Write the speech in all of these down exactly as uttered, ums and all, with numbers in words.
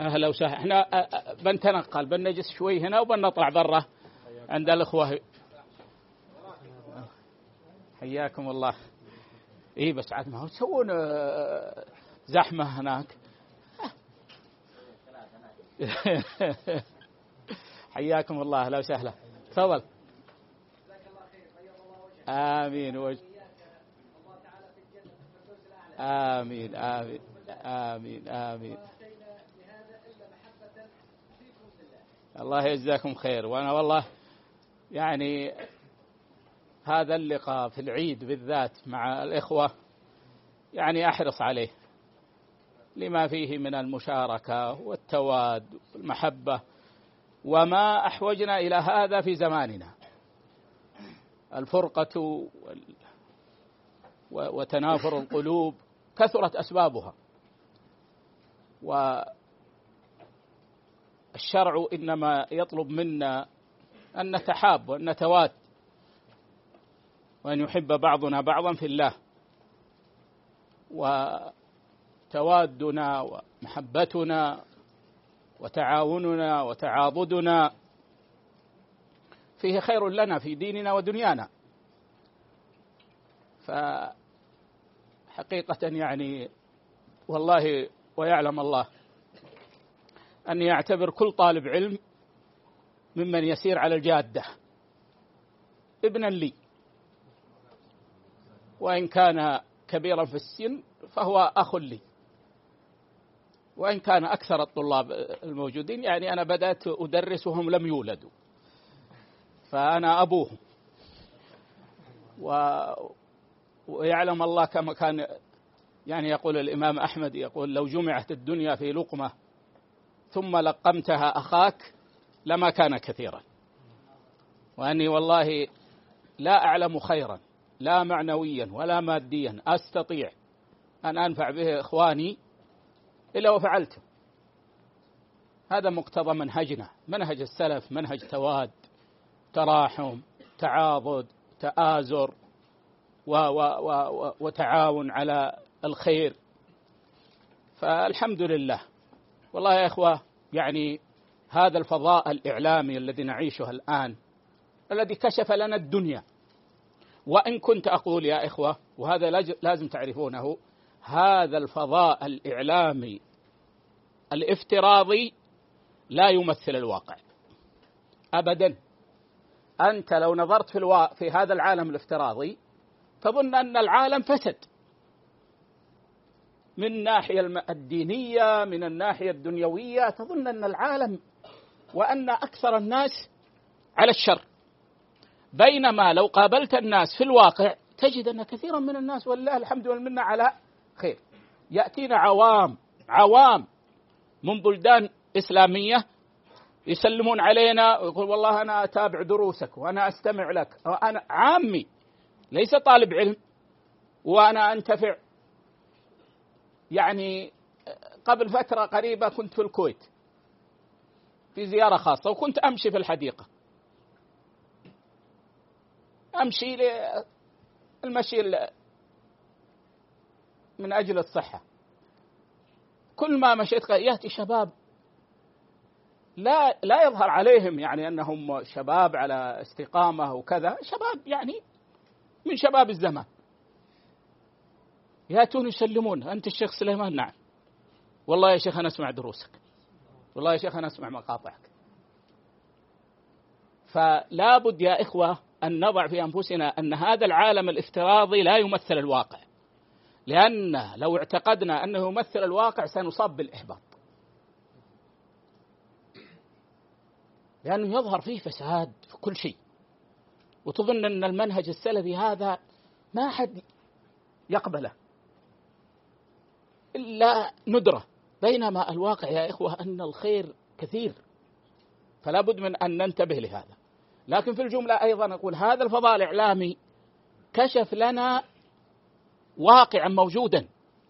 أهلا وسهلا. احنا بنتنقل بنجلس شوي هنا وبنطلع برا عند الأخوة. حياكم الله. إيه بس عاد ما هو تسوون زحمة هناك. حياكم الله. أهلا وسهلا. تفضل. آمين وجه. آمين آمين آمين آمين. الله يجزاكم خير. وأنا والله يعني هذا اللقاء في العيد بالذات مع الإخوة يعني أحرص عليه لما فيه من المشاركة والتواد والمحبة، وما أحوجنا إلى هذا في زماننا. الفرقة وتنافر القلوب كثرت أسبابها، والشرع إنما يطلب منا أن نتحاب وأن نتواد وأن يحب بعضنا بعضا في الله. وتوادنا ومحبتنا وتعاوننا وتعاضدنا فيه خير لنا في ديننا ودنيانا. فحقيقة يعني والله ويعلم الله أن يعتبر كل طالب علم ممن يسير على الجادة ابنا لي، وإن كان كبيرا في السن فهو أخ لي، وإن كان أكثر الطلاب الموجودين يعني أنا بدأت أدرس وهم لم يولدوا، فأنا أبوهم. و... ويعلم الله كما كان يعني يقول الإمام أحمد، يقول لو جمعت الدنيا في لقمة ثم لقمتها أخاك لما كان كثيرا. وأني والله لا أعلم خيرا لا معنويا ولا ماديا أستطيع أن أنفع به إخواني إلا وفعلته. هذا مقتضى منهجنا، منهج السلف، منهج تواد، تراحم، تعاضد، تآزر، و و و وتعاون على الخير. فالحمد لله. والله يا إخوة يعني هذا الفضاء الإعلامي الذي نعيشه الآن الذي كشف لنا الدنيا، وإن كنت أقول يا إخوة وهذا لازم تعرفونه، هذا الفضاء الإعلامي الافتراضي لا يمثل الواقع أبدا. أنت لو نظرت في, الوا... في هذا العالم الافتراضي تظن أن العالم فسد من الناحية الدينية، من الناحية الدنيوية، تظن أن العالم وأن أكثر الناس على الشر. بينما لو قابلت الناس في الواقع تجد أن كثيرا من الناس والله الحمد والمنة على خير. يأتينا عوام عوام من بلدان إسلامية يسلمون علينا ويقول والله أنا أتابع دروسك وأنا أستمع لك، وأنا عامي ليس طالب علم وأنا أنتفع. يعني قبل فترة قريبة كنت في الكويت في زيارة خاصة، وكنت أمشي في الحديقة، أمشي للمشي من أجل الصحة. كل ما مشيت يأتي شباب لا لا يظهر عليهم يعني أنهم شباب على استقامة وكذا، شباب يعني من شباب الزمان، يأتون يسلمون أنت الشيخ سليمان؟ نعم. والله يا شيخ أنا أسمع دروسك، والله يا شيخ أنا أسمع مقاطعك. فلا بد يا إخوة أن نضع في أنفسنا أن هذا العالم الافتراضي لا يمثل الواقع، لأن لو اعتقدنا أنه يمثل الواقع سنصاب بالإحباط، لأنه يظهر فيه فساد في كل شيء، وتظن أن المنهج السلفي هذا ما أحد يقبله إلا ندرة، بينما الواقع يا إخوة أن الخير كثير. فلا بد من أن ننتبه لهذا. لكن في الجملة أيضا نقول هذا الفضاء الإعلامي كشف لنا واقعا موجودا،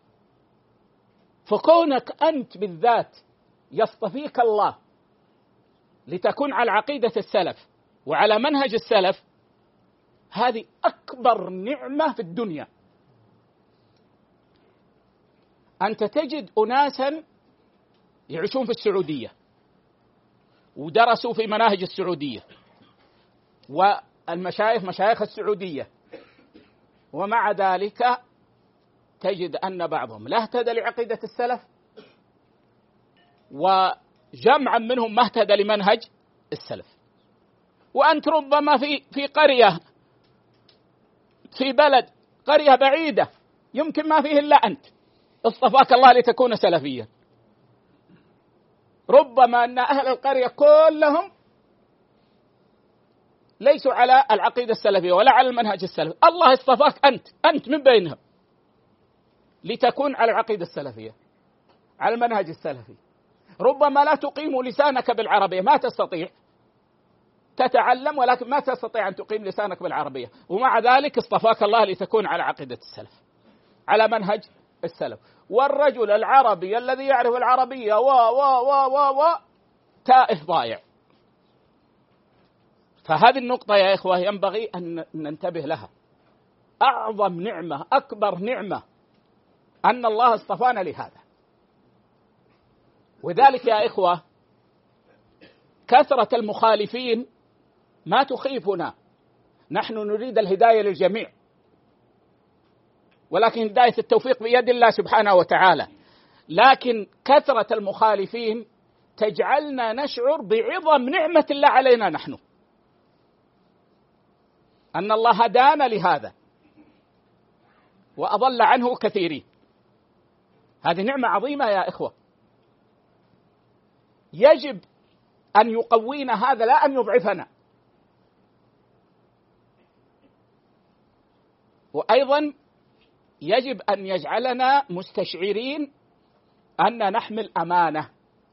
فكونك أنت بالذات يصطفيك الله لتكون على عقيدة السلف وعلى منهج السلف، هذه أكبر نعمة في الدنيا. أنت تجد أناسا يعيشون في السعودية ودرسوا في مناهج السعودية والمشايخ مشايخ السعودية، ومع ذلك تجد أن بعضهم لا اهتدى لعقيدة السلف، وجمعا منهم ما اهتدى لمنهج السلف. وأنت ربما في في قرية، في بلد، قرية بعيدة يمكن ما فيه إلا أنت، اصطفاك الله لتكون سلفيا، ربما أن أهل القرية كلهم ليسوا على العقيدة السلفية ولا على المنهج السلفي، الله اصطفاك أنت أنت من بينهم لتكون على العقيدة السلفية، على المنهج السلفي. ربما لا تقيم لسانك بالعربية، ما تستطيع، تتعلم ولكن ما تستطيع أن تقيم لسانك بالعربية، ومع ذلك اصطفاك الله لتكون على عقيدة السلف، على منهج السلف. والرجل العربي الذي يعرف العربية و و و و و تائه ضائع. فهذه النقطة يا إخوة ينبغي أن ننتبه لها. أعظم نعمة، أكبر نعمة أن الله اصطفانا لهذا. وذلك يا إخوة كثرة المخالفين ما تخيفنا، نحن نريد الهداية للجميع، ولكن هداية التوفيق بيد الله سبحانه وتعالى. لكن كثرة المخالفين تجعلنا نشعر بعظم نعمة الله علينا نحن، أن الله هدانا لهذا وأضل عنه كثيرين. هذه نعمة عظيمة يا إخوة، يجب أن يقوينا هذا لا أن يضعفنا. وأيضا يجب أن يجعلنا مستشعرين أن نحمل أمانة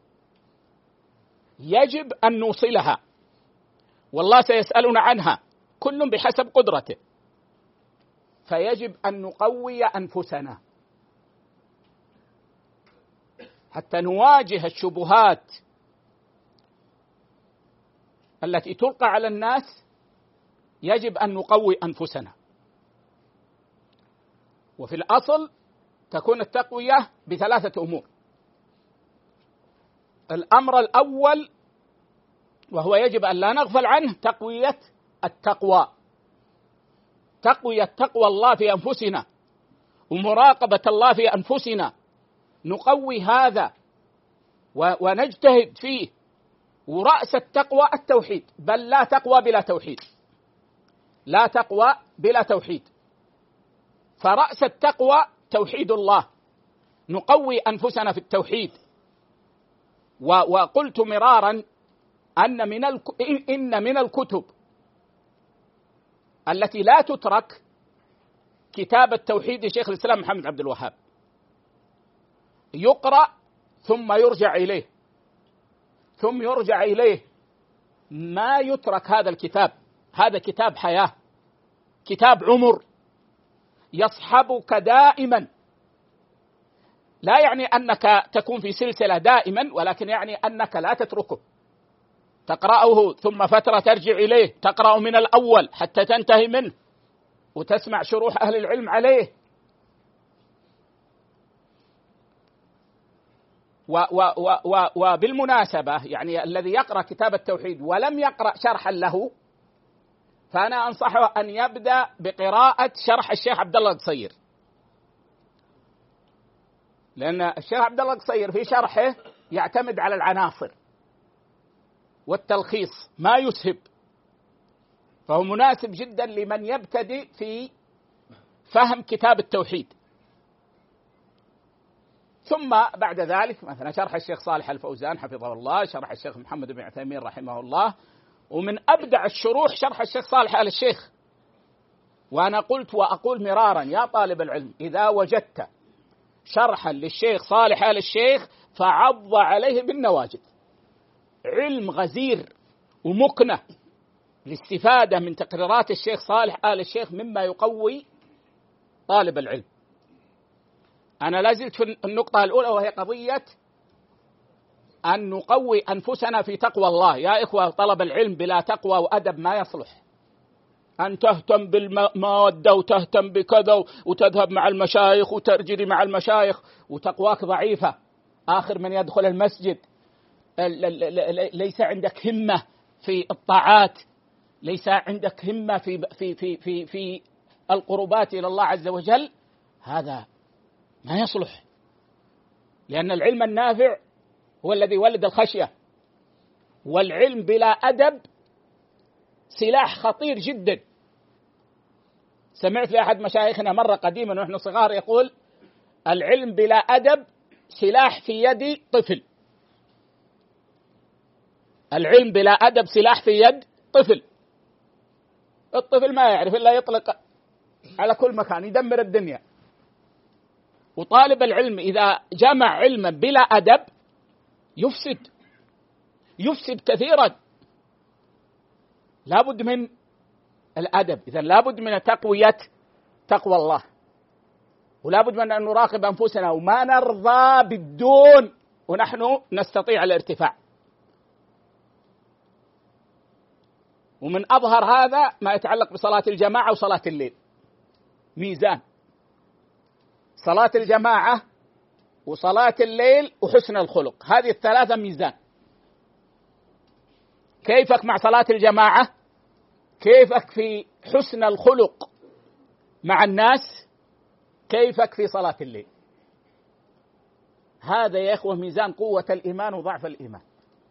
يجب أن نوصلها، والله سيسألنا عنها كل بحسب قدرته، فيجب أن نقوي أنفسنا حتى نواجه الشبهات التي تلقى على الناس. يجب أن نقوي أنفسنا. وفي الأصل تكون التقوية بثلاثة أمور. الأمر الأول وهو يجب أن لا نغفل عنه تقوية التقوى، تقوية تقوى الله في أنفسنا ومراقبة الله في أنفسنا، نقوي هذا ونجتهد فيه. ورأس التقوى التوحيد، بل لا تقوى بلا توحيد، لا تقوى بلا توحيد. فرأس التقوى توحيد الله، نقوي أنفسنا في التوحيد. وقلت مرارا أن من إن من الكتب التي لا تترك كتاب التوحيد لشيخ الإسلام محمد عبد الوهاب، يقرأ ثم يرجع إليه ثم يرجع إليه، ما يترك هذا الكتاب. هذا كتاب حياة، كتاب عمر يصحبك دائما. لا يعني أنك تكون في سلسلة دائما، ولكن يعني أنك لا تتركه، تقرأه ثم فترة ترجع إليه، تقرأ من الأول حتى تنتهي منه وتسمع شروح أهل العلم عليه. و و و و وبالمناسبة يعني الذي يقرأ كتاب التوحيد ولم يقرأ شرحا له، فأنا أنصحه أن يبدأ بقراءة شرح الشيخ عبد الله القصير، لأن الشيخ عبد الله القصير في شرحه يعتمد على العناصر والتلخيص ما يسهب، فهو مناسب جدا لمن يبتدئ في فهم كتاب التوحيد. ثم بعد ذلك مثلا شرح الشيخ صالح الفوزان حفظه الله، شرح الشيخ محمد بن عثيمين رحمه الله، ومن أبدع الشروح شرح الشيخ صالح آل الشيخ. وأنا قلت وأقول مرارا يا طالب العلم، إذا وجدت شرحا للشيخ صالح آل الشيخ فعض عليه بالنواجذ، علم غزير ومكنة الاستفادة من تقريرات الشيخ صالح آل الشيخ مما يقوي طالب العلم. أنا لازلت في النقطة الأولى، وهي قضية أن نقوي أنفسنا في تقوى الله. يا إخوة، طلب العلم بلا تقوى وأدب ما يصلح. أن تهتم بالمادة وتهتم بكذا وتذهب مع المشايخ وترجري مع المشايخ وتقواك ضعيفة. آخر من يدخل المسجد، ليس عندك همة في الطاعات، ليس عندك همة في في في في في القربات إلى الله عز وجل، هذا ما يصلح. لأن العلم النافع هو الذي ولد الخشية، والعلم بلا أدب سلاح خطير جدا. سمعت لأحد مشايخنا مرة قديما ونحن صغار يقول: العلم بلا أدب سلاح في يد طفل. العلم بلا أدب سلاح في يد طفل. الطفل ما يعرف إلا يطلق على كل مكان يدمر الدنيا. وطالب العلم إذا جمع علما بلا أدب يفسد يفسد كثيرا. لابد من الأدب. إذن لابد من تقوية تقوى الله، ولابد من أن نراقب أنفسنا وما نرضى بالدون ونحن نستطيع الارتفاع. ومن أظهر هذا ما يتعلق بصلاة الجماعة وصلاة الليل. ميزان صلاة الجماعة وصلاة الليل وحسن الخلق، هذه الثلاثة ميزان. كيفك مع صلاة الجماعة؟ كيفك في حسن الخلق مع الناس؟ كيفك في صلاة الليل؟ هذا يا إخوة ميزان قوة الإيمان وضعف الإيمان.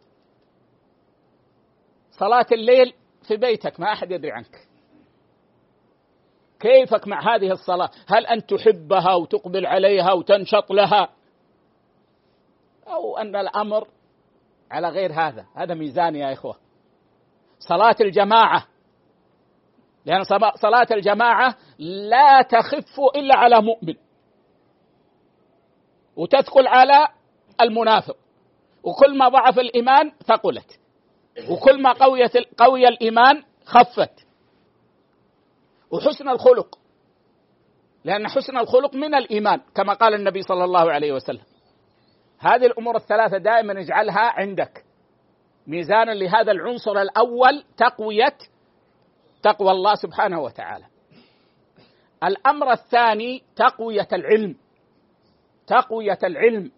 صلاة الليل في بيتك ما أحد يدري عنك، كيفك مع هذه الصلاة؟ هل أن تحبها وتقبل عليها وتنشط لها، أو أن الأمر على غير هذا؟ هذا ميزان يا إخوة. صلاة الجماعة، لأن صلاة الجماعة لا تخف إلا على مؤمن، وتثقل على المنافق، وكل ما ضعف الإيمان ثقلت، وكل ما قويت قوي الإيمان خفت. وحسن الخلق، لأن حسن الخلق من الإيمان كما قال النبي صلى الله عليه وسلم. هذه الأمور الثلاثة دائما اجعلها عندك ميزانا لهذا العنصر الأول، تقوية تقوى الله سبحانه وتعالى. الأمر الثاني تقوية العلم. تقوية العلم،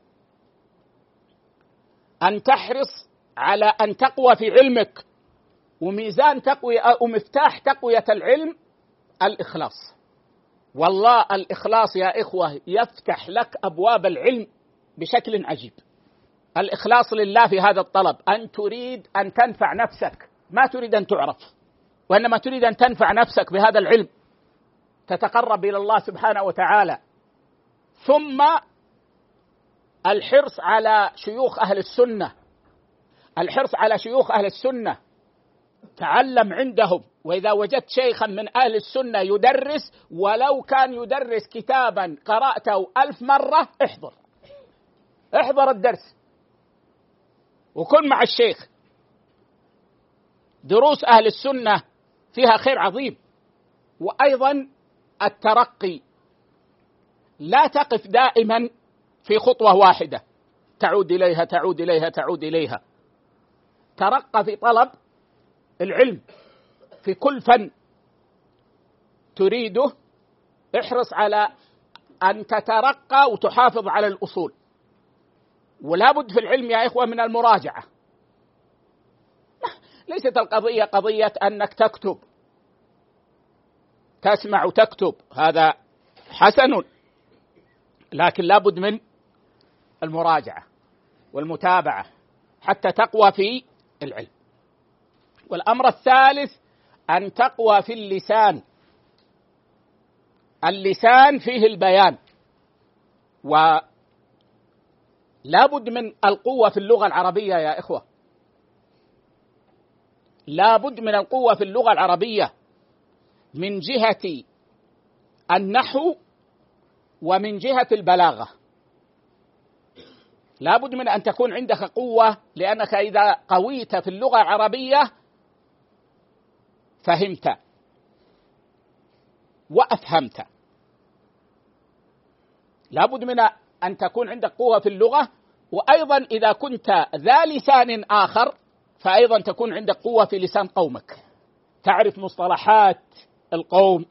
أن تحرص على أن تقوى في علمك. وميزان تقوية ومفتاح تقوية العلم الإخلاص. والله الإخلاص يا إخوة يفتح لك أبواب العلم بشكل عجيب. الإخلاص لله في هذا الطلب، أن تريد أن تنفع نفسك، ما تريد أن تعرف، وإنما تريد أن تنفع نفسك بهذا العلم، تتقرب إلى الله سبحانه وتعالى. ثم الحرص على شيوخ أهل السنة، الحرص على شيوخ أهل السنة، تعلم عندهم. وإذا وجدت شيخا من أهل السنة يدرس، ولو كان يدرس كتابا قرأته ألف مرة، احضر احضر الدرس وكن مع الشيخ. دروس أهل السنة فيها خير عظيم. وأيضا الترقي، لا تقف دائما في خطوة واحدة، تعود إليها تعود إليها تعود إليها. ترقى في طلب العلم في كل فن تريده، احرص على أن تترقى وتحافظ على الأصول. ولا بد في العلم يا إخوة من المراجعة. ليست القضية قضية أنك تكتب، تسمع وتكتب، هذا حسن، لكن لا بد من المراجعة والمتابعة حتى تقوى في العلم. والأمر الثالث أن تقوى في اللسان. اللسان فيه البيان، ولا بد من القوة في اللغة العربية يا إخوة، لا بد من القوة في اللغة العربية من جهة النحو ومن جهة البلاغة. لا بد من أن تكون عندك قوة، لأنك إذا قويت في اللغة العربية فهمت وأفهمت. لا بد من أن تكون عندك قوة في اللغة، وأيضا إذا كنت ذا لسان آخر فأيضا تكون عندك قوة في لسان قومك، تعرف مصطلحات القوم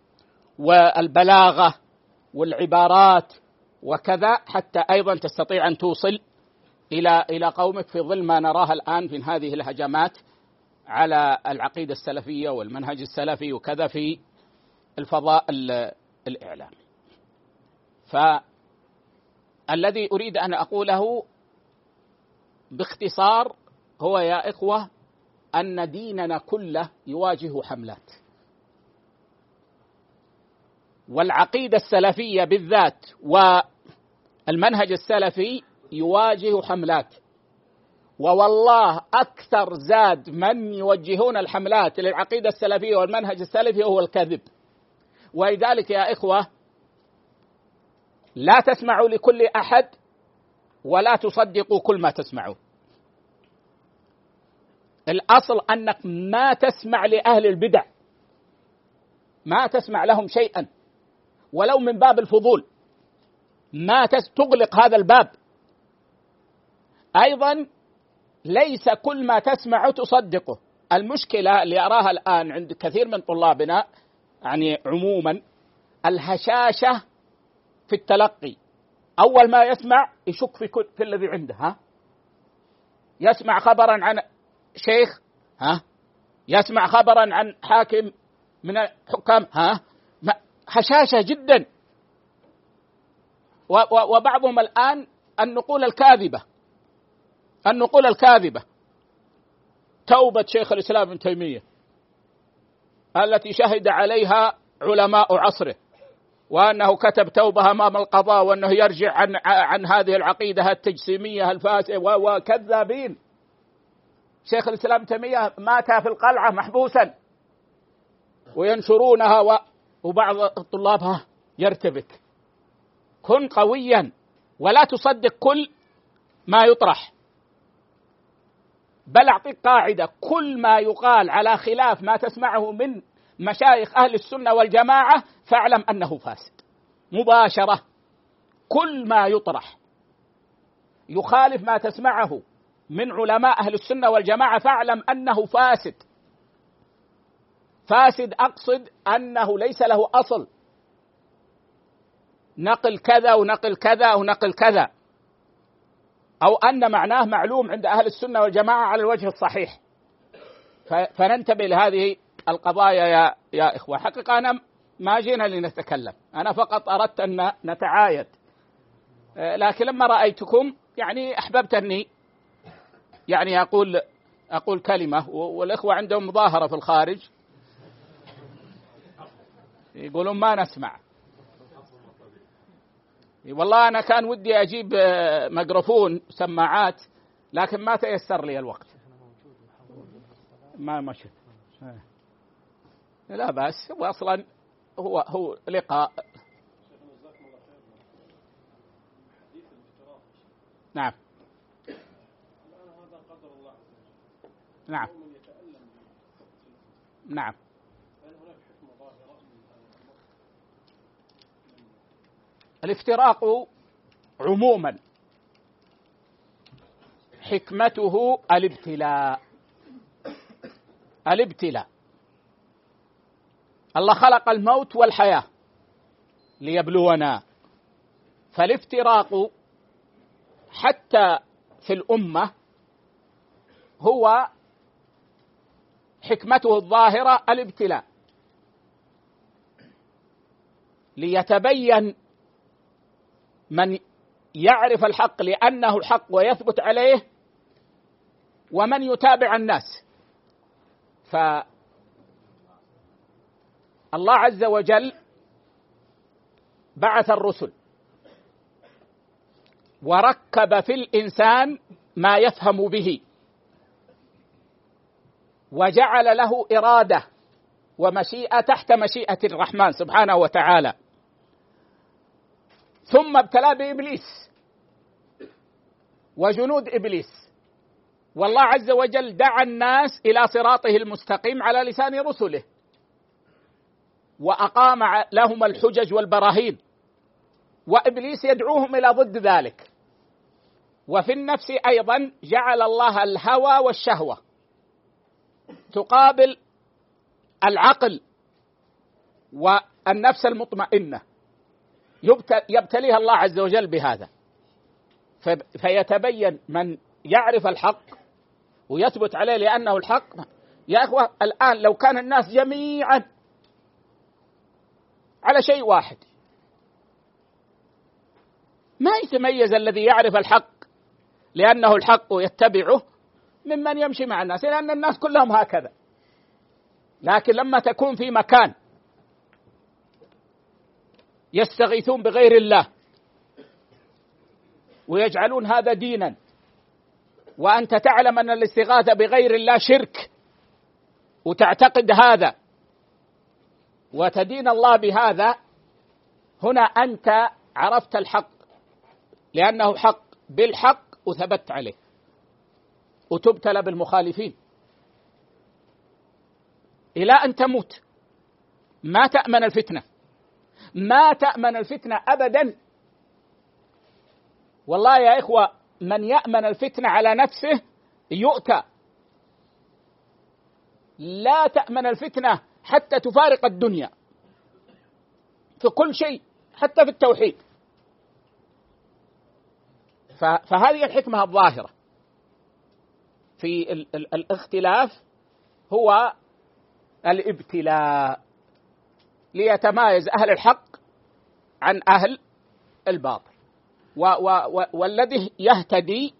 والبلاغة والعبارات وكذا، حتى أيضا تستطيع أن توصل إلى إلى قومك في ظل ما نراها الآن في هذه الهجمات على العقيدة السلفية والمنهج السلفي وكذا في الفضاء الإعلامي. فالذي أريد أن أقوله باختصار هو يا إخوة أن ديننا كله يواجه حملات، والعقيدة السلفية بالذات والمنهج السلفي يواجه حملات، ووالله أكثر زاد من يوجهون الحملات للعقيدة السلفية والمنهج السلفي هو الكذب. ولذلك يا إخوة لا تسمعوا لكل أحد ولا تصدقوا كل ما تسمعوا. الأصل أنك ما تسمع لأهل البدع، ما تسمع لهم شيئا ولو من باب الفضول، ما تغلق هذا الباب. أيضا ليس كل ما تسمع تصدقه. المشكلة اللي أراها الآن عند كثير من طلابنا يعني عموما الهشاشة في التلقي. أول ما يسمع يشك في كل في الذي عنده، ها يسمع خبرا عن شيخ، ها يسمع خبرا عن حاكم من الحكام، ها هشاشة جدا. وبعضهم الآن النقول الكاذبة النقول الكاذبة توبة شيخ الإسلام ابن تيمية التي شهد عليها علماء عصره، وأنه كتب توبة أمام القضاء، وأنه يرجع عن عن هذه العقيدة التجسيمية الفاسدة، وكذابين. شيخ الإسلام ابن تيمية مات في القلعة محبوسا وينشرونها، و... وبعض طلابها يرتبك. كن قويا ولا تصدق كل ما يطرح، بل أعطيك قاعدة: كل ما يقال على خلاف ما تسمعه من مشايخ أهل السنة والجماعة فاعلم أنه فاسد مباشرة. كل ما يطرح يخالف ما تسمعه من علماء أهل السنة والجماعة فاعلم أنه فاسد. فاسد أقصد أنه ليس له أصل، نقل كذا ونقل كذا ونقل كذا، أو أن معناه معلوم عند أهل السنة والجماعة على الوجه الصحيح. فننتبه لهذه القضايا يا يا إخوة. حقيقة أنا ما جينا لنتكلم، أنا فقط أردت أن نتعايد، لكن لما رأيتكم يعني أحببت أني يعني أقول أقول كلمة. والإخوة عندهم مظاهرة في الخارج يقولون ما نسمع. والله أنا كان ودي أجيب ميكروفون سماعات لكن ما تيسر لي الوقت، ما مشت. لا بأس، هو أصلا هو هو لقاء. نعم نعم نعم الافتراق عموما حكمته الابتلاء. الابتلاء. الله خلق الموت والحياة ليبلونا، فالافتراق حتى في الأمة هو حكمته الظاهرة الابتلاء، ليتبين من يعرف الحق لأنه الحق ويثبت عليه، ومن يتابع الناس. فالله عز وجل بعث الرسل وركب في الإنسان ما يفهم به، وجعل له إرادة ومشيئة تحت مشيئة الرحمن سبحانه وتعالى. ثم ابتلى بإبليس وجنود إبليس، والله عز وجل دعا الناس إلى صراطه المستقيم على لسان رسله، وأقام لهم الحجج والبراهين، وإبليس يدعوهم إلى ضد ذلك. وفي النفس أيضا جعل الله الهوى والشهوة تقابل العقل والنفس المطمئنة، يبتليها الله عز وجل بهذا. فيتبين من يعرف الحق ويثبت عليه لأنه الحق. يا أخوة الآن لو كان الناس جميعا على شيء واحد، ما يتميز الذي يعرف الحق لأنه الحق ويتبعه ممن يمشي مع الناس، لأن الناس كلهم هكذا. لكن لما تكون في مكان يستغيثون بغير الله ويجعلون هذا دينا، وأنت تعلم أن الاستغاثة بغير الله شرك وتعتقد هذا وتدين الله بهذا، هنا أنت عرفت الحق لأنه حق بالحق وثبت عليه، وتبتلى بالمخالفين إلى أن تموت. ما تأمن الفتنة، ما تأمن الفتنة أبدا. والله يا إخوة من يأمن الفتنة على نفسه يؤتى. لا تأمن الفتنة حتى تفارق الدنيا في كل شيء، حتى في التوحيد. فهذه الحكمة الظاهرة في ال ال الاختلاف، هو الابتلاء ليتمايز أهل الحق عن أهل الباطل. و و والذي يهتدي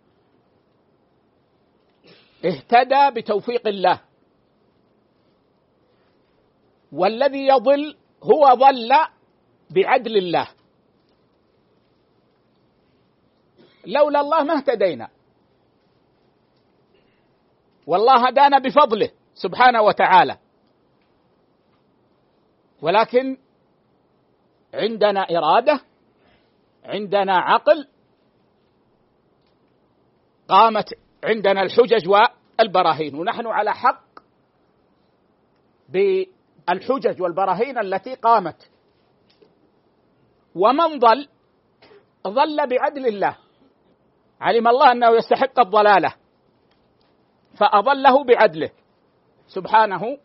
اهتدى بتوفيق الله، والذي يضل هو ضل بعدل الله. لولا الله ما اهتدينا، والله هدانا بفضله سبحانه وتعالى، ولكن عندنا إرادة، عندنا عقل، قامت عندنا الحجج والبراهين، ونحن على حق بالحجج والبراهين التي قامت. ومن ضل ضل بعدل الله، علم الله أنه يستحق الضلالة فأضله بعدله سبحانه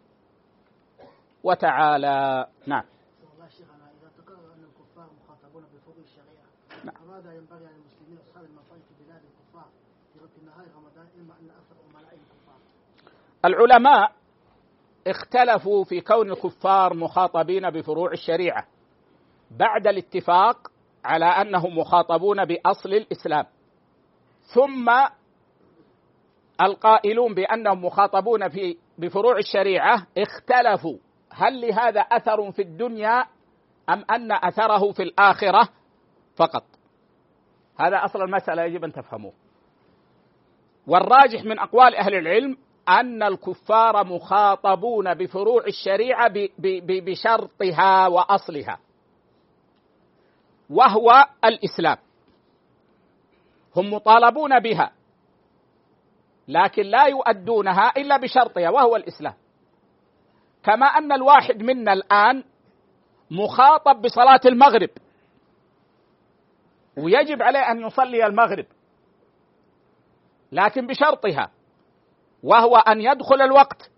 وتعالى. نعم. والله شيخنا إذا تقرر أن الكفار مخاطبون بفروع الشريعة، فماذا ينبغي على المسلمين أصحاب المصائب في بلاد الكفار في نهاية رمضان إما أن أكثر أمناء الكفار؟ العلماء اختلفوا في كون الكفار مخاطبين بفروع الشريعة بعد الاتفاق على أنهم مخاطبون بأصل الإسلام، ثم القائلون بأنهم مخاطبون في بفروع الشريعة اختلفوا هل لهذا أثر في الدنيا أم أن أثره في الآخرة فقط. هذا أصل المسألة يجب أن تفهموه. والراجح من أقوال أهل العلم أن الكفار مخاطبون بفروع الشريعة بشرطها وأصلها، وهو الإسلام. هم مطالبون بها لكن لا يؤدونها إلا بشرطها وهو الإسلام. كما أن الواحد منا الآن مخاطب بصلاة المغرب ويجب عليه أن يصلي المغرب، لكن بشرطها وهو أن يدخل الوقت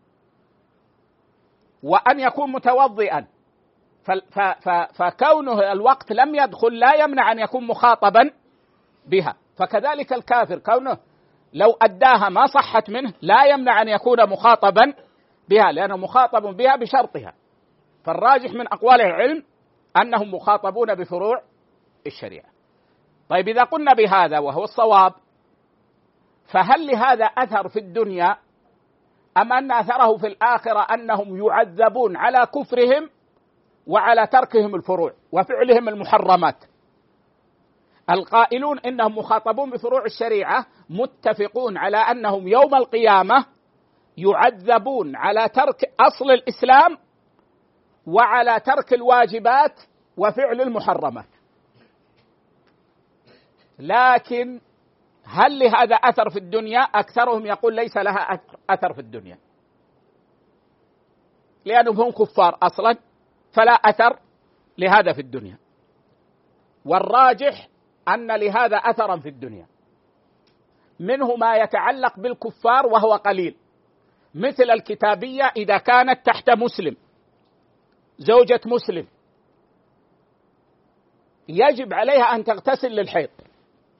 وأن يكون متوضئا. فكونه الوقت لم يدخل لا يمنع أن يكون مخاطبا بها. فكذلك الكافر كونه لو أداها ما صحت منه لا يمنع أن يكون مخاطبا بها، لأنه مخاطب بها بشرطها. فالراجح من أقوال العلم أنهم مخاطبون بفروع الشريعة. طيب إذا قلنا بهذا وهو الصواب، فهل لهذا أثر في الدنيا أم أن أثره في الآخرة أنهم يعذبون على كفرهم وعلى تركهم الفروع وفعلهم المحرمات؟ القائلون إنهم مخاطبون بفروع الشريعة متفقون على أنهم يوم القيامة يعذبون على ترك أصل الإسلام وعلى ترك الواجبات وفعل المحرمات. لكن هل لهذا أثر في الدنيا؟ أكثرهم يقول ليس لها أثر في الدنيا، لأنهم هم كفار أصلا فلا أثر لهذا في الدنيا. والراجح أن لهذا أثرا في الدنيا، منه ما يتعلق بالكفار وهو قليل، مثل الكتابية إذا كانت تحت مسلم، زوجة مسلم يجب عليها أن تغتسل للحيض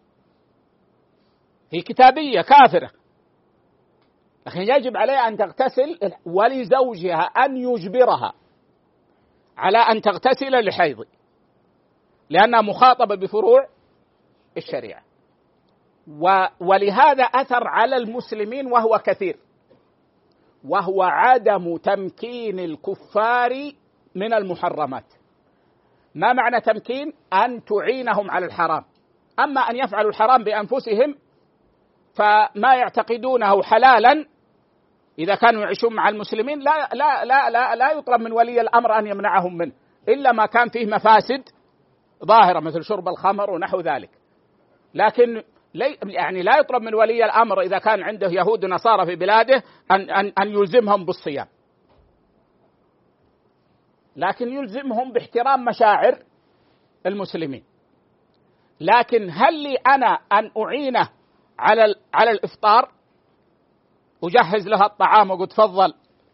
هي كتابية كافرة، لكن يجب عليها أن تغتسل، ولزوجها أن يجبرها على أن تغتسل لحيض، لأنها مخاطبة بفروع الشريعة. ولهذا أثر على المسلمين وهو كثير، وهو عدم تمكين الكفار من المحرمات. ما معنى تمكين؟ أن تعينهم على الحرام. أما أن يفعلوا الحرام بأنفسهم فما يعتقدونه حلالا إذا كانوا يعيشون مع المسلمين لا لا لا لا, لا يطلب من ولي الأمر أن يمنعهم منه، إلا ما كان فيه مفاسد ظاهرة مثل شرب الخمر ونحو ذلك. لكن يعني لا يطلب من ولي الأمر إذا كان عنده يهود ونصارى في بلاده أن أن أن يلزمهم بالصيام، لكن يلزمهم باحترام مشاعر المسلمين. لكن هل لي أنا أن أعينه على على الإفطار، أجهز لها الطعام وقلت تفضل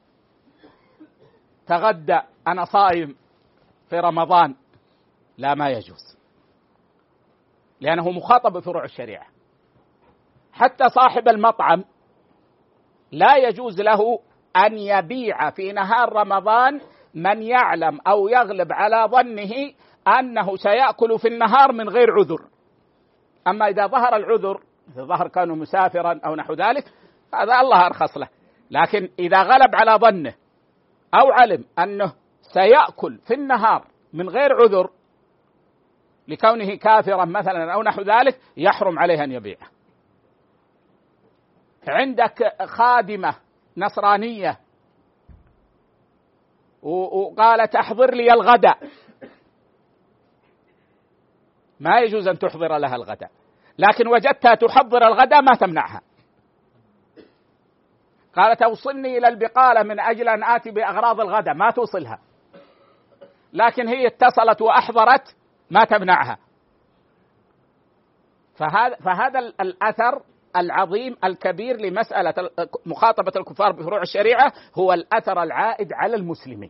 تغدى أنا صائم في رمضان؟ لا، ما يجوز، لأنه مخاطب بفروع الشريعة. حتى صاحب المطعم لا يجوز له أن يبيع في نهار رمضان من يعلم أو يغلب على ظنه أنه سيأكل في النهار من غير عذر. أما إذا ظهر العذر، إذا ظهر كانوا مسافرا أو نحو ذلك، هذا الله أرخص له. لكن إذا غلب على ظنه أو علم أنه سيأكل في النهار من غير عذر لكونه كافرا مثلا أو نحو ذلك، يحرم عليه أن يبيعه. عندك خادمة نصرانية وقالت أحضر لي الغداء، ما يجوز أن تحضر لها الغداء، لكن وجدتها تحضر الغداء ما تمنعها. قالت أوصلني إلى البقالة من أجل أن آتي بأغراض الغداء، ما توصلها، لكن هي اتصلت وأحضرت ما تمنعها. فهذا فهذا الأثر العظيم الكبير لمسألة مخاطبة الكفار بفروع الشريعة هو الأثر العائد على المسلمين،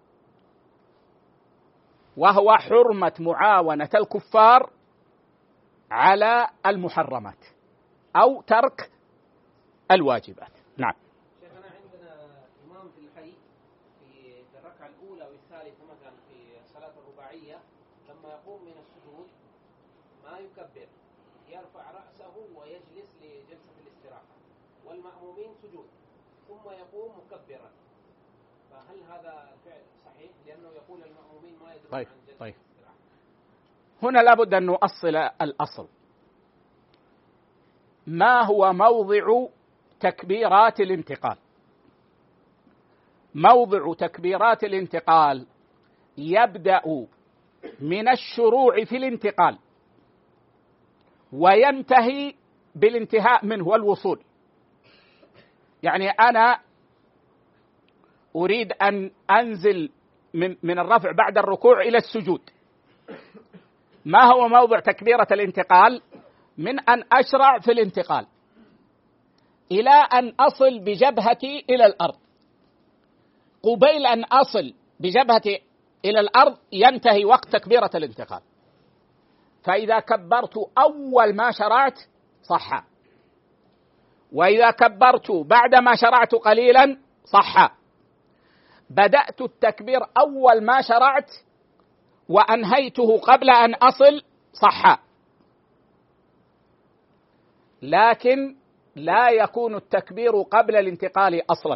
وهو حرمة معاونة الكفار على المحرمات أو ترك الواجبات. نعم. شيخنا، عندنا إمام في الحي في الركعة الأولى والثالثة مثلا في الصلاة الرباعية، لما يقوم من السجود ما يكبر، يرفع رأسه ويجلس لجلسة الاستراحة، والمأمومين سجود، ثم يقوم مكبرا. فهل هذا الفعل صحيح؟ لأنه يقول المأمومين ما يدرون طيب. عن جلسة طيب. الاستراحة. هنا لابد أن نؤصل الأصل. ما هو موضع تكبيرات الانتقال؟ موضع تكبيرات الانتقال يبدأ من الشروع في الانتقال وينتهي بالانتهاء منه والوصول. يعني أنا أريد أن أنزل من من الرفع بعد الركوع إلى السجود. ما هو موضع تكبيرة الانتقال؟ من أن أشرع في الانتقال إلى أن أصل بجبهتي إلى الأرض. قبيل أن أصل بجبهتي إلى الأرض ينتهي وقت تكبيرة الانتقال. فإذا كبرت أول ما شرعت صح، وإذا كبرت بعد ما شرعت قليلا صح. بدأت التكبير أول ما شرعت وأنهيته قبل أن أصل صح. لكن لا يكون التكبير قبل الانتقال أصلا،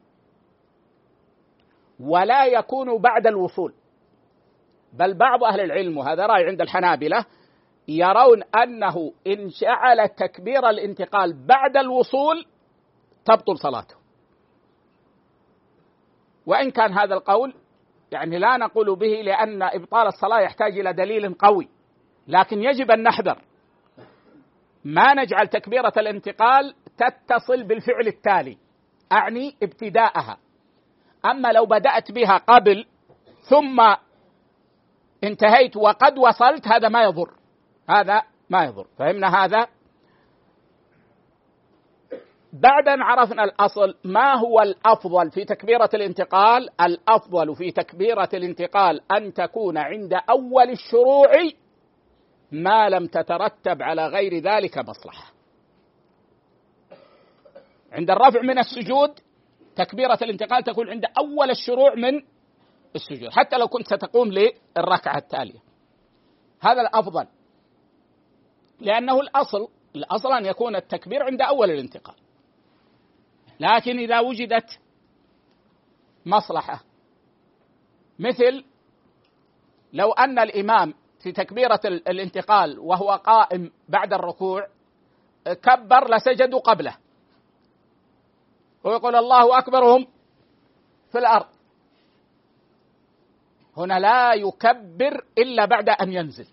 ولا يكون بعد الوصول. بل بعض أهل العلم، وهذا رأي عند الحنابلة، يرون أنه إن جعل تكبير الانتقال بعد الوصول تبطل صلاته. وإن كان هذا القول يعني لا نقول به، لأن إبطال الصلاة يحتاج إلى دليل قوي، لكن يجب أن نحذر ما نجعل تكبيرة الانتقال تتصل بالفعل التالي، أعني ابتداءها. أما لو بدأت بها قبل ثم انتهيت وقد وصلت، هذا ما يضر، هذا ما يضر. فهمنا هذا؟ بعد أن عرفنا الأصل، ما هو الأفضل في تكبيرة الانتقال؟ الأفضل في تكبيرة الانتقال أن تكون عند أول الشروع ما لم تترتب على غير ذلك مصلحة. عند الرفع من السجود تكبيرة الانتقال تكون عند أول الشروع من السجود، حتى لو كنت ستقوم للركعة التالية. هذا الأفضل، لأنه الأصل الأصل أن يكون التكبير عند أول الانتقال. لكن إذا وجدت مصلحة، مثل لو أن الإمام في تكبيرة الانتقال وهو قائم بعد الركوع كبر لسجدوا قبله، ويقول الله أكبر هم في الأرض، هنا لا يكبر إلا بعد أن ينزل.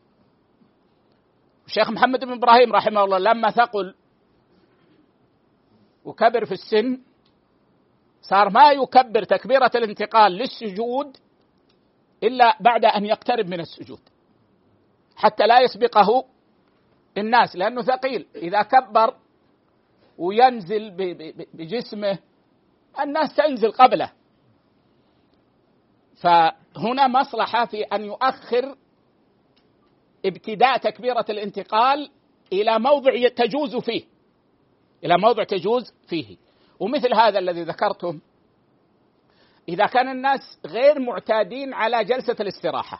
الشيخ محمد بن إبراهيم رحمه الله لما ثقل وكبر في السن صار ما يكبر تكبيرة الانتقال للسجود إلا بعد أن يقترب من السجود حتى لا يسبقه الناس، لأنه ثقيل. إذا كبر وينزل بجسمه الناس تنزل قبله، فهنا مصلحة في أن يؤخر ابتداء تكبيرة الانتقال إلى موضع تجوز فيه إلى موضع تجوز فيه. ومثل هذا الذي ذكرتم، إذا كان الناس غير معتادين على جلسة الاستراحة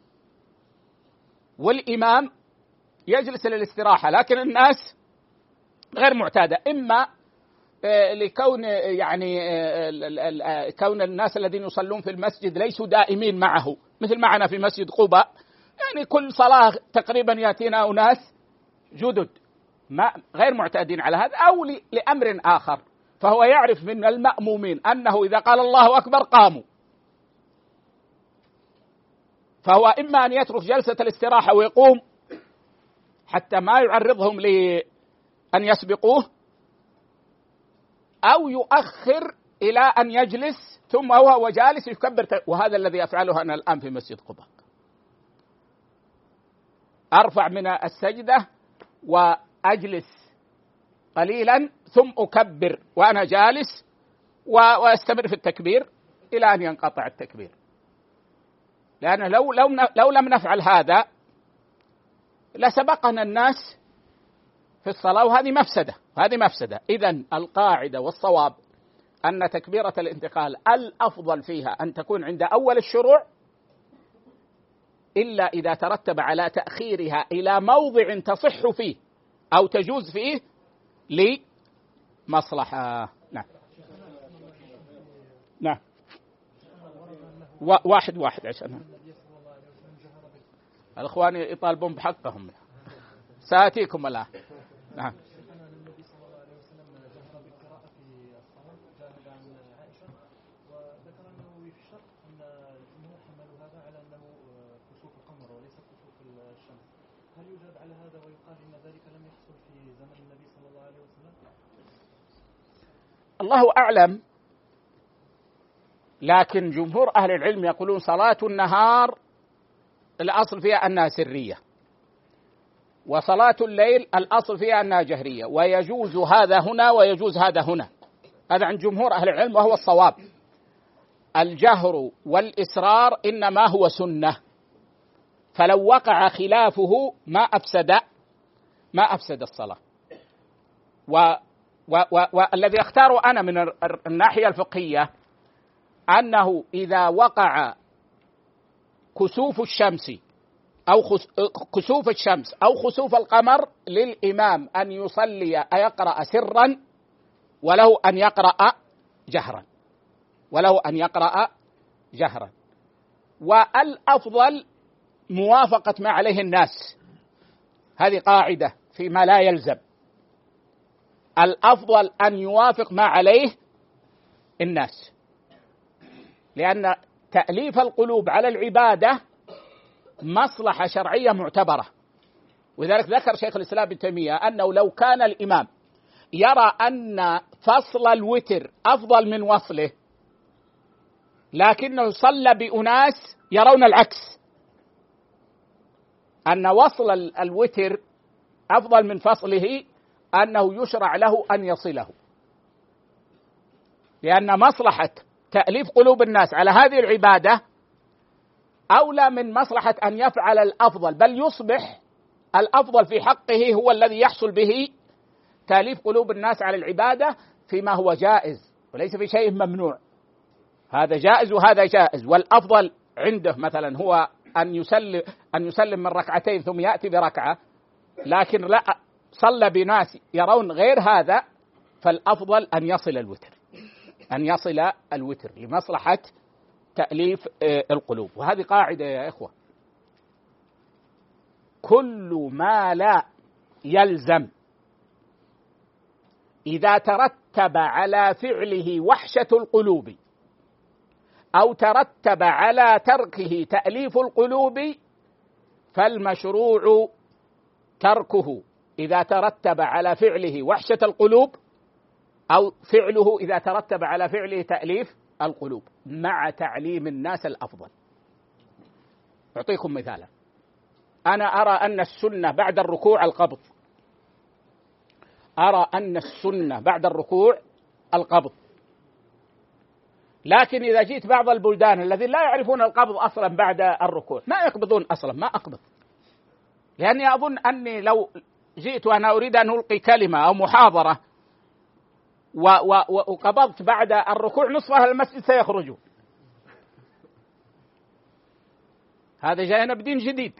والإمام يجلس للاستراحة لكن الناس غير معتادة، إما لكون يعني كون الناس الذين يصلون في المسجد ليسوا دائمين معه، مثل معنا في مسجد قباء، يعني كل صلاة تقريبا يأتينا أناس جدد ما غير معتادين على هذا، أو لأمر آخر، فهو يعرف من المأمومين أنه إذا قال الله أكبر قاموا، فهو إما أن يترك جلسة الاستراحة ويقوم حتى ما يعرضهم لأن يسبقوه، أو يؤخر إلى أن يجلس ثم هو جالس يكبر. وهذا الذي أفعله أنا الآن في مسجد قباء، أرفع من السجدة وأجلس قليلا ثم أكبر وأنا جالس وأستمر في التكبير إلى أن ينقطع التكبير، لأن لو, لو, لو لم نفعل هذا لسبقنا الناس في الصلاة، وهذه مفسدة هذه مفسدة. إذن القاعدة والصواب أن تكبيرة الانتقال الأفضل فيها أن تكون عند أول الشروع، إلا إذا ترتب على تأخيرها إلى موضع تصح فيه أو تجوز فيه لمصلحة. نعم نعم واحد واحد عشان الأخوان يطالبون بحقهم، سآتيكم الآن. نعم. هل يجاب على هذا ويقال إن ذلك لم يحصل في زمن النبي صلى الله عليه وسلم؟ الله أعلم، لكن جمهور أهل العلم يقولون صلاة النهار الأصل فيها أنها سرية، وصلاة الليل الأصل فيها أنها جهرية، ويجوز هذا هنا ويجوز هذا هنا. هذا عند جمهور أهل العلم وهو الصواب. الجهر والإسرار إنما هو سنة، فلو وقع خلافه ما أفسد ما أفسد الصلاة. والذي اختاره أنا من الناحية الفقهية أنه إذا وقع كسوف الشمس أو كسوف الشمس أو خسوف القمر للإمام أن يصلي أيقرأ سرا وله أن يقرأ جهرا وله أن يقرأ جهرا والأفضل موافقة ما عليه الناس. هذه قاعدة فيما لا يلزم، الأفضل أن يوافق ما عليه الناس، لأن تأليف القلوب على العبادة مصلحة شرعية معتبرة. ولذلك ذكر شيخ الإسلام ابن تيمية أنه لو كان الإمام يرى أن فصل الوتر أفضل من وصله، لكنه صلى بأناس يرون العكس، أن وصل الوتر أفضل من فصله، أنه يشرع له أن يصله، لأن مصلحة تأليف قلوب الناس على هذه العبادة أولى من مصلحة أن يفعل الأفضل، بل يصبح الأفضل في حقه هو الذي يحصل به تأليف قلوب الناس على العبادة فيما هو جائز وليس في شيء ممنوع. هذا جائز وهذا جائز، والأفضل عنده مثلا هو أن يسلم أن يسلم من ركعتين ثم يأتي بركعة، لكن لا صلى بناس يرون غير هذا، فالأفضل أن يصل الوتر أن يصل الوتر لمصلحة تأليف القلوب. وهذه قاعدة يا إخوة، كل ما لا يلزم إذا ترتب على فعله وحشة القلوب أو ترتب على تركه تأليف القلوب فالمشروع تركه إذا ترتب على فعله وحشة القلوب أو فعله إذا ترتب على فعله تأليف القلوب، مع تعليم الناس الأفضل. أعطيكم مثالا، أنا أرى أن السنة بعد الركوع القبض، أرى أن السنة بعد الركوع القبض، لكن إذا جيت بعض البلدان الذين لا يعرفون القبض أصلا بعد الركوع ما يقبضون أصلا، ما أقبض، لأني أظن أني لو جئت وأنا أريد أن ألقي كلمة أو محاضرة وقبضت بعد الركوع نصف أهل المسجد سيخرجوا. هذا جاءنا بدين جديد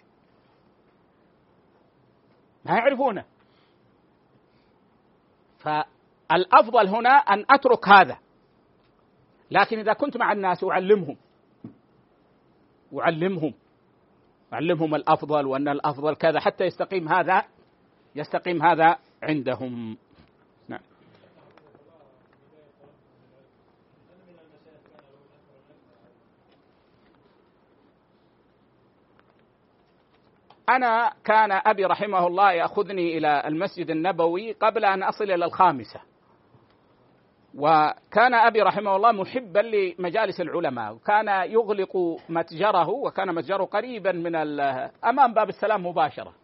ما يعرفونه. فالأفضل هنا أن أترك هذا، لكن إذا كنت مع الناس أعلمهم أعلمهم أعلمهم الأفضل وأن الأفضل كذا حتى يستقيم هذا يستقيم هذا عندهم. نعم. أنا كان أبي رحمه الله يأخذني إلى المسجد النبوي قبل أن أصل إلى الخامسة، وكان أبي رحمه الله محبا لمجالس العلماء، وكان يغلق متجره، وكان متجره قريبا من أمام باب السلام مباشرة،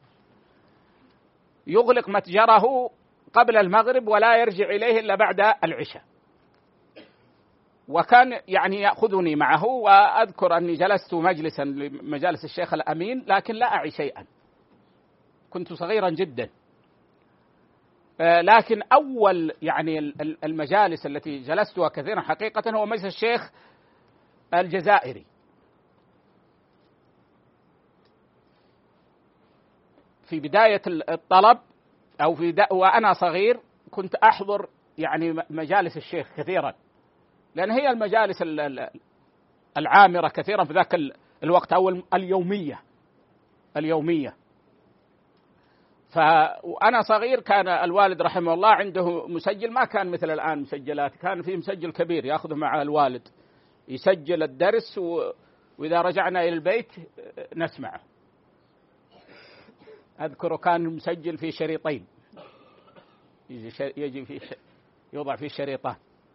يغلق متجره قبل المغرب ولا يرجع إليه إلا بعد العشاء، وكان يعني يأخذني معه. وأذكر أني جلست مجلسا لمجالس الشيخ الأمين لكن لا أعي شيئا، كنت صغيرا جدا، لكن أول يعني المجالس التي جلستها كثيرا حقيقة هو مجلس الشيخ الجزائري. في بداية الطلب أو في وأنا صغير كنت أحضر يعني مجالس الشيخ كثيرا، لأن هي المجالس العامرة كثيرا في ذاك الوقت، أو اليومية اليومية. فأنا صغير كان الوالد رحمه الله عنده مسجل، ما كان مثل الآن مسجلات، كان فيه مسجل كبير يأخذه مع الوالد يسجل الدرس، وإذا رجعنا إلى البيت نسمعه. أذكر كان مسجل في شريطين، يجي في يوضع في شريطان.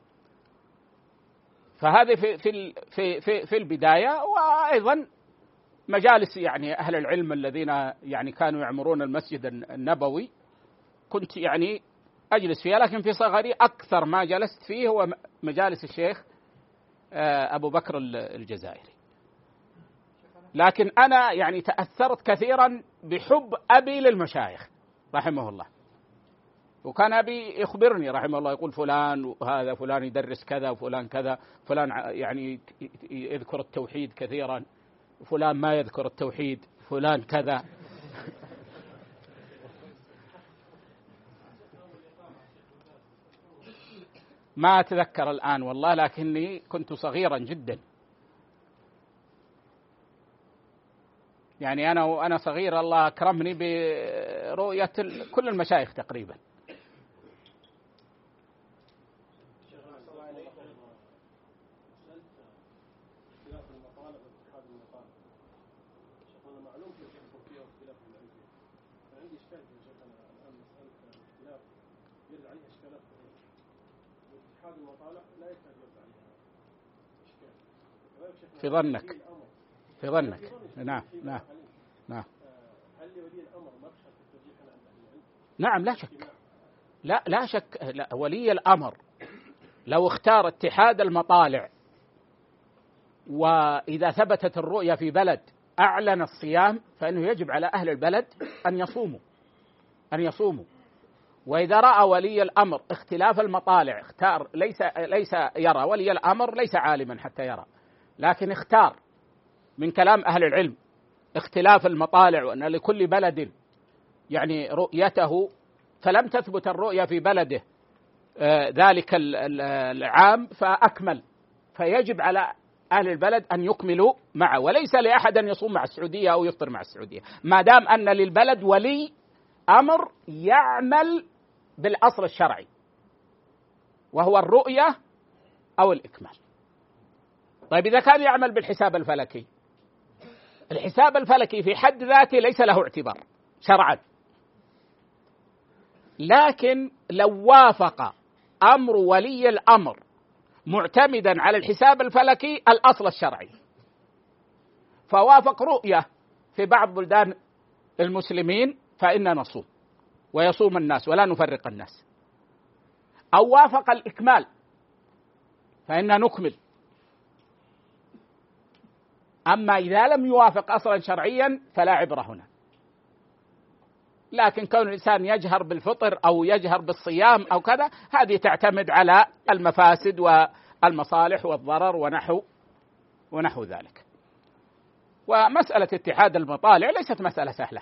فهذه في في في في, في البداية. وأيضا مجالس يعني أهل العلم الذين يعني كانوا يعمرون المسجد النبوي كنت يعني أجلس فيها، لكن في صغري أكثر ما جلست فيه هو مجالس الشيخ أبو بكر الجزائري. لكن أنا يعني تأثرت كثيرا بحب أبي للمشايخ رحمه الله، وكان أبي يخبرني رحمه الله يقول فلان وهذا فلان يدرس كذا وفلان كذا، فلان يعني يذكر التوحيد كثيرا، فلان ما يذكر التوحيد، فلان كذا. ما أتذكر الآن والله، لكني كنت صغيرا جدا، يعني أنا وأنا صغير الله أكرمني برؤية كل المشايخ تقريبا. في ظنك في ظنك نعم نعم نعم هل لولي الأمر مدخل في الترجيح عند أهل العلم؟ نعم لا شك، لا لا شك. لا، ولي الأمر لو اختار اتحاد المطالع وإذا ثبتت الرؤية في بلد أعلن الصيام، فإنه يجب على أهل البلد أن يصوموا أن يصوموا وإذا رأى ولي الأمر اختلاف المطالع اختار، ليس ليس يرى ولي الأمر ليس عالما حتى يرى، لكن اختار من كلام أهل العلم اختلاف المطالع وأن لكل بلد يعني رؤيته، فلم تثبت الرؤية في بلده آه ذلك العام فأكمل، فيجب على أهل البلد أن يكملوا معه، وليس لأحد أن يصوم مع السعودية أو يفطر مع السعودية ما دام أن للبلد ولي أمر يعمل بالأصل الشرعي وهو الرؤية أو الإكمال. طيب إذا كان يعمل بالحساب الفلكي، الحساب الفلكي في حد ذاته ليس له اعتبار شرعا، لكن لو وافق أمر ولي الأمر معتمدا على الحساب الفلكي الأصل الشرعي، فوافق رؤية في بعض بلدان المسلمين فإننا نصوم ويصوم الناس ولا نفرق الناس، أو وافق الإكمال فإننا نكمل. أما إذا لم يوافق أصلا شرعيا فلا عبرة هنا. لكن كون الإنسان يجهر بالفطر أو يجهر بالصيام أو كذا، هذه تعتمد على المفاسد والمصالح والضرر ونحو ونحو ذلك. ومسألة اتحاد المطالع ليست مسألة سهلة،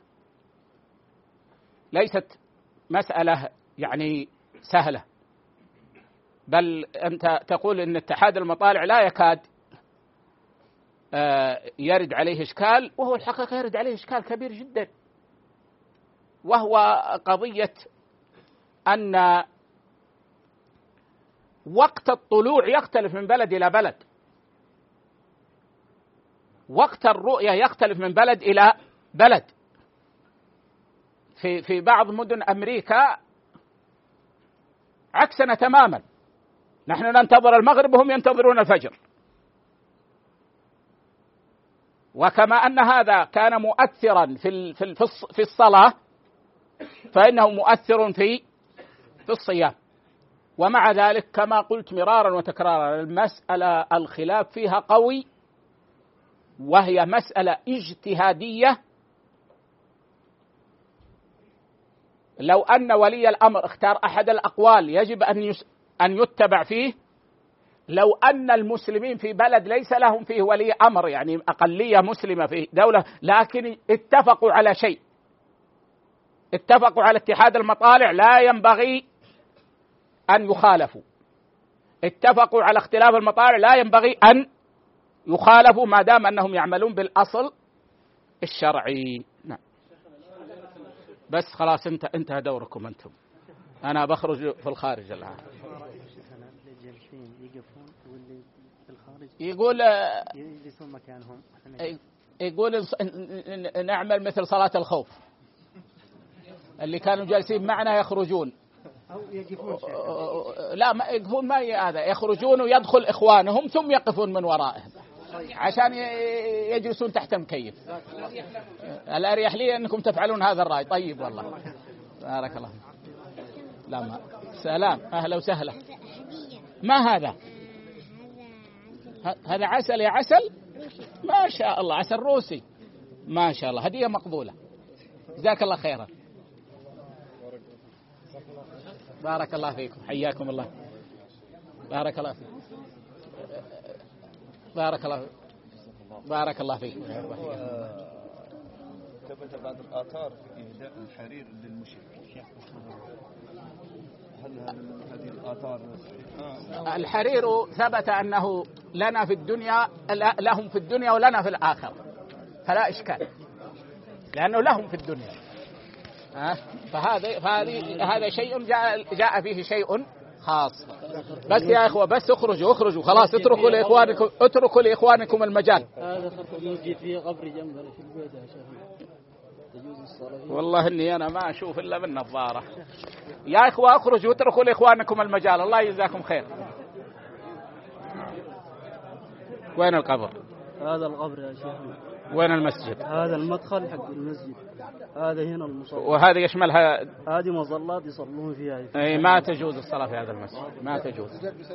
ليست مسألة يعني سهلة، بل أنت تقول إن اتحاد المطالع لا يكاد يرد عليه إشكال، وهو الحقيقة يرد عليه إشكال كبير جدا، وهو قضية أن وقت الطلوع يختلف من بلد إلى بلد، وقت الرؤية يختلف من بلد إلى بلد. في في بعض مدن أمريكا عكسنا تماما، نحن ننتظر المغرب وهم ينتظرون الفجر. وكما أن هذا كان مؤثرا في في في الصلاة فإنه مؤثر في في الصيام. ومع ذلك كما قلت مرارا وتكرارا المسألة الخلاف فيها قوي، وهي مسألة اجتهادية. لو أن ولي الأمر اختار أحد الأقوال يجب أن أن يتبع فيه. لو أن المسلمين في بلد ليس لهم فيه ولي أمر، يعني أقلية مسلمة في دولة، لكن اتفقوا على شيء، اتفقوا على اتحاد المطالع، لا ينبغي أن يخالفوا. اتفقوا على اختلاف المطالع، لا ينبغي أن يخالفوا ما دام أنهم يعملون بالأصل الشرعي. نعم. بس خلاص انت انتهى دوركم أنتم، أنا بخرج في الخارج الآن. يقول يقول نعمل مثل صلاة الخوف، اللي كانوا جالسين معنا يخرجون أو يقفون، لا ما يقفون، ما هذا، يخرجون ويدخل إخوانهم ثم يقفون من ورائهم عشان يجلسون تحت مكيف. الأريح لي أنكم تفعلون هذا الرأي. طيب والله بارك الله. لا ما سلام، أهلا وسهلا. ما هذا؟ هذا عسل يا عسل، ما شاء الله، عسل روسي، ما شاء الله، هدية مقبولة، جزاك الله خيرا. بارك الله فيكم، حياكم الله، بارك الله فيكم، بارك الله بارك الله فيكم. ثبت بعض الآثار في إهداء الحرير للمشركين، هل هذه الآثار صحيحة؟ الحرير ثبت أنه لنا في الدنيا، لهم في الدنيا ولنا في الآخرة، فلا إشكال، لأنه لهم في الدنيا. ها فهذا فهذه هذا شيء جاء جاء فيه شيء خاص. بس يا إخوة بس اخرجوا اخرجوا خلاص، اتركوا لإخوانكم اتركوا لإخوانكم المجال. هذا خط المسجد فيه قبر جنبنا في البيت يا شيخ، تجوز الصلاة. والله إني أنا ما أشوف إلا بالنظارة. يا إخوة اخرجوا اتركوا لإخوانكم المجال، الله يجزاكم خير. وين القبر؟ هذا القبر يا شيخ. وين المسجد؟ هذا المدخل حق المسجد، هذا هنا المصلى. وهذا يشملها؟ هذه مظلات يصلون فيها. أي ما تجوز الصلاة في هذا المسجد، ما تجوز.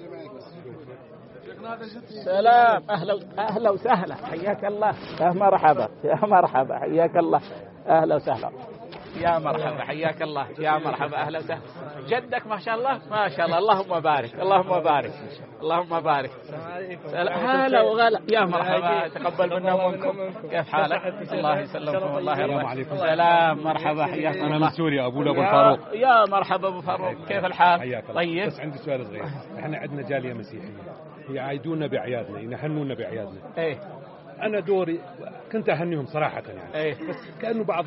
سلام، أهلا أهلا وسهلا، حياك الله، يا مرحبا يا مرحبا، حياك الله، أهلا وسهلا. يا مرحبا حياك الله يا مرحبا أهلا وسهلا. جدك ما شاء الله ما شاء الله اللهم بارك اللهم بارك اللهم بارك. هلا وغلا يا مرحبا تقبل منا ومنكم. كيف حالك؟ الله يسلمكم الله يرضى. سلام مرحبا حياك الله. أنا من سوريا أبو أبو الفاروق. يا مرحبا أبو فاروق كيف الحال؟ حياك الله. طيب بس عندي سؤال صغير. احنا عندنا جالية مسيحية يعيدونا بأعيادنا ينهنونا بأعيادنا. ايه أنا دوري كنت أهنيهم صراحة يعني. ايه بس كأنه بعض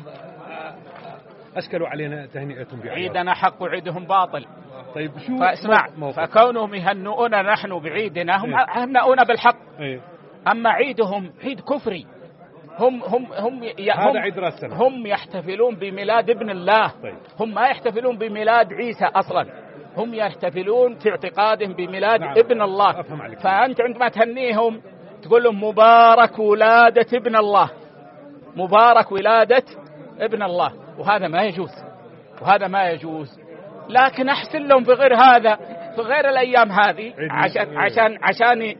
أشكلوا علينا تهنئتهم بعيادنا. عيدنا حق وعيدهم باطل. طيب شو فاسمع فكونهم يهنئونا نحن بعيدنا هم هنؤونا بالحق. ايه. أما عيدهم عيد كفري. هم هم هم هذا عيد راس السنة. هم يحتفلون بميلاد ابن الله. طيب. هم ما يحتفلون بميلاد عيسى أصلا. هم يحتفلون في اعتقادهم بميلاد نعم. ابن الله. أفهم عليك. فأنت عندما تهنيهم تقول لهم مبارك ولادة ابن الله مبارك ولادة ابن الله وهذا ما يجوز وهذا ما يجوز. لكن أحسن لهم في غير هذا في غير الأيام هذه عشان عشان عشان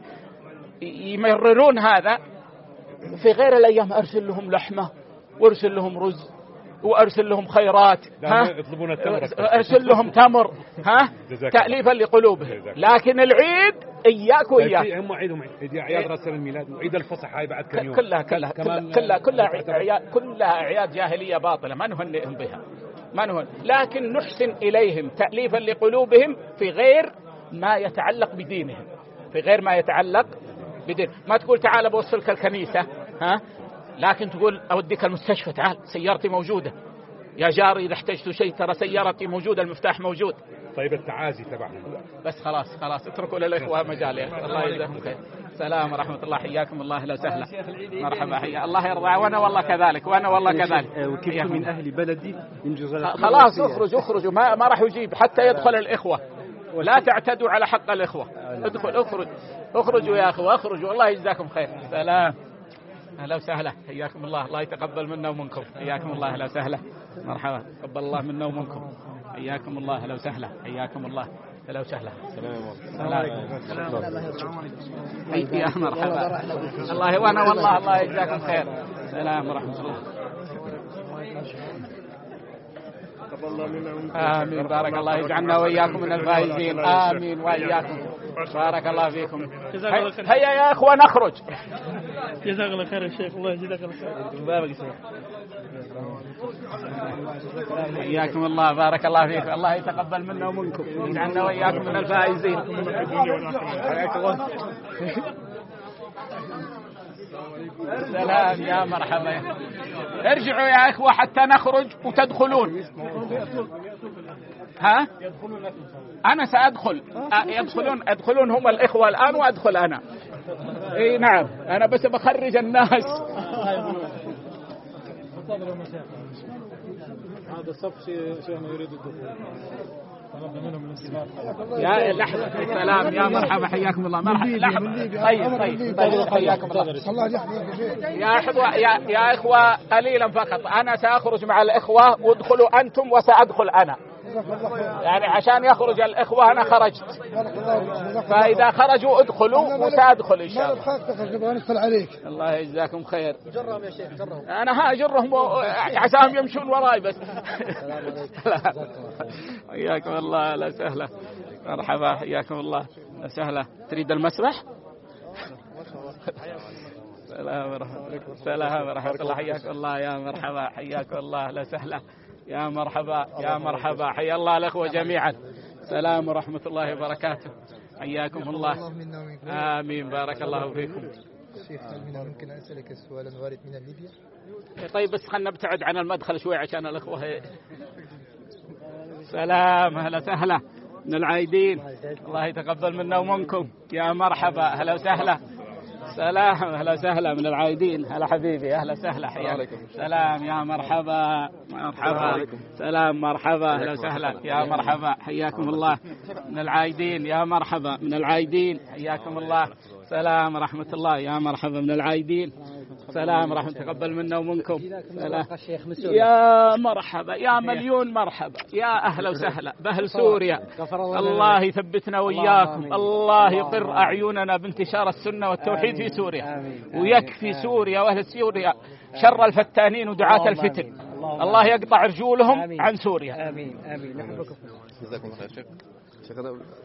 يمررون هذا. في غير الأيام أرسل لهم لحمة وأرسل لهم رز وأرسل لهم خيرات. ها يطلبون التمر. أرسل لهم تمر ها تأليفا لقلوبهم. لكن العيد إياك وإياك. هم عيدهم عيد أعياد رأس الميلاد وعيد الفصح هاي بعد كم يوم. كلها كلها كلها كلها أعياد كلها أعياد جاهلية باطلة ما نهنئهم بها ما نهن. لكن نحسن إليهم تأليفا لقلوبهم في غير ما يتعلق بدينهم في غير ما يتعلق بدين. ما تقول تعال بوصلك الكنيسة ها لكن تقول أوديك المستشفى تعال سيارتي موجودة يا جاري إذا احتجت شيء ترى سيارتي موجودة المفتاح موجود. طيب التعازي تبعهم بس خلاص خلاص اتركوا للإخوة مجال يا أخي. الله يجزاكم خير. سلام ورحمة الله حياكم الله أهلا وسهلا مرحبا حيا الله يرضى. وأنا والله كذلك وأنا والله كذلك. وكيف من أهل بلدي خلاص اخرجوا اخرجوا ما ما راح يجيب حتى يدخل الإخوة. لا تعتدوا على حق الإخوة. ادخل اخرج اخرجوا يا أخوة اخرجوا الله يجزاكم خير. سلام أهلا وسهلا حياكم الله الله يتقبل منا ومنكم. حياكم الله أهلا وسهلا مرحبا تقبل الله منا ومنكم. حياكم الله أهلا وسهلا حياكم الله أهلا وسهلا. سلام يا مرحبا الله وأنا والله الله يجزاكم خير. سلام ورحمة الله. آمين بارك الله يجعلنا وإياكم من الفائزين آمين وإياكم بارك الله فيكم. هيا يا أخوة نخرج. جزاك الله خير يا شيخ الله يجزاك الله خير. بارك الله حياكم الله بارك الله فيكم الله يتقبل منا ومنكم يجعلنا وإياكم من الفائزين. حياك الله. سلام يا مرحبا. ارجعوا يا اخوة حتى نخرج وتدخلون. ها انا سادخل يدخلون ادخلون هم الاخوة الان وادخل انا. اي نعم انا بس بخرج الناس. هذا صف شيخنا يريد الدخول. يا لحظة سلام يا مرحبا حياكم الله مرحبا لحظة. طيب طيب طيب حياكم الله. يا إخوة يا يا إخوة قليلا فقط أنا سأخرج مع الإخوة وادخلوا أنتم وسأدخل أنا يعني عشان يخرج الإخوة أنا خرجت فإذا خرجوا ادخلوا وسأدخل إن شاء الله. الله يجزاكم خير. جرهم يا شيخ جرهم. أنا هاجرهم عساهم يمشون وراي بس. حياكم الله لا سهلة مرحبا حياكم الله لا سهلة. تريد المسرح؟ سلام ورحمة الله. سلام ورحمة الله حياكم الله يا مرحبا حياكم الله لا سهلة يا مرحبا يا مرحبا حيا الله الأخوة جميعا. سلام ورحمة الله وبركاته حياكم الله. آمين بارك الله فيكم. شيخ ممكن أسألك سؤالا وارد من ليبيا؟ طيب بس خلنا نبتعد عن المدخل شوي عشان الأخوة. سلام أهلا سهلا من العايدين الله يتقبل منا ومنكم. يا مرحبا أهلا وسهلا. سلام أهلا وسهلا من العايدين. هلا حبيبي أهلا وسهلا حياك. سلام يا مرحبا مرحبا. سلام مرحبا أهلا وسهلا يا مرحبا حياكم الله من العايدين. يا مرحبا من العايدين حياكم الله. سلام ورحمة الله يا مرحبا من العايدين. سلام ورحمة تقبل منا ومنكم. سلام يا مرحبا يا مليون مرحبا يا أهلا وسهلا بأهل سوريا. الله يثبتنا وإياكم. الله يقر أعيننا بانتشار السنة والتوحيد في سوريا ويكفي سوريا وأهل سوريا شر الفتانين ودعاة الفتن. الله يقطع رجولهم آمين. عن سوريا. آمين آمين. نحبكم. جزاكم الله خير شيخ. شيخ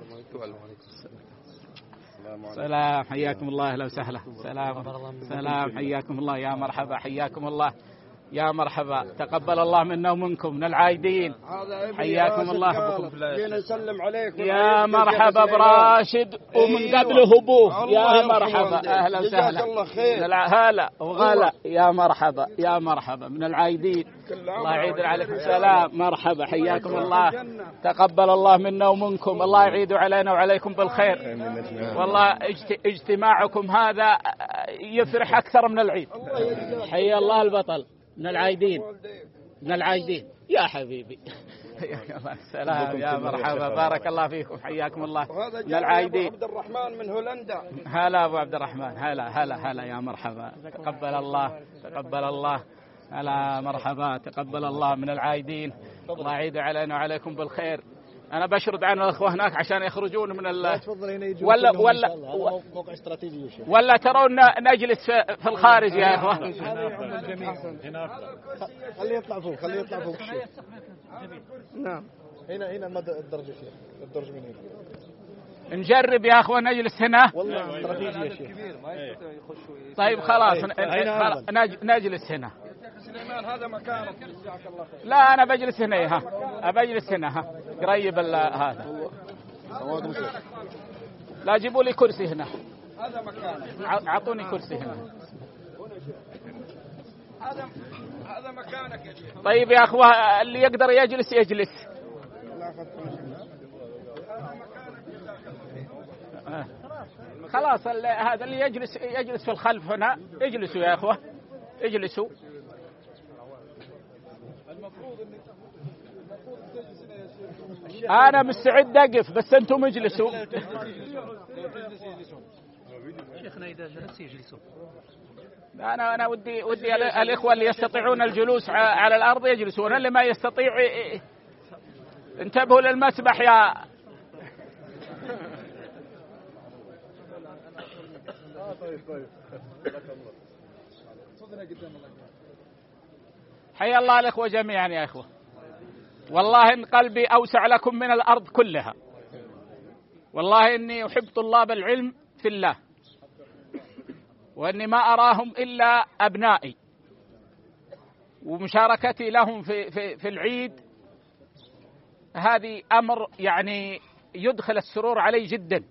سلام حياكم الله. أهلا وسهلا. سلام سلام حياكم الله. يا مرحبا حياكم الله. يا مرحبا. تقبل الله منا ومنكم من العايدين. حياكم الله. جينا نسلم عليكم. يا مرحبا براشد ومن قبله ابوه. يا مرحبا. اهلا وسهلا. هلا وغلا. يا مرحبا يا مرحبا من العايدين. الله يعيد عليكم. سلام مرحبا حياكم الله. تقبل الله منا ومنكم. الله يعيد علينا وعليكم بالخير. والله اجتماعكم هذا يفرح اكثر من العيد. حيا الله البطل من العايدين. من العايدين يا حبيبي. سلام يا مرحبا. بارك الله فيكم. حياكم الله. من العايدين. عبد الرحمن من هولندا. هلا ابو عبد الرحمن. هلا هلا هلا يا مرحبا. تقبل الله تقبل الله. هلا مرحبا. تقبل الله من العايدين. الله يعيد علينا وعليكم بالخير. أنا بشرد عن الأخوة هناك عشان يخرجون من ال ولا ولا موقع استراتيجي ولا ترون نجلس في الخارج يا إخوة. خليه يطلع فوق خليه يطلع فوق الشيخ. نعم هنا هنا مدى الدرجة شيخ الدرجة من هنا. نجرب يا أخوة نجلس هنا. والله استراتيجي يا شيخ. طيب خلاص نجلس هنا. سليمان هذا مكانك. جزاك الله خير. لا أنا بجلس هنا. ها أبجلس هنا. ها قريب هذا. لا جيبوا لي كرسي هنا. هذا مكانك. أعطوني كرسي هنا. هذا هذا مكانك يا شيخ. طيب يا أخوة اللي يقدر يجلس يجلس. خلاص هذا اللي يجلس يجلس في الخلف هنا. اجلسوا يا أخوة اجلسوا. أنا مستعد أقف بس أنتم اجلسوا. شيخنا إذا جلس يجلسوا. أنا أنا ودي ودي الإخوة اللي يستطيعون الجلوس على الأرض يجلسون. اللي ما يستطيع انتبهوا للمسبح يا. حيا الله الإخوة جميعا يا إخوة. والله إن قلبي أوسع لكم من الأرض كلها. والله إني أحب طلاب العلم في الله وإني ما أراهم إلا أبنائي. ومشاركتي لهم في, في, في العيد هذه أمر يعني يدخل السرور علي جدا.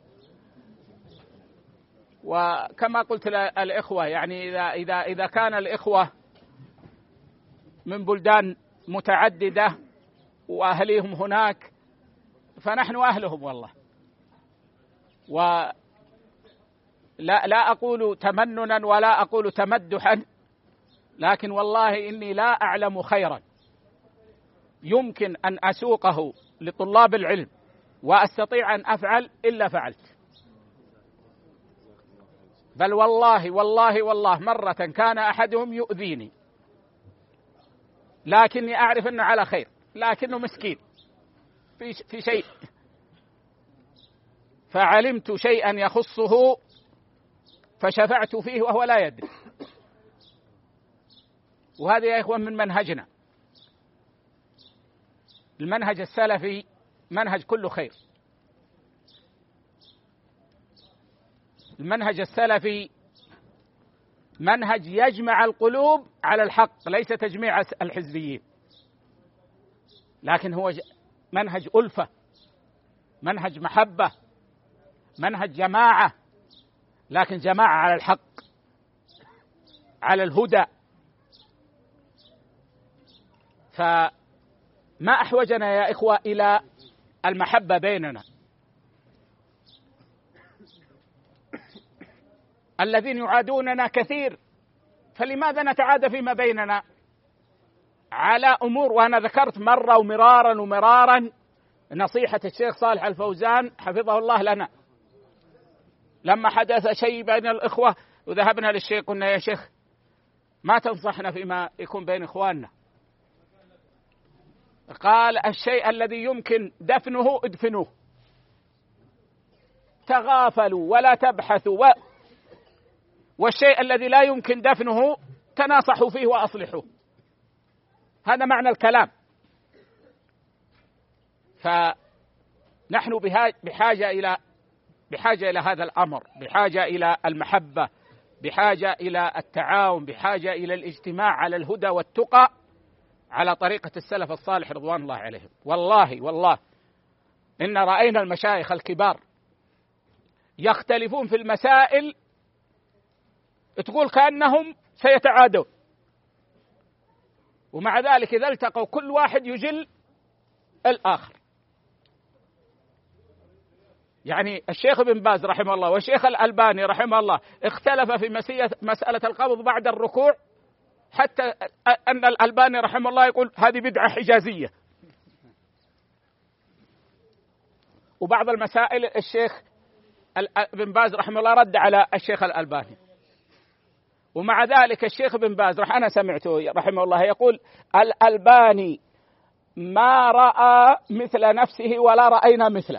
وكما قلت للإخوة يعني إذا, إذا, إذا كان الإخوة من بلدان متعددة وأهليهم هناك فنحن أهلهم والله. ولا لا أقول تمننا ولا أقول تمدحا لكن والله إني لا أعلم خيرا يمكن أن أسوقه لطلاب العلم وأستطيع أن أفعل إلا فعلت. بل والله والله والله مرة كان أحدهم يؤذيني لكني أعرف أنه على خير لكنه مسكين في في شيء فعلمت شيئا يخصه فشفعت فيه وهو لا يدري. وهذا يا إخوان من منهجنا. المنهج السلفي منهج كله خير. المنهج السلفي منهج يجمع القلوب على الحق ليس تجميع الحزبيين لكن هو منهج ألفة منهج محبة منهج جماعة لكن جماعة على الحق على الهدى. فما أحوجنا يا إخوة إلى المحبة بيننا. الذين يعادوننا كثير فلماذا نتعادى فيما بيننا على أمور. وأنا ذكرت مرة ومرارا ومرارا نصيحة الشيخ صالح الفوزان حفظه الله لنا لما حدث شيء بين الإخوة وذهبنا للشيخ قلنا يا شيخ ما تنصحنا فيما يكون بين إخواننا. قال الشيء الذي يمكن دفنه ادفنوه. تغافلوا ولا تبحثوا و... والشيء الذي لا يمكن دفنه تناصحوا فيه وأصلحوه. هذا معنى الكلام. فنحن بحاجة إلى بحاجة إلى هذا الأمر، بحاجة إلى المحبة، بحاجة إلى التعاون، بحاجة إلى الاجتماع على الهدى والتقى على طريقة السلف الصالح رضوان الله عليهم. والله والله إن رأينا المشايخ الكبار يختلفون في المسائل تقول كأنهم سيتعادون، ومع ذلك إذا التقوا كل واحد يجل الآخر. يعني الشيخ ابن باز رحمه الله والشيخ الألباني رحمه الله اختلف في مسألة القبض بعد الركوع، حتى أن الألباني رحمه الله يقول هذه بدعة حجازية. وبعض المسائل الشيخ ابن باز رحمه الله رد على الشيخ الألباني، ومع ذلك الشيخ ابن باز رح أنا سمعته رحمه الله يقول الألباني ما رأى مثل نفسه ولا رأينا مثله.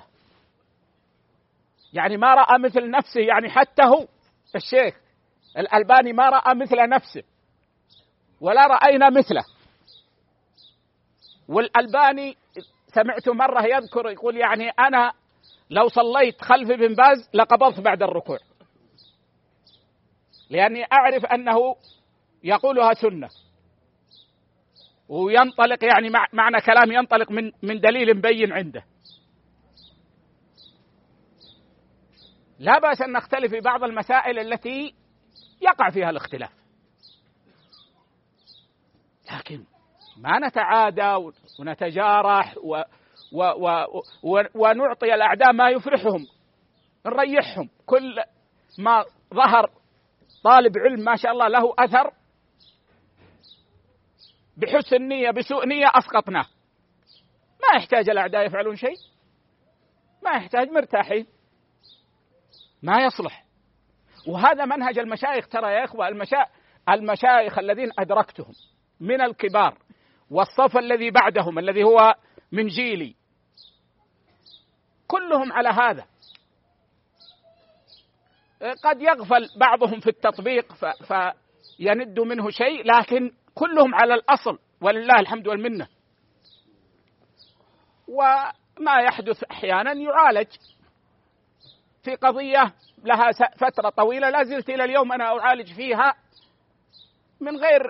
يعني ما رأى مثل نفسه، يعني حتى هو الشيخ الألباني ما رأى مثل نفسه ولا رأينا مثله. والألباني سمعت مرة يذكر يقول يعني أنا لو صليت خلف ابن باز لقبضت بعد الركوع، لأني أعرف أنه يقولها سنة وينطلق، يعني معنى كلام ينطلق من من دليل مبين عنده. لا بأس أن نختلف في بعض المسائل التي يقع فيها الاختلاف، لكن ما نتعادى ونتجارح و و و و ونعطي الأعداء ما يفرحهم، نريحهم. كل ما ظهر طالب علم ما شاء الله له أثر بحسن نية بسوء نية أسقطناه، ما يحتاج الأعداء يفعلون شيء، ما يحتاج، مرتاحين، ما يصلح. وهذا منهج المشايخ. ترى يا إخوة المشا... المشايخ الذين أدركتهم من الكبار والصف الذي بعدهم الذي هو من جيلي كلهم على هذا. قد يغفل بعضهم في التطبيق ف... فيند منه شيء، لكن كلهم على الأصل ولله الحمد والمنة. وما يحدث أحيانا يعالج في قضية لها فترة طويلة لا زلت إلى اليوم أنا أعالج فيها من غير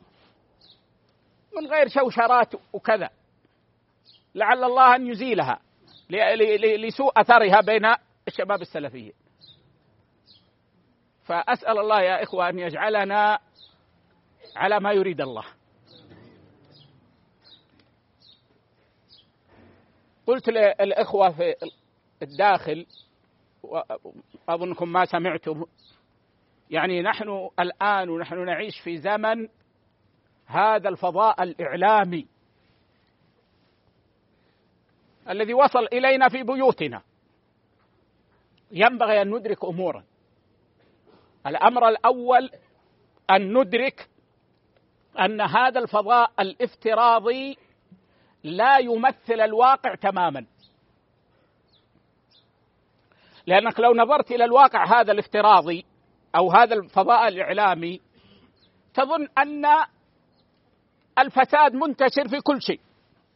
من غير شوشرات وكذا، لعل الله أن يزيلها لسوء أثرها بين الشباب السلفيين. فأسأل الله يا إخوة أن يجعلنا على ما يريد الله. قلت للإخوة في الداخل وأظنكم ما سمعتم، يعني نحن الآن ونحن نعيش في زمن هذا الفضاء الإعلامي الذي وصل إلينا في بيوتنا. ينبغي أن ندرك أمورا. الأمر الأول أن ندرك أن هذا الفضاء الافتراضي لا يمثل الواقع تماما، لأنك لو نظرت إلى الواقع هذا الافتراضي أو هذا الفضاء الإعلامي تظن أن الفساد منتشر في كل شيء،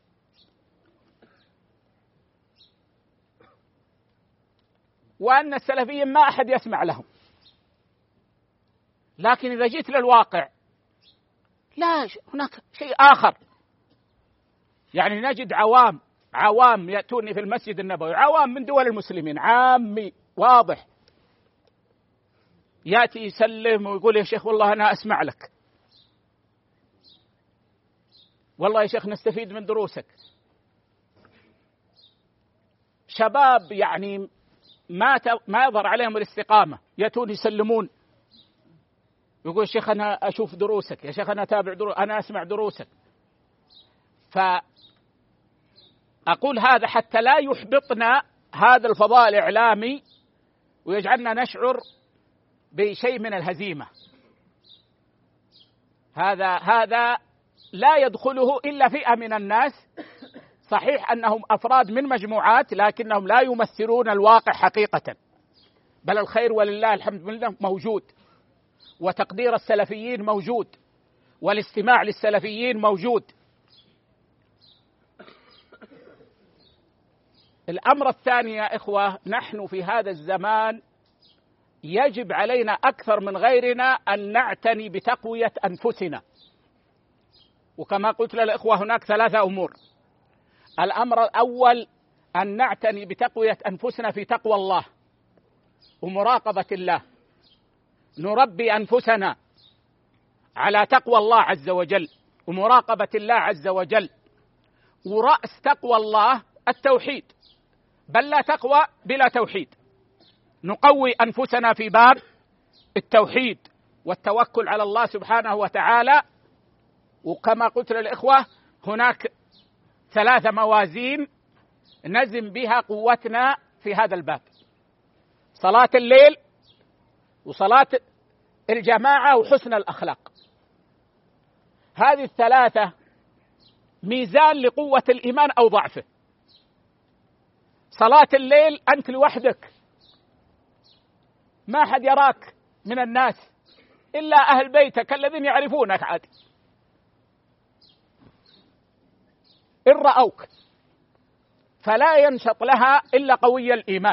وأن السلفيين ما أحد يسمع لهم. لكن إذا جيت للواقع لا، هناك شيء آخر. يعني نجد عوام عوام يأتوني في المسجد النبوي، عوام من دول المسلمين، عامي واضح، يأتي يسلم ويقول يا شيخ والله أنا أسمع لك، والله يا شيخ نستفيد من دروسك. شباب يعني ما ما يظهر عليهم الاستقامة، يأتون يسلمون يقول يا شيخ أنا أشوف دروسك، يا شيخ أنا أتابع دروسك، أنا أسمع دروسك. فأقول هذا حتى لا يحبطنا هذا الفضاء الإعلامي ويجعلنا نشعر بشيء من الهزيمة. هذا هذا لا يدخله إلا فئة من الناس، صحيح أنهم أفراد من مجموعات لكنهم لا يمثلون الواقع حقيقة، بل الخير ولله الحمد لله موجود، وتقدير السلفيين موجود، والاستماع للسلفيين موجود، الأمر الثاني يا إخوة، نحن في هذا الزمان يجب علينا أكثر من غيرنا أن نعتني بتقوية أنفسنا. وكما قلت للإخوة هناك ثلاثة أمور. الأمر الأول أن نعتني بتقوية أنفسنا في تقوى الله ومراقبة الله، نربي أنفسنا على تقوى الله عز وجل ومراقبة الله عز وجل. ورأس تقوى الله التوحيد، بل لا تقوى بلا توحيد. نقوي أنفسنا في باب التوحيد والتوكل على الله سبحانه وتعالى. وكما قلت للإخوة هناك ثلاثة موازين نزم بها قوتنا في هذا الباب: صلاة الليل وصلاة الجماعة وحسن الأخلاق. هذه الثلاثة ميزان لقوة الإيمان أو ضعفه. صلاة الليل أنت لوحدك، ما حد يراك من الناس إلا أهل بيتك الذين يعرفونك عادي، إن رأوك، فلا ينشط لها إلا قوي الإيمان.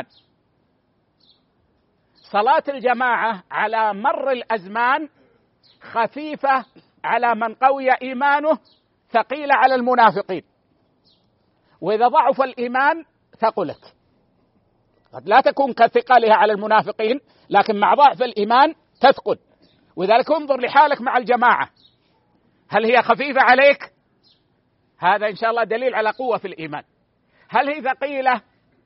صلاة الجماعة على مر الأزمان خفيفة على من قوي إيمانه، ثقيلة على المنافقين، وإذا ضعف الإيمان ثقلت. قد لا تكون كثقلها على المنافقين، لكن مع ضعف الإيمان تثقل. وذلك انظر لحالك مع الجماعة، هل هي خفيفة عليك؟ هذا إن شاء الله دليل على قوة في الإيمان. هل هي ثقيلة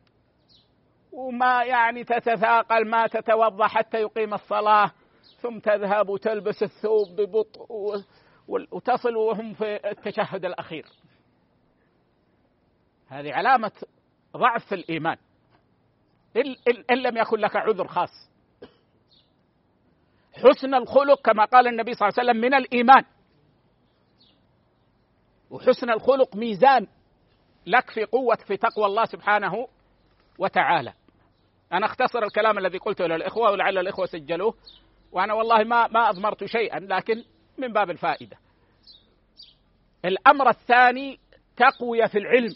وما يعني تتثاقل، ما تتوضأ حتى يقيم الصلاة ثم تذهب وتلبس الثوب ببطء وتصل وهم في التشهد الأخير؟ هذه علامة ضعف في الإيمان إن لم يكن لك عذر خاص. حسن الخلق كما قال النبي صلى الله عليه وسلم من الإيمان، وحسن الخلق ميزان لك في قوة في تقوى الله سبحانه وتعالى. أنا أختصر الكلام الذي قلته للإخوة ولعل الإخوة سجلوه، وأنا والله ما ما أضمرت شيئا، لكن من باب الفائدة. الأمر الثاني تقوية في العلم،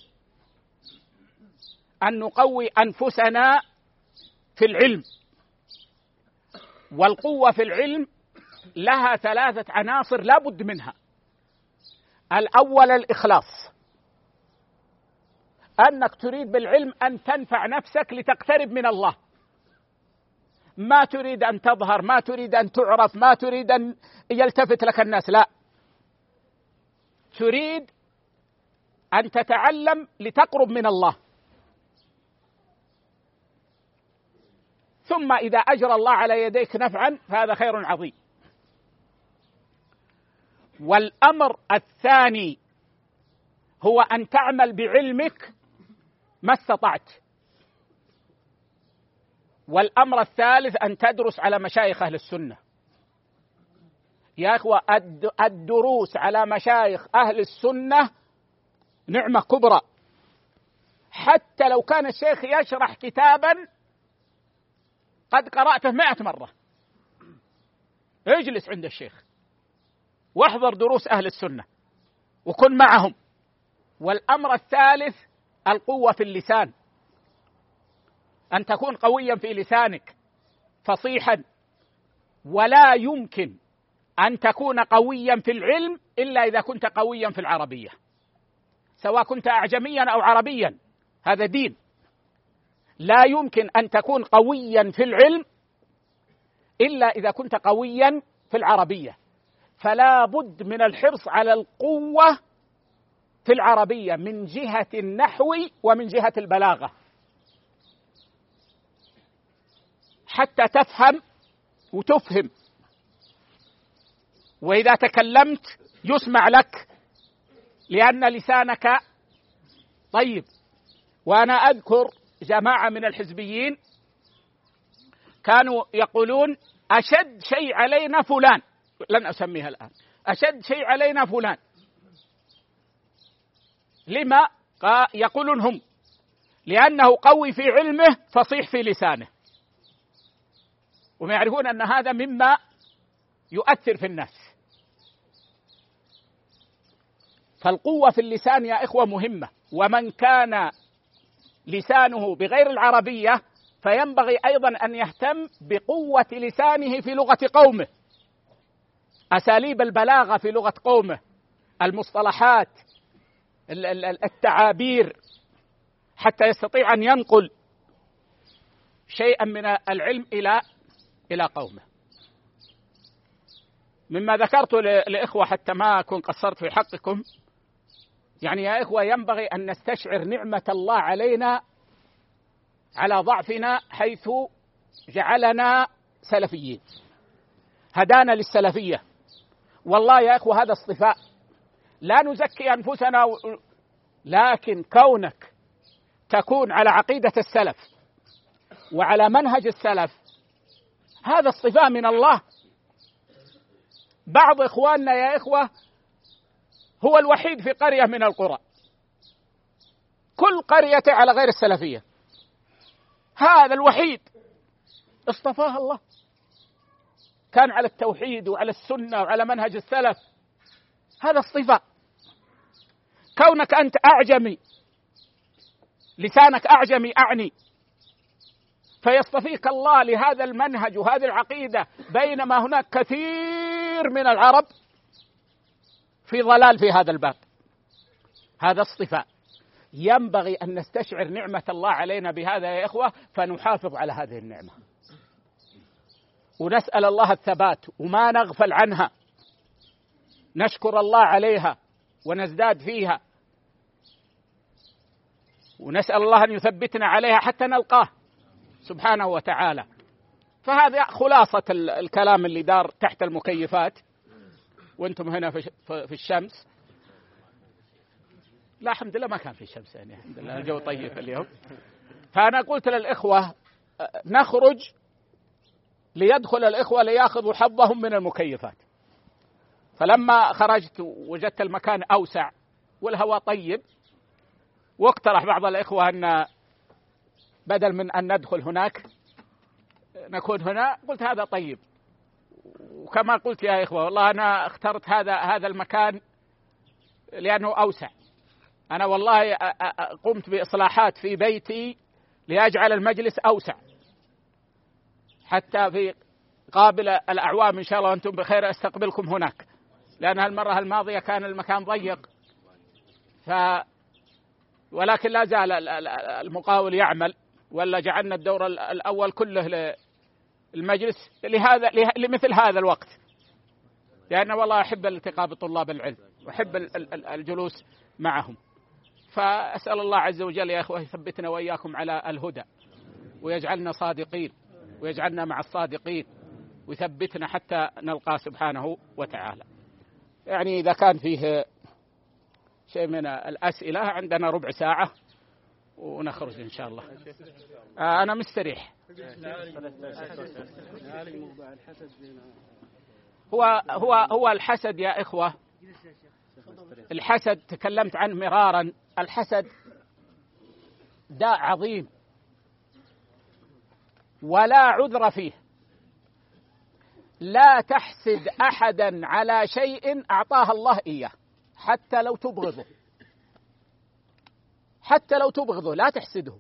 أن نقوي أنفسنا في العلم. والقوة في العلم لها ثلاثة عناصر لا بد منها. الأول الإخلاص، أنك تريد بالعلم أن تنفع نفسك لتقترب من الله، ما تريد أن تظهر، ما تريد أن تعرف، ما تريد أن يلتفت لك الناس، لا، تريد أن تتعلم لتقرب من الله. ثم إذا أجرى الله على يديك نفعا فهذا خير عظيم. والأمر الثاني هو أن تعمل بعلمك ما استطعت. والأمر الثالث أن تدرس على مشايخ أهل السنة. يا أخوة الدروس على مشايخ أهل السنة نعمة كبرى، حتى لو كان الشيخ يشرح كتابا قد قرأته مئة مرة، اجلس عند الشيخ واحضر دروس أهل السنة وكن معهم. والأمر الثالث القوة في اللسان، أن تكون قويا في لسانك فصيحا. ولا يمكن أن تكون قويا في العلم إلا إذا كنت قويا في العربية، سواء كنت أعجميا أو عربيا، هذا دين. لا يمكن أن تكون قويا في العلم إلا إذا كنت قويا في العربية. فلا بد من الحرص على القوة في العربية من جهة النحو ومن جهة البلاغة، حتى تفهم وتفهم، وإذا تكلمت يسمع لك لأن لسانك طيب. وأنا أذكر جماعة من الحزبيين كانوا يقولون أشد شيء علينا فلان، لن أسميها الآن، أشد شيء علينا فلان. لما؟ يقولون هم لأنه قوي في علمه فصيح في لسانه، وما يعرفون أن هذا مما يؤثر في الناس. فالقوة في اللسان يا إخوة مهمة. ومن كان لسانه بغير العربية فينبغي أيضا أن يهتم بقوة لسانه في لغة قومه، أساليب البلاغة في لغة قومه، المصطلحات، التعابير، حتى يستطيع أن ينقل شيئا من العلم إلى إلى قومه. مما ذكرت لإخوة حتى ما أكون قصرت في حقكم، يعني يا إخوة ينبغي أن نستشعر نعمة الله علينا على ضعفنا، حيث جعلنا سلفيين، هدانا للسلفية. والله يا إخوة هذا اصطفاء، لا نزكي أنفسنا، لكن كونك تكون على عقيدة السلف وعلى منهج السلف هذا اصطفاء من الله. بعض إخواننا يا إخوة هو الوحيد في قرية من القرى، كل قرية على غير السلفية، هذا الوحيد اصطفاه الله، كان على التوحيد وعلى السنة وعلى منهج السلف، هذا اصطفاء. كونك أنت أعجمي، لسانك أعجمي أعني، فيصطفيك الله لهذا المنهج وهذه العقيدة، بينما هناك كثير من العرب في ضلال في هذا الباب. هذا اصطفاء، ينبغي أن نستشعر نعمة الله علينا بهذا يا إخوة، فنحافظ على هذه النعمة ونسأل الله الثبات وما نغفل عنها، نشكر الله عليها ونزداد فيها، ونسأل الله أن يثبتنا عليها حتى نلقاه سبحانه وتعالى. فهذا خلاصة الكلام اللي دار تحت المكيفات وانتم هنا في الشمس. لا الحمد لله ما كان في شمس، يعني الحمد لله الجو طيب اليوم. فأنا قلت للإخوة نخرج ليدخل الإخوة ليأخذوا حظهم من المكيفات، فلما خرجت وجدت المكان أوسع والهواء طيب، واقترح بعض الإخوة أن بدل من أن ندخل هناك نكون هنا، قلت هذا طيب. وكما قلت يا إخوة والله أنا اخترت هذا هذا المكان لأنه أوسع. أنا والله قمت بإصلاحات في بيتي لأجعل المجلس أوسع، حتى في قابل الأعوام إن شاء الله وأنتم بخير أستقبلكم هناك، لأن المرة الماضية كان المكان ضيق، ف ولكن لا زال المقاول يعمل، ولا جعلنا الدور الأول كله للمجلس لهذا لمثل هذا الوقت، لأن والله أحب الالتقاء بطلاب العلم وأحب الجلوس معهم. فأسأل الله عز وجل يا أخوة يثبتنا وإياكم على الهدى، ويجعلنا صادقين ويجعلنا مع الصادقين، ويثبتنا حتى نلقاه سبحانه وتعالى. يعني إذا كان فيه شيء من الأسئلة عندنا ربع ساعة ونخرج إن شاء الله. آه أنا مستريح. هو هو هو الحسد يا إخوة، الحسد تكلمت عنه مرارا، الحسد داء عظيم ولا عذر فيه. لا تحسد أحدا على شيء أعطاه الله إياه، حتى لو تبغضه، حتى لو تبغضه لا تحسده،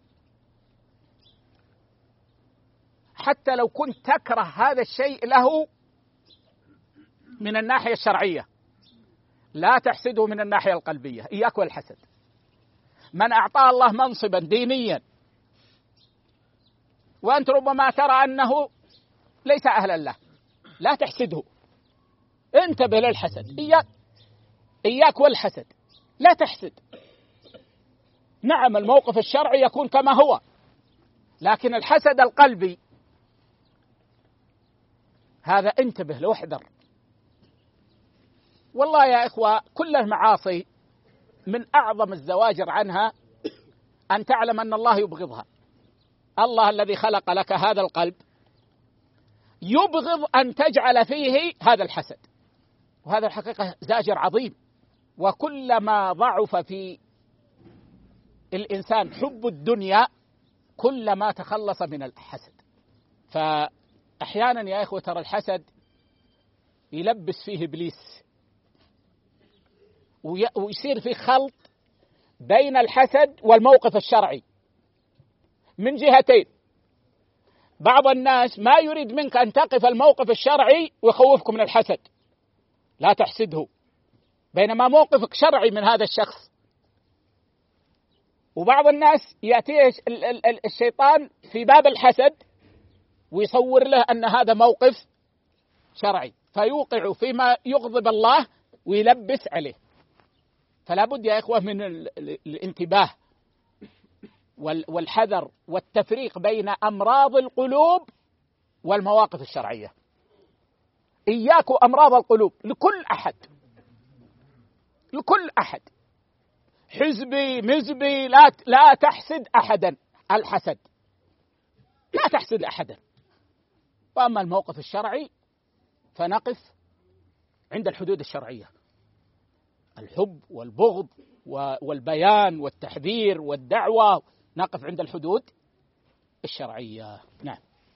حتى لو كنت تكره هذا الشيء له من الناحية الشرعية، لا تحسده من الناحية القلبية. إياك والحسد. من أعطاه الله منصبا دينيا وأنت ربما ترى أنه ليس أهلا له، لا تحسده، انتبه للحسد. إياك إياك والحسد، لا تحسد. نعم الموقف الشرعي يكون كما هو، لكن الحسد القلبي هذا انتبه له واحذر. والله يا إخوة كل المعاصي من أعظم الزواجر عنها أن تعلم أن الله يبغضها. الله الذي خلق لك هذا القلب يبغض أن تجعل فيه هذا الحسد، وهذا الحقيقة زاجر عظيم. وكلما ضعف في الإنسان حب الدنيا كلما تخلص من الحسد. فأحيانا يا إخوة ترى الحسد يلبس فيه إبليس، ويصير في خلط بين الحسد والموقف الشرعي. من جهتين. بعض الناس ما يريد منك أن تقف الموقف الشرعي ويخوفك من الحسد، لا تحسده، بينما موقفك شرعي من هذا الشخص. وبعض الناس يأتيه الشيطان في باب الحسد ويصور له أن هذا موقف شرعي، فيوقع فيما يغضب الله ويلبس عليه. فلا بد يا إخوة من الانتباه والحذر والتفريق بين أمراض القلوب والمواقف الشرعية. إياكم أمراض القلوب لكل أحد، لكل أحد، حزبي مزبي، لا لا تحسد أحدا، الحسد لا تحسد أحدا. وأما الموقف الشرعي فنقف عند الحدود الشرعية، الحب والبغض والبيان والتحذير والدعوة، نقف عند الحدود الشرعية. نعم.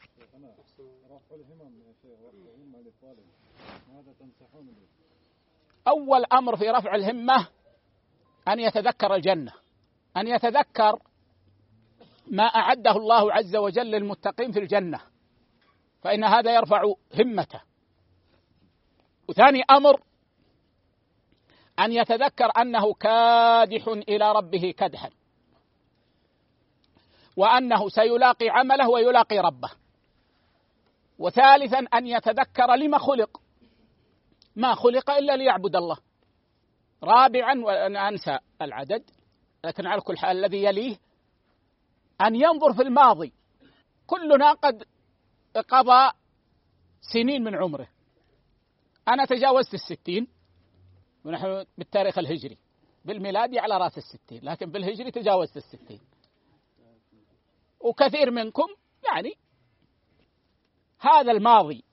أول أمر في رفع الهمة أن يتذكر الجنة، أن يتذكر ما أعده الله عز وجل للمتقين في الجنة، فإن هذا يرفع همته. وثاني أمر أن يتذكر أنه كادح إلى ربه كدحا، وأنه سيلاقي عمله ويلاقي ربه. وثالثا أن يتذكر لما خلق، ما خلق إلا ليعبد الله. رابعا، وأنا أنسى العدد لكن على كل حال الذي يليه، أن ينظر في الماضي. كلنا قد قضى سنين من عمره. أنا تجاوزت الستين، ونحن بالتاريخ الهجري، بالميلادي على رأس الستين، لكن بالهجري تجاوزت الستين. وكثير منكم يعني هذا الماضي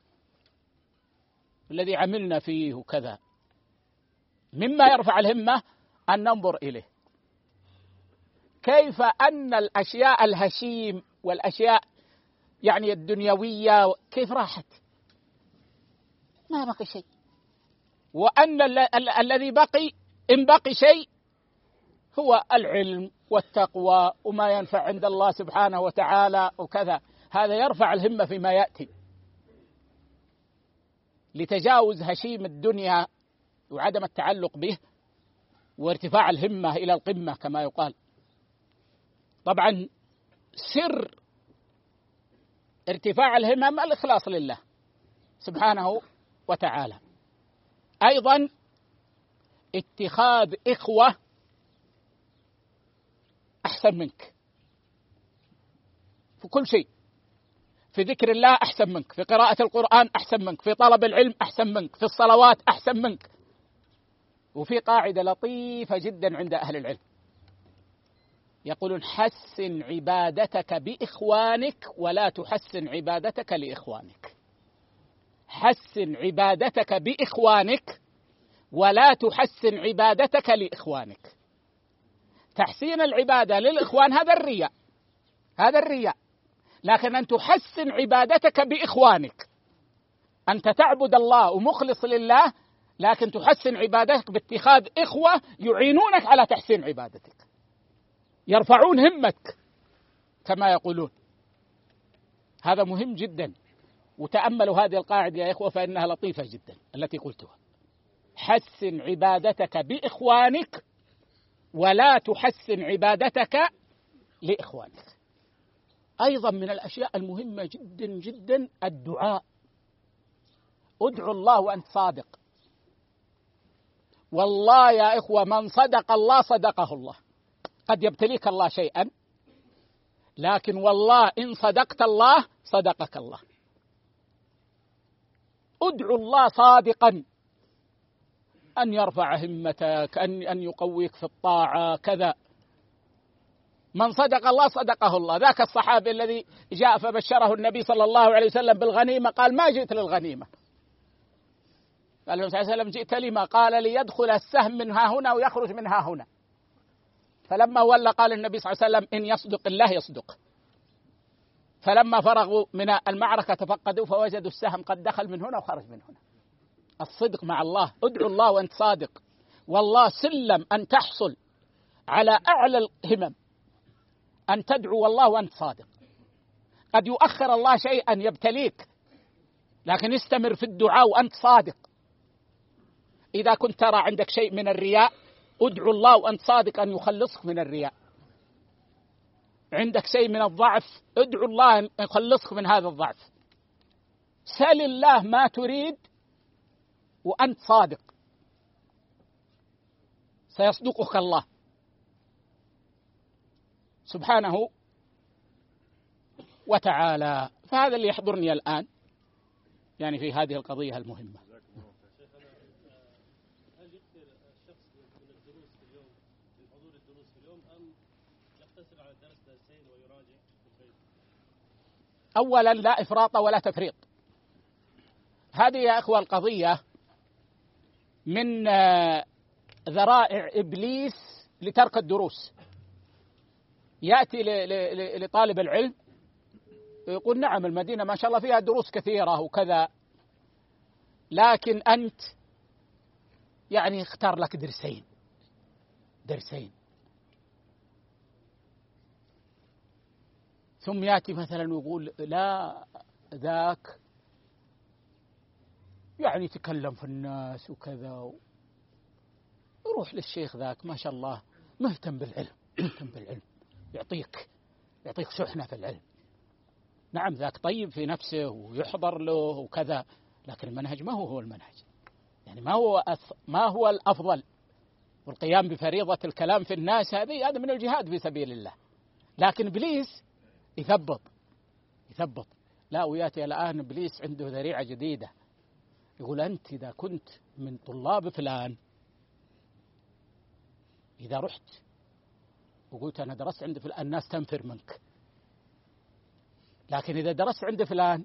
الذي عملنا فيه وكذا، مما يرفع الهمة أن ننظر إليه كيف أن الأشياء الهشيم والأشياء يعني الدنيوية كيف راحت، ما بقي شيء، وأن ال- ال- الذي بقي إن بقي شيء هو العلم والتقوى وما ينفع عند الله سبحانه وتعالى وكذا. هذا يرفع الهمة فيما يأتي لتجاوز هشيم الدنيا وعدم التعلق به، وارتفاع الهمة إلى القمة كما يقال. طبعا سر ارتفاع الهمم الإخلاص لله سبحانه وتعالى. أيضا اتخاذ إخوة أحسن منك في كل شيء، في ذكر الله أحسن منك، في قراءة القرآن أحسن منك، في طلب العلم أحسن منك، في الصلوات أحسن منك. وفي قاعدة لطيفة جدا عند أهل العلم يقولون: حسن عبادتك بإخوانك ولا تحسن عبادتك لإخوانك. حسن عبادتك بإخوانك ولا تحسن عبادتك لإخوانك. تحسين العبادة للإخوان هذا الرياء، هذا الرياء. لكن أن تحسن عبادتك بإخوانك، أنت تعبد الله ومخلص لله، لكن تحسن عبادتك باتخاذ إخوة يعينونك على تحسين عبادتك، يرفعون همتك كما يقولون. هذا مهم جدا. وتأملوا هذه القاعدة يا إخوة فإنها لطيفة جدا التي قلتها: حسن عبادتك بإخوانك ولا تحسن عبادتك لإخوانك. أيضا من الأشياء المهمة جدا جدا الدعاء. ادعوا الله وأنت صادق. والله يا إخوة من صدق الله صدقه الله. قد يبتليك الله شيئا، لكن والله إن صدقت الله صدقك الله. ادعوا الله صادقا أن يرفع همتك، أن أن يقويك في الطاعة كذا. من صدق الله صدقه الله. ذاك الصحابي الذي جاء فبشره النبي صلى الله عليه وسلم بالغنيمة، قال: ما جئت للغنيمة. قال له صلى الله عليه وسلم: جئت لما؟ قال: ليدخل السهم من ها هنا ويخرج من ها هنا. فلما ولى قال النبي صلى الله عليه وسلم: إن يصدق الله يصدق. فلما فرغوا من المعركة تفقدوا فوجدوا السهم قد دخل من هنا وخرج من هنا. الصدق مع الله. ادعوا الله وانت صادق، والله سلم أن تحصل على أعلى الهمم، أن تدعو والله وأنت صادق. قد يؤخر الله شيئا يبتليك، لكن استمر في الدعاء وأنت صادق. إذا كنت ترى عندك شيء من الرياء، ادعو الله وأنت صادق أن يخلصك من الرياء. عندك شيء من الضعف، ادعو الله أن يخلصك من هذا الضعف. سل الله ما تريد وأنت صادق، سيصدقك الله سبحانه وتعالى. فهذا اللي يحضرني الآن يعني في هذه القضية المهمة. هل يكثر الشخص من الدروس في اليوم، من حضور الدروس في اليوم، أم يقتصر على الدرس درسين ويراجع في البيت؟ أولا لا إفراط ولا تفريط. هذه يا أخوة القضية من ذرائع إبليس لترك الدروس. يأتي لطالب العلم يقول نعم المدينة ما شاء الله فيها دروس كثيرة وكذا، لكن أنت يعني اختار لك درسين درسين ثم يأتي مثلا ويقول لا ذاك يعني تكلم في الناس وكذا، يروح للشيخ ذاك ما شاء الله مهتم بالعلم مهتم بالعلم يعطيك يعطيك شحنة في العلم. نعم ذاك طيب في نفسه ويحضر له وكذا، لكن المنهج ما هو هو المنهج، يعني ما هو ما هو الأفضل. والقيام بفريضة الكلام في الناس هذه هذا من الجهاد في سبيل الله. لكن إبليس يثبط يثبط لا، وياتي الآن إبليس عنده ذريعة جديدة، يقول أنت إذا كنت من طلاب فلان، إذا رحت وقلت أنا درست عند فلان الناس تنفر منك، لكن إذا درست عند فلان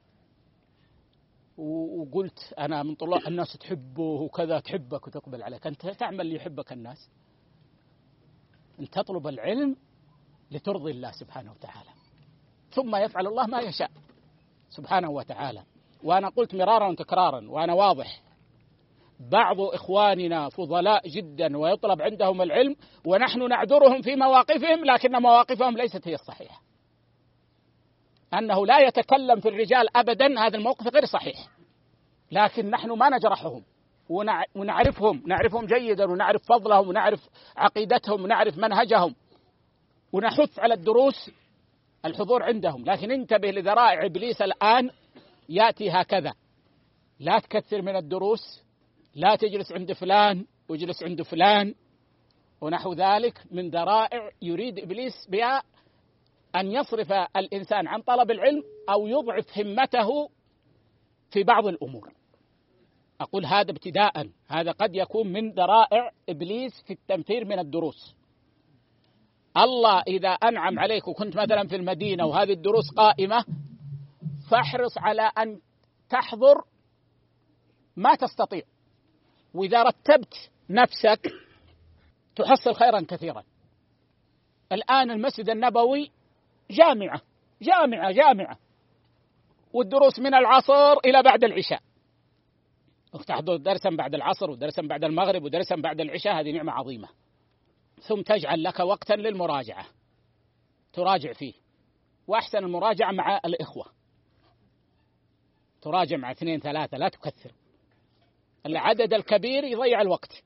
وقلت أنا من طلاب الناس تحبه وكذا تحبك وتقبل عليك، أنت تعمل ليحبك الناس، أنت تطلب العلم لترضي الله سبحانه وتعالى، ثم يفعل الله ما يشاء سبحانه وتعالى. وأنا قلت مرارا وتكرارا وأنا واضح، بعض إخواننا فضلاء جدا ويطلب عندهم العلم ونحن نعذرهم في مواقفهم، لكن مواقفهم ليست هي الصحيحة. أنه لا يتكلم في الرجال أبدا هذا الموقف غير صحيح، لكن نحن ما نجرحهم ونعرفهم نعرفهم جيدا ونعرف فضلهم ونعرف عقيدتهم ونعرف منهجهم ونحث على الدروس الحضور عندهم. لكن انتبه لذرائع إبليس الآن، يأتي هكذا، لا تكثر من الدروس، لا تجلس عند فلان وجلس عند فلان ونحو ذلك، من ذرائع يريد إبليس بها أن يصرف الإنسان عن طلب العلم أو يضعف همته في بعض الأمور. أقول هذا ابتداء، هذا قد يكون من ذرائع إبليس في التنفير من الدروس. الله إذا أنعم عليك وكنت مثلا في المدينة وهذه الدروس قائمة، فاحرص على أن تحضر ما تستطيع، وإذا رتبت نفسك تحصل خيرا كثيرا. الآن المسجد النبوي جامعة جامعة جامعة والدروس من العصر إلى بعد العشاء، تحضر درسا بعد العصر ودرسا بعد المغرب ودرسا بعد العشاء، هذه نعمة عظيمة. ثم تجعل لك وقتا للمراجعة تراجع فيه، وأحسن المراجعة مع الإخوة، تراجع مع اثنين ثلاثة لا تكثر، العدد الكبير يضيع الوقت.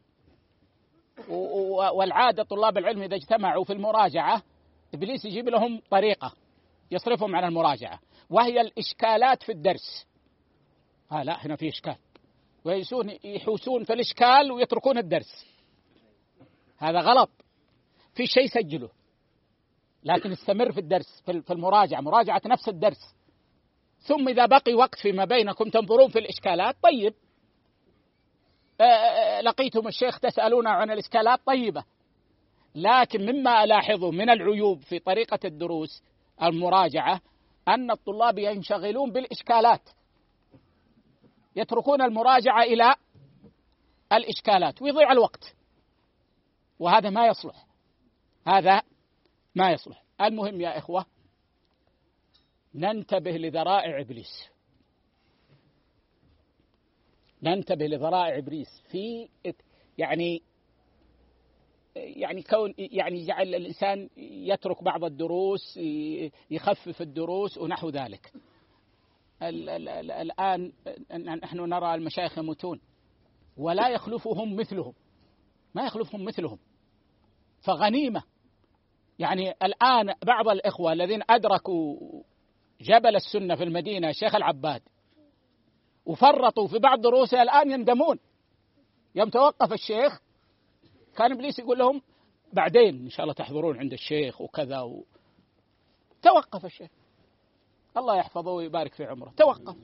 والعادة طلاب العلم إذا اجتمعوا في المراجعة إبليس يجيب لهم طريقة يصرفهم عن المراجعة، وهي الإشكالات في الدرس. آه لا هنا في إشكال، ويسون يحوسون في الإشكال ويتركون الدرس، هذا غلط. في شيء سجله، لكن استمر في الدرس في المراجعة، مراجعة نفس الدرس. ثم إذا بقي وقت فيما بينكم تنظرون في الإشكالات، طيب لقيتم الشيخ تسألون عن الإشكالات طيبة. لكن مما ألاحظه من العيوب في طريقة الدروس المراجعة أن الطلاب ينشغلون بالإشكالات، يتركون المراجعة إلى الإشكالات ويضيع الوقت، وهذا ما يصلح، هذا ما يصلح. المهم يا إخوة ننتبه لذرائع إبليس، ننتبه لذرائع إبليس في يعني يعني كون يعني جعل الإنسان يترك بعض الدروس، يخفف الدروس ونحو ذلك. الآن نحن نرى المشايخ يموتون ولا يخلفهم مثلهم، ما يخلفهم مثلهم، فغنيمة. يعني الآن بعض الإخوة الذين أدركوا جبل السنة في المدينة الشيخ العباد وفرطوا في بعض دروسه الآن يندمون. يوم توقف الشيخ كان إبليس يقول لهم بعدين إن شاء الله تحضرون عند الشيخ وكذا و... توقف الشيخ، الله يحفظه ويبارك في عمره، توقف.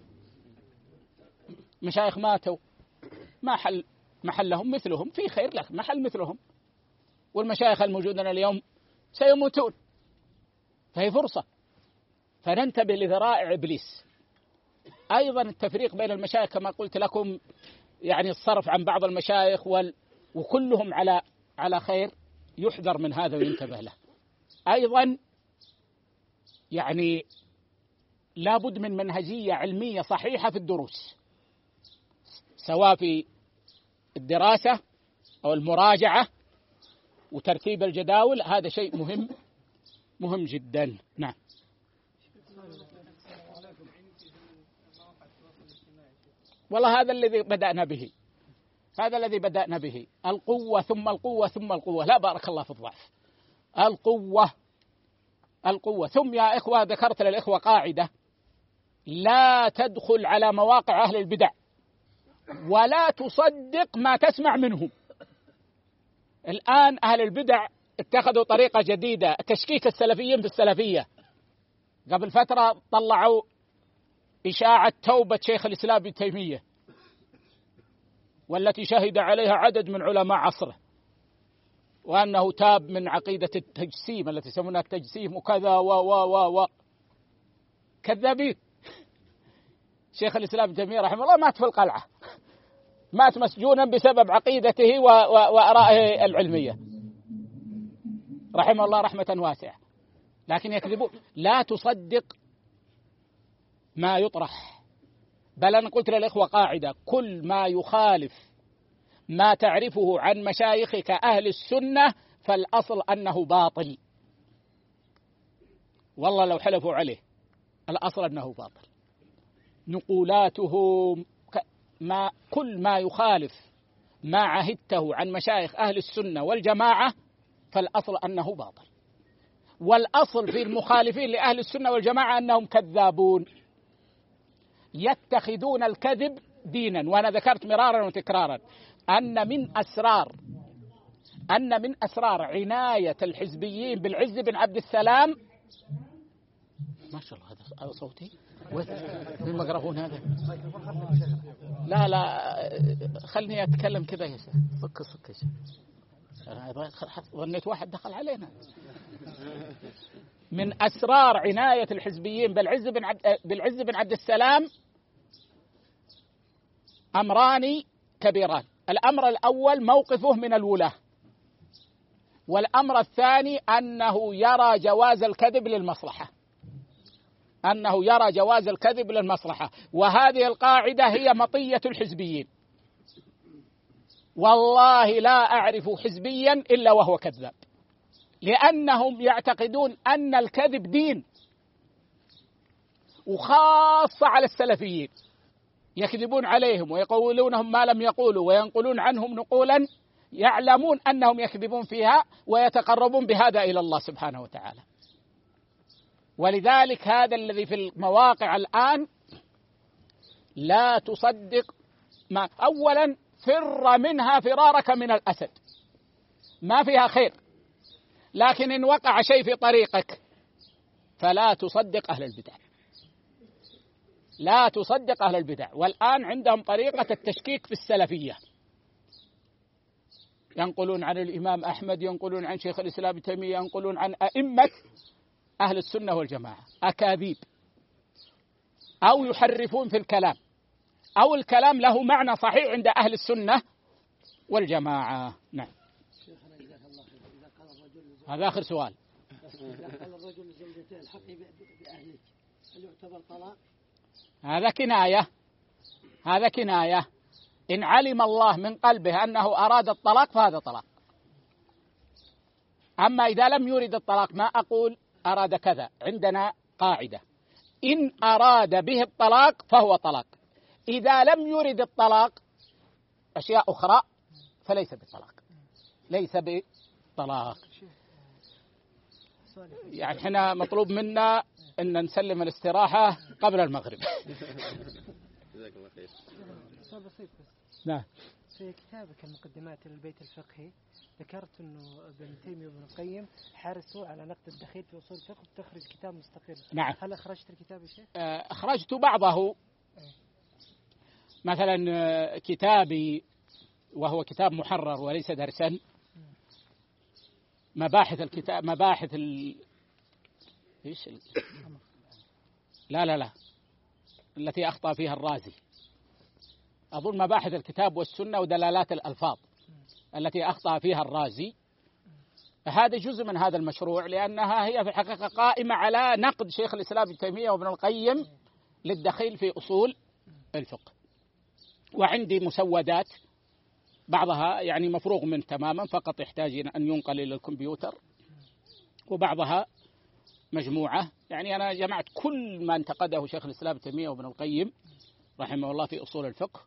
مشايخ ماتوا ما حل محلهم مثلهم، في خير لكن محل مثلهم، والمشايخ الموجودين اليوم سيموتون، فهي فرصة، فننتبه لذرائع إبليس. أيضا التفريق بين المشايخ كما قلت لكم، يعني الصرف عن بعض المشايخ وال... وكلهم على على خير، يحذر من هذا وينتبه له. أيضا يعني لابد من منهجية علمية صحيحة في الدروس، سواء في الدراسة أو المراجعة وترتيب الجداول، هذا شيء مهم مهم جدا. نعم. والله هذا الذي بدأنا به، هذا الذي بدأنا به، القوة ثم القوة ثم القوة، لا بارك الله في الضعف، القوة القوة. ثم يا إخوة ذكرت للإخوة قاعدة: لا تدخل على مواقع أهل البدع ولا تصدق ما تسمع منهم. الآن أهل البدع اتخذوا طريقة جديدة، تشكيك السلفيين في السلفية. قبل فترة طلعوا إشاعة توبة شيخ الإسلام ابن تيمية، والتي شهد عليها عدد من علماء عصره، وأنه تاب من عقيدة التجسيم التي يسمونها التجسيم وكذا و و و و كذابين. شيخ الإسلام ابن تيمية رحمه الله مات في القلعة، مات مسجونا بسبب عقيدته وآرائه العلمية رحمه الله رحمة واسعة، لكن يكذبون. لا تصدق ما يطرح، بل أنا قلت للإخوة قاعدة: كل ما يخالف ما تعرفه عن مشايخك أهل السنة فالأصل أنه باطل، والله لو حلفوا عليه الأصل أنه باطل. نقولاتهم ما كل ما يخالف ما عهدته عن مشايخ أهل السنة والجماعة فالأصل أنه باطل، والأصل في المخالفين لأهل السنة والجماعة أنهم كذابون، يتخذون الكذب دينا. وأنا ذكرت مرارا وتكرارا أن من أسرار أن من أسرار عناية الحزبيين بالعز بن عبد السلام، ما شاء الله هذا صوتي من الميكروفون هذا، لا لا خلني أتكلم كذا يا شيخ، فك فك يا شيخ، ظنيت واحد دخل علينا. من أسرار عناية الحزبيين بالعز بن عبد بالعز بن عبد السلام أمران كبيران: الأمر الأول موقفه من الولاة، والأمر الثاني أنه يرى جواز الكذب للمصلحة، أنه يرى جواز الكذب للمصلحة. وهذه القاعدة هي مطية الحزبيين، والله لا أعرف حزبيا إلا وهو كذاب، لأنهم يعتقدون أن الكذب دين، وخاصة على السلفيين، يكذبون عليهم ويقولونهم ما لم يقولوا وينقلون عنهم نقولا يعلمون أنهم يكذبون فيها ويتقربون بهذا إلى الله سبحانه وتعالى. ولذلك هذا الذي في المواقع الآن لا تصدق ما أولا فر منها فرارك من الأسد، ما فيها خير، لكن إن وقع شيء في طريقك فلا تصدق أهل البدع، لا تصدق أهل البدع. والآن عندهم طريقة التشكيك في السلفية، ينقلون عن الإمام أحمد، ينقلون عن شيخ الإسلام ابن تيمية، ينقلون عن أئمة أهل السنة والجماعة، أكاذيب، أو يحرفون في الكلام، أو الكلام له معنى صحيح عند أهل السنة والجماعة. نعم. هذا آخر سؤال. إذا قال الرجل لزوجته الحقي بأهلك هل يعتبر طلاق؟ هذا كناية، هذا كناية. إن علم الله من قلبه أنه أراد الطلاق فهذا طلاق، أما إذا لم يرد الطلاق ما أقول أراد كذا، عندنا قاعدة إن أراد به الطلاق فهو طلاق، إذا لم يرد الطلاق أشياء أخرى فليس بالطلاق، ليس بالطلاق. يعني احنا مطلوب منا أن نسلم الاستراحة قبل المغرب. جزاك الله خير. سؤال بسيط بس. نعم. في كتابك المقدمات للبيت الفقهي ذكرت أنه ابن تيمية وابن القيم حرصوا على نقد الدخيل في أصول الفقه وتخرج كتاب مستقل. نعم. هل أخرجت الكتاب يا شيخ؟ أخرجت بعضه، مثلا كتابي وهو كتاب محرر وليس درسا، مباحث الكتاب مباحث ال... إيش ال... لا لا لا التي أخطأ فيها الرازي، أظن مباحث الكتاب والسنة ودلالات الألفاظ التي أخطأ فيها الرازي، هذا جزء من هذا المشروع، لأنها هي في الحقيقة قائمة على نقد شيخ الإسلام ابن تيمية وابن القيم للدخيل في أصول الفقه. وعندي مسودات بعضها يعني مفروغ من تماما، فقط يحتاج أن ينقل إلى الكمبيوتر، وبعضها مجموعة. يعني أنا جمعت كل ما انتقده شيخ الإسلام ابن تيمية وابن القيم رحمه الله في أصول الفقه،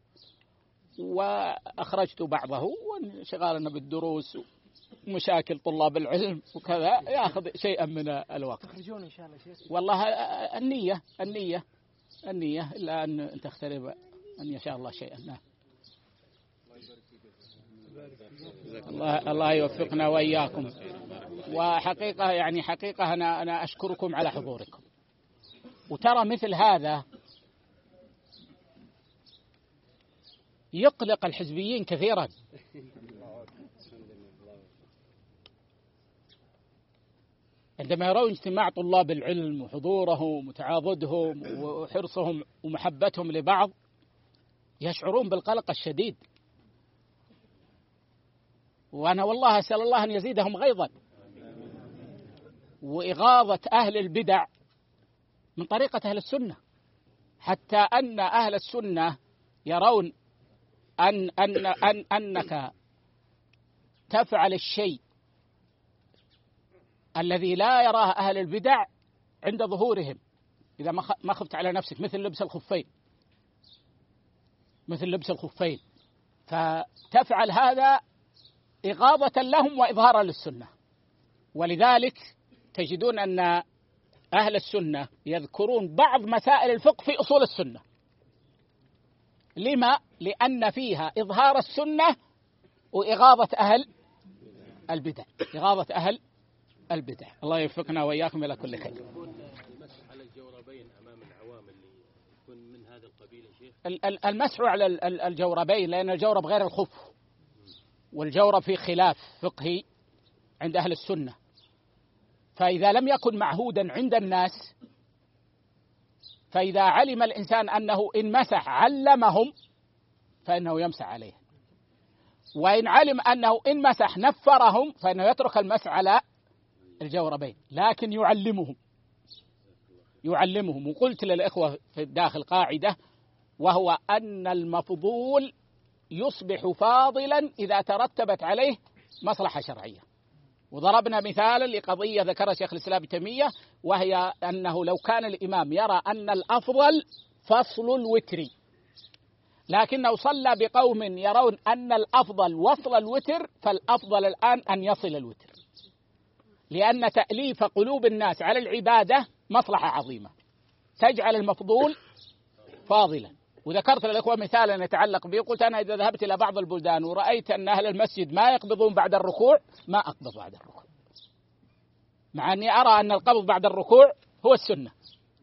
وأخرجت بعضه، وانشغالنا بالدروس ومشاكل طلاب العلم وكذا يأخذ شيئا من الوقت. تخرجون إن شاء الله شيخ. والله النية النية النية إلا أن تختلف أن يشاء الله شيئا. الله الله يوفقنا وإياكم. وحقيقة يعني حقيقة أنا أنا أشكركم على حضوركم. وترى مثل هذا يقلق الحزبيين كثيرا. عندما يرون اجتماع طلاب العلم وحضورهم وتعاضدهم وحرصهم ومحبتهم لبعض يشعرون بالقلق الشديد. وأنا والله أسأل الله أن يزيدهم غيظا وإغاظة أهل البدع من طريقة أهل السنة، حتى أن أهل السنة يرون أن أن أن أنك تفعل الشيء الذي لا يراه أهل البدع عند ظهورهم إذا ما خفت على نفسك، مثل لبس الخفين مثل لبس الخفين فتفعل هذا إغاظة لهم وإظهارا للسنة. ولذلك تجدون أن أهل السنة يذكرون بعض مسائل الفقه في أصول السنة. لما؟ لأن فيها إظهار السنة وإغاظة أهل البدع إغاظة أهل البدع. الله يوفقنا وإياكم إلى كل خير. المسح على الجوربين أمام العوام اللي يكون من هذا القبيل يا شيخ. المسح على الجوربين، لأن الجورب غير الخف، والجورب في خلاف فقهي عند أهل السنة. فإذا لم يكن معهودا عند الناس، فإذا علم الإنسان أنه إن مسح علمهم فإنه يمسح عليه، وإن علم أنه إن مسح نفرهم فإنه يترك المسح على الجوربين، لكن يعلمهم يعلمهم. وقلت للإخوة في الداخل قاعدة، وهو أن المفضول يصبح فاضلا إذا ترتبت عليه مصلحة شرعية. وضربنا مثالا لقضية ذكرها شيخ الإسلام ابن تيمية، وهي أنه لو كان الإمام يرى أن الأفضل فصل الوتر، لكنه صلى بقوم يرون أن الأفضل وصل الوتر، فالأفضل الآن أن يصل الوتر، لأن تأليف قلوب الناس على العبادة مصلحة عظيمة تجعل المفضول فاضلا. وذكرت للإخوة مثالا يتعلق به، قلت أنا إذا ذهبت إلى بعض البلدان ورأيت أن أهل المسجد ما يقبضون بعد الركوع ما أقبض بعد الركوع، مع أني أرى أن القبض بعد الركوع هو السنة،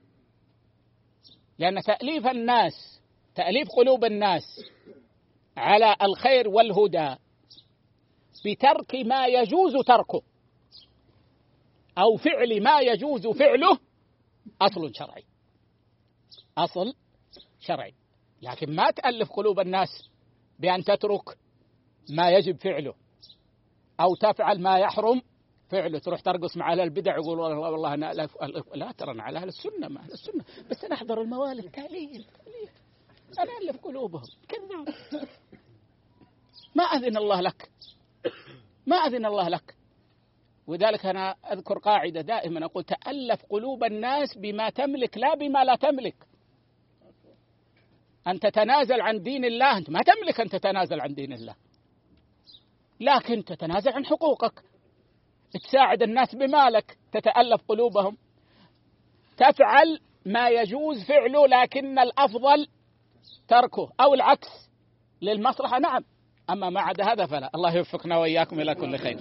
لأن تأليف الناس تأليف قلوب الناس على الخير والهدى بترك ما يجوز تركه أو فعل ما يجوز فعله أصل شرعي أصل شرعي. لكن ما تألف قلوب الناس بأن تترك ما يجب فعله أو تفعل ما يحرم فعله، تروح ترقص مع أهل البدع يقول والله والله أنا لا, لا ترى على أهل السنة مع أهل السنة، بس أنا أحضر الموالد تأليف أنا ألف قلوبهم كذاب. ما أذن الله لك ما أذن الله لك ولذلك أنا أذكر قاعدة دائما أقول تألف قلوب الناس بما تملك لا بما لا تملك. أن تتنازل عن دين الله، أنت ما تملك أن تتنازل عن دين الله، لكن تتنازل عن حقوقك، تساعد الناس بمالك، تتألف قلوبهم، تفعل ما يجوز فعله لكن الأفضل تركه، أو العكس للمصلحة نعم، أما ما عدا هذا فلا. الله يوفقنا وإياكم إلى كل خير.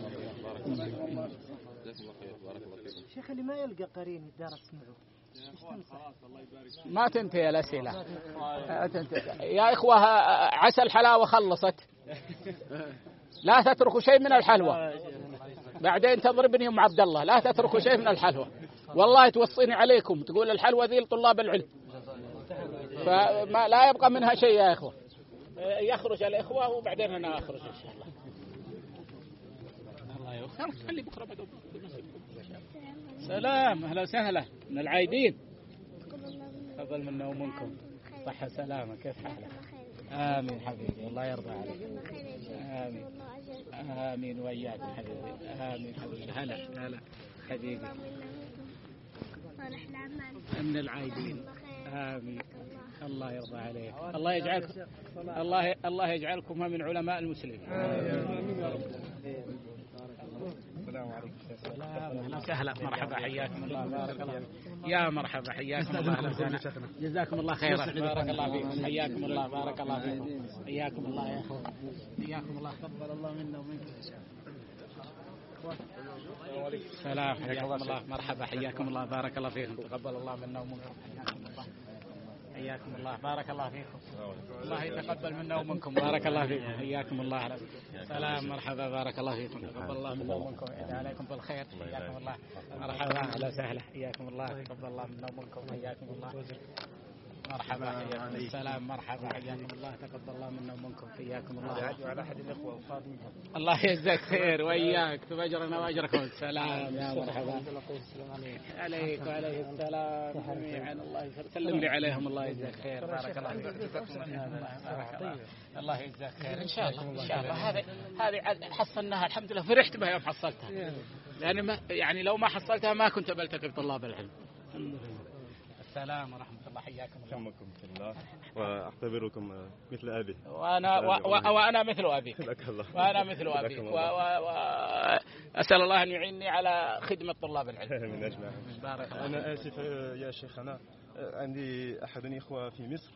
شيخ اللي ما يلقى قرين يدرس معه ما تنتهي الأسئلة يا إخوة، عسى الحلاوة خلصت، لا تتركوا شيء من الحلوى، بعدين تضربني أم عبد الله، لا تتركوا شيء من الحلوى، والله توصيني عليكم تقول الحلوى ذي لطلاب العلم، فما لا يبقى منها شيء يا إخوة. يخرج الإخوة وبعدين أنا أخرج إن شاء الله. الله يوفقك. خلي بكرة بدو. سلام، أهلا وسهلا من العايدين. تفضل منا ومنكم. صحة سلامة، كيف حالك؟ آمين حبيبي، الله يرضى عليك. آمين آمين وإياك حبيبي. آمين حبيبي. هلا هلا حبيبي من العايدين. آمين. الله يرضى عليك. الله يجعلكم الله الله يجعلكم من علماء المسلمين. السلام عليكم. سلام، اهلا وسهلا، مرحبا، حياكم الله، بارك الله. يا مرحبا، حياكم الله، اهلا وسهلا، جزاكم الله خيرا، بارك الله فيكم، حياكم الله، بارك الله فيكم، حياكم الله يا اخوان، حياكم الله، تقبل الله منا ومنكم. سلام، حياكم الله، مرحبا، حياكم الله، بارك الله فيكم، تقبل الله منا ومنكم، حياكم الله. حياكم الله، بارك الله فيكم، الله يتقبل منا ومنكم، بارك الله فيكم، حياكم الله. سلام، مرحبا، بارك الله فيكم، تقبل الله منا ومنكم، عليكم بالخير، حياكم الله، مرحبا، اهلا وسهلا، حياكم الله، تقبل الله منا ومنكم، حياكم الله، مرحبا، حياكم السلام، مرحبا، حياكم الله، تقبل الله منا ومنكم، حياكم الله. على احد الاخوه وفاضل الله يجزاك خير واياك، تبجرنا واجركم. السلام، يا مرحبا عليك وعليه السلام جميعا، الله يسلم لي عليهم، الله يجزاك خير، بارك الله فيك، الله يجزاك خير، ان شاء الله ان شاء الله. هذه هذه حصلناها الحمد لله، فرحت بها يوم حصلتها، لان ما يعني لو ما حصلتها ما كنت بلتقي بطلاب العلم. السلام ورحمة الله، حياكم الله. حمكم في الله، وأعتبركم مثل أبي. وأنا و... وأنا مثل أبي. وأنا مثل أبي. وأسأل و... الله أن يعيني على خدمة طلاب العلم. من أجمع. بارك الله. أنا آسف يا شيخنا، عندي أحد الإخوة في مصر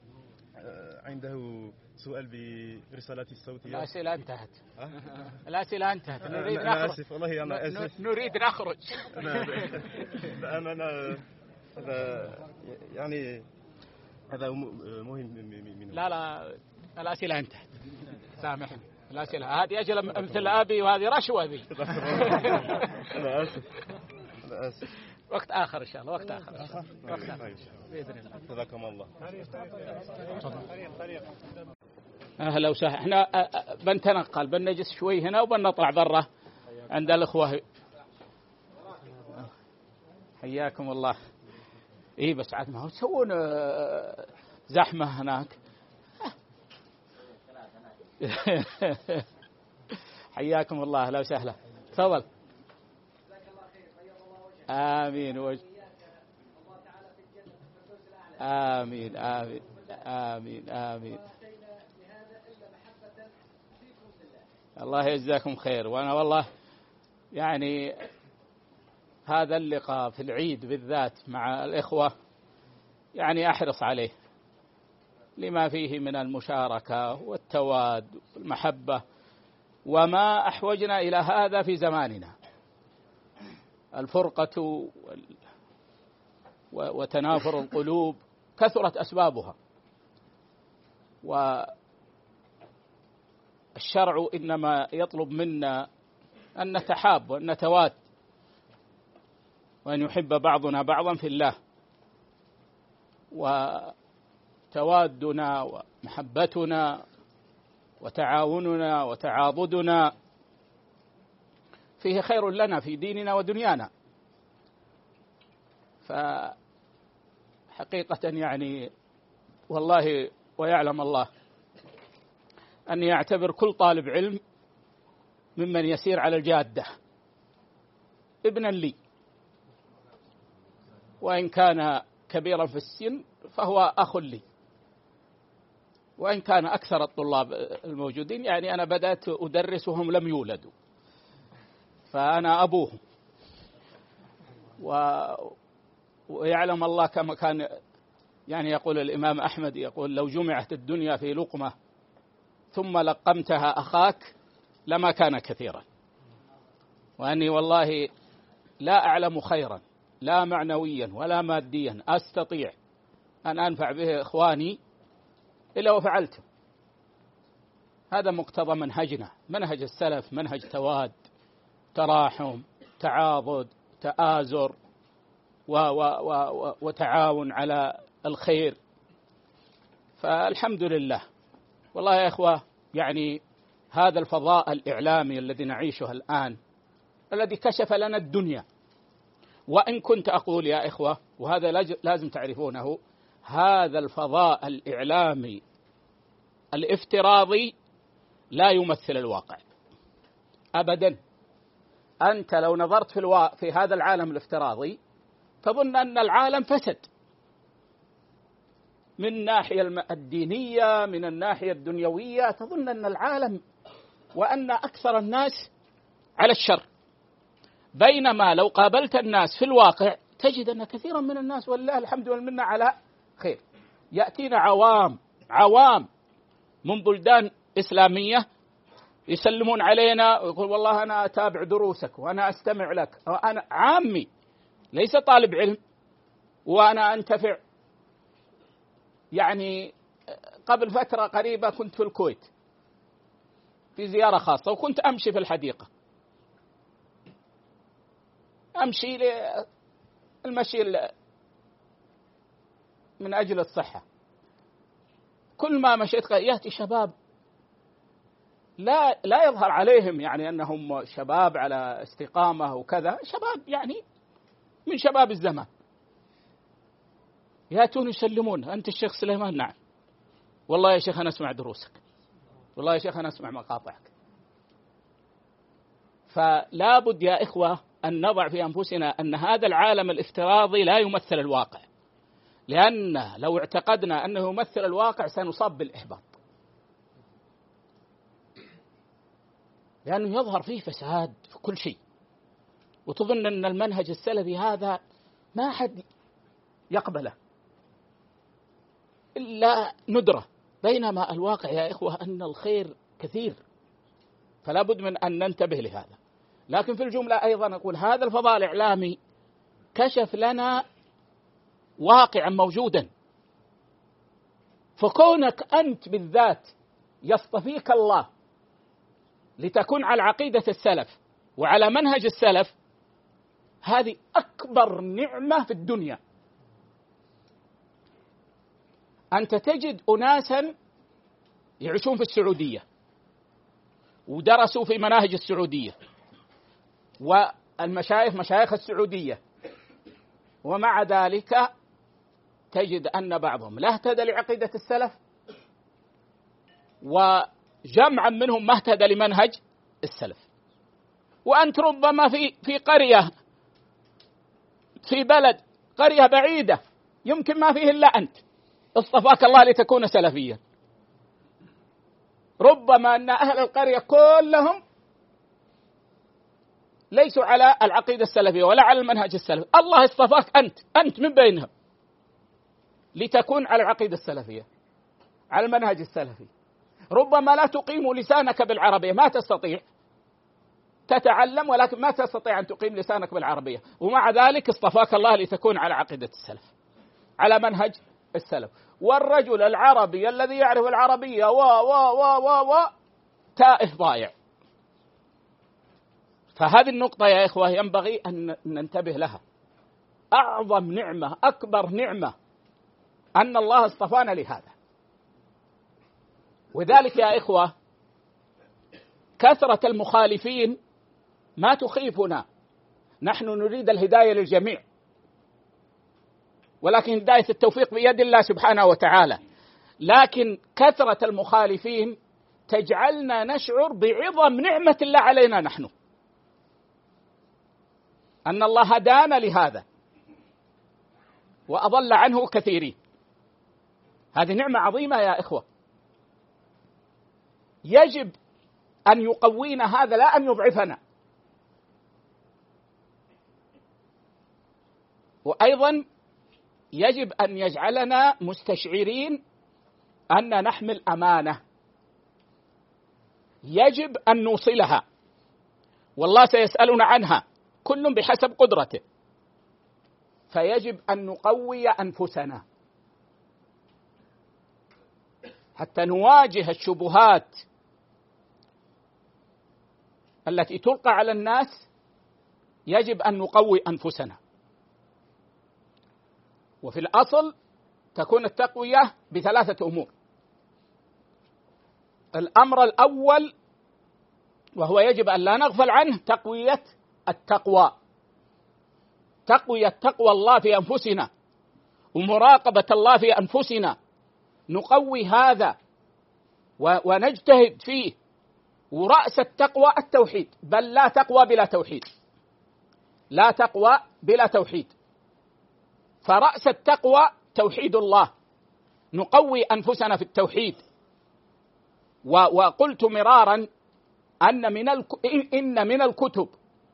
عنده سؤال برسالة الصوتية. الأسئلة انتهت. الأسئلة انتهت. نريد أنا نخرج. آسف والله أنا آسف. نريد نخرج. بأمانة هذا يعني هذا مهم منه. لا لا الأسئلة انتهت، سامحني، الأسئلة هذه أجل مثل أبي وهذه رشوة ذي. أنا آسف أنا آسف. وقت آخر إن شاء الله، وقت آخر وقت آخر بإذن الله. جزاكم الله. أهلا وسهلا. إحنا بنتنقل، بنجلس شوي هنا وبنطلع برا عند الأخوة. حياكم الله. إيه بس عاد ما هو تسوون زحمة هناك. حياكم الله، أهلا وسهلا، تفضل. آمين وجه. آمين آمين آمين آمين. الله يجزاكم خير. وأنا والله يعني هذا اللقاء في العيد بالذات مع الإخوة يعني أحرص عليه لما فيه من المشاركة والتواد والمحبة، وما أحوجنا إلى هذا في زماننا. الفرقة وتنافر القلوب كثرت أسبابها، والشرع إنما يطلب منا أن نتحاب وأن نتواد وأن يحب بعضنا بعضا في الله. وتوادنا ومحبتنا وتعاوننا وتعاضدنا فيه خير لنا في ديننا ودنيانا. فحقيقة يعني والله ويعلم الله أن يعتبر كل طالب علم ممن يسير على الجادة ابنا لي، وإن كان كبيرا في السن فهو أخ لي، وإن كان أكثر الطلاب الموجودين يعني أنا بدأت أدرس وهم لم يولدوا، فأنا أبوهم. و... ويعلم الله كما كان يعني يقول الإمام أحمد، يقول لو جمعت الدنيا في لقمة ثم لقمتها أخاك لما كان كثيرا. وأني والله لا أعلم خيرا لا معنويا ولا ماديا أستطيع أن أنفع به إخواني إلا وفعلته. هذا مقتضى منهجنا، منهج السلف، منهج تواد، تراحم، تعاضد، تآزر، و و و وتعاون على الخير. فالحمد لله. والله يا إخوة يعني هذا الفضاء الإعلامي الذي نعيشه الآن الذي كشف لنا الدنيا، وإن كنت أقول يا إخوة وهذا لازم تعرفونه، هذا الفضاء الإعلامي الافتراضي لا يمثل الواقع أبدا. أنت لو نظرت في, الوا... في هذا العالم الافتراضي تظن أن العالم فسد من الناحية الدينية، من الناحية الدنيوية، تظن أن العالم وأن أكثر الناس على الشر، بينما لو قابلت الناس في الواقع تجد أن كثيرا من الناس والله الحمد والمنة على خير. يأتينا عوام عوام من بلدان إسلامية يسلمون علينا ويقول والله أنا أتابع دروسك وأنا أستمع لك، وأنا عامي ليس طالب علم وأنا أنتفع. يعني قبل فترة قريبة كنت في الكويت في زيارة خاصة، وكنت أمشي في الحديقة، أمشي للمشي من أجل الصحة. كل ما مشيت يأتي شباب لا لا يظهر عليهم يعني أنهم شباب على استقامة وكذا، شباب يعني من شباب الزمان، يأتون يسلمون، أنت الشيخ سليمان؟ نعم. والله يا شيخ أنا أسمع دروسك، والله يا شيخ أنا أسمع مقاطعك. فلا بد يا إخوة أن نضع في أنفسنا أن هذا العالم الافتراضي لا يمثل الواقع، لأن لو اعتقدنا أنه يمثل الواقع سنصاب بالإحباط، لأنه يظهر فيه فساد في كل شيء، وتظن أن المنهج السلفي هذا ما حد يقبله إلا ندرة، بينما الواقع يا إخوة أن الخير كثير، فلا بد من أن ننتبه لهذا. لكن في الجملة أيضا أقول هذا الفضاء الإعلامي كشف لنا واقعا موجودا، فكونك أنت بالذات يصطفيك الله لتكون على عقيدة السلف وعلى منهج السلف، هذه أكبر نعمة في الدنيا. أنت تجد أناسا يعيشون في السعودية ودرسوا في مناهج السعودية والمشايخ مشايخ السعودية، ومع ذلك تجد أن بعضهم لا اهتدى لعقيدة السلف، وجمعا منهم ما اهتدى لمنهج السلف. وأنت ربما في في قرية في بلد قرية بعيدة يمكن ما فيه إلا أنت، اصطفاك الله لتكون سلفيا. ربما أن أهل القرية كلهم ليسوا على العقيدة السلفية ولا على المنهج السلفي، الله اصطفاك أنت أنت من بينهم لتكون على العقيدة السلفية على المنهج السلفي. ربما لا تقيم لسانك بالعربية، ما تستطيع، تتعلم ولكن ما تستطيع أن تقيم لسانك بالعربية، ومع ذلك اصطفاك الله لتكون على عقيدة السلف على منهج السلف. والرجل العربي الذي يعرف العربية و و و و و تائه ضايع. فهذه النقطة يا إخوة ينبغي أن ننتبه لها. أعظم نعمة أكبر نعمة أن الله اصطفانا لهذا. وذلك يا إخوة كثرة المخالفين ما تخيفنا، نحن نريد الهداية للجميع، ولكن هداية التوفيق بيد الله سبحانه وتعالى. لكن كثرة المخالفين تجعلنا نشعر بعظم نعمة الله علينا نحن. أن الله هدانا لهذا وأضل عنه كثيرين. هذه نعمة عظيمة يا إخوة، يجب أن يقوينا هذا لا أن يضعفنا. وأيضا يجب أن يجعلنا مستشعرين أن نحمل أمانة يجب أن نوصلها، والله سيسألنا عنها كل بحسب قدرته، فيجب أن نقوي أنفسنا حتى نواجه الشبهات التي تلقى على الناس. يجب أن نقوي أنفسنا، وفي الأصل تكون التقوية بثلاثة أمور. الأمر الأول وهو يجب أن لا نغفل عنه تقوية التقوى، تقوية تقوى الله في أنفسنا ومراقبة الله في أنفسنا، نقوي هذا ونجتهد فيه. ورأس التقوى التوحيد، بل لا تقوى بلا توحيد، لا تقوى بلا توحيد. فرأس التقوى توحيد الله، نقوي أنفسنا في التوحيد. وقلت مرارا أن من إن من الكتب